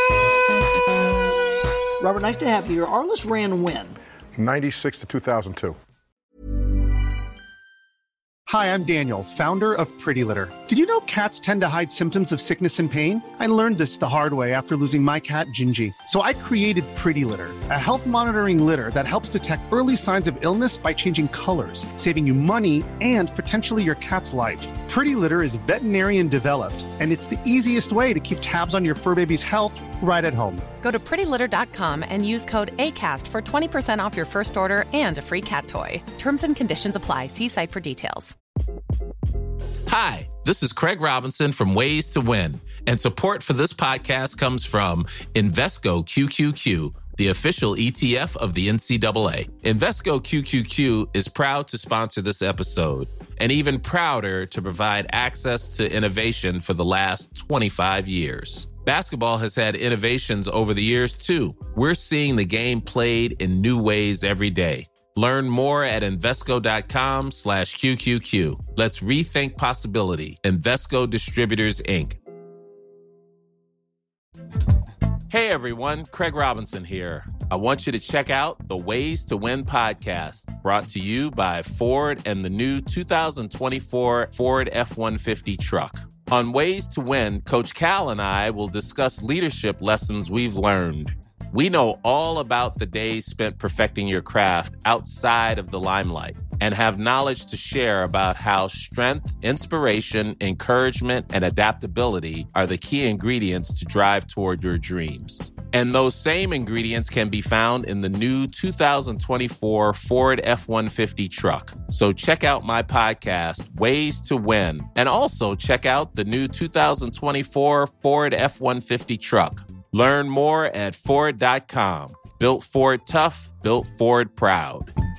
[SPEAKER 28] Robert, nice to have you here. Arliss ran when?
[SPEAKER 29] ninety-six to two thousand two.
[SPEAKER 30] Hi, I'm Daniel, founder of Pretty Litter. Did you know cats tend to hide symptoms of sickness and pain? I learned this the hard way after losing my cat, Gingy. So I created Pretty Litter, a health monitoring litter that helps detect early signs of illness by changing colors, saving you money and potentially your cat's life. Pretty Litter is veterinarian developed, and it's the easiest way to keep tabs on your fur baby's health right at home.
[SPEAKER 31] Go to pretty litter dot com and use code ACAST for twenty percent off your first order and a free cat toy. Terms and conditions apply. See site for details.
[SPEAKER 32] Hi, this is Craig Robinson from Ways to Win, and support for this podcast comes from Invesco Q Q Q, the official E T F of the N C double A. Invesco Q Q Q is proud to sponsor this episode, and even prouder to provide access to innovation for the last twenty-five years. Basketball has had innovations over the years, too. We're seeing the game played in new ways every day. Learn more at Invesco.com slash QQQ. Let's rethink possibility. Invesco Distributors, Incorporated. Hey everyone, Craig Robinson here. I want you to check out the Ways to Win podcast, brought to you by Ford and the new two thousand twenty-four Ford F one fifty truck. On Ways to Win, Coach Cal and I will discuss leadership lessons we've learned. We know all about the days spent perfecting your craft outside of the limelight and have knowledge to share about how strength, inspiration, encouragement, and adaptability are the key ingredients to drive toward your dreams. And those same ingredients can be found in the new two thousand twenty-four Ford F one fifty truck. So check out my podcast, Ways to Win, and also check out the new two thousand twenty-four Ford F one fifty truck. Learn more at Ford dot com. Built Ford tough, built Ford proud.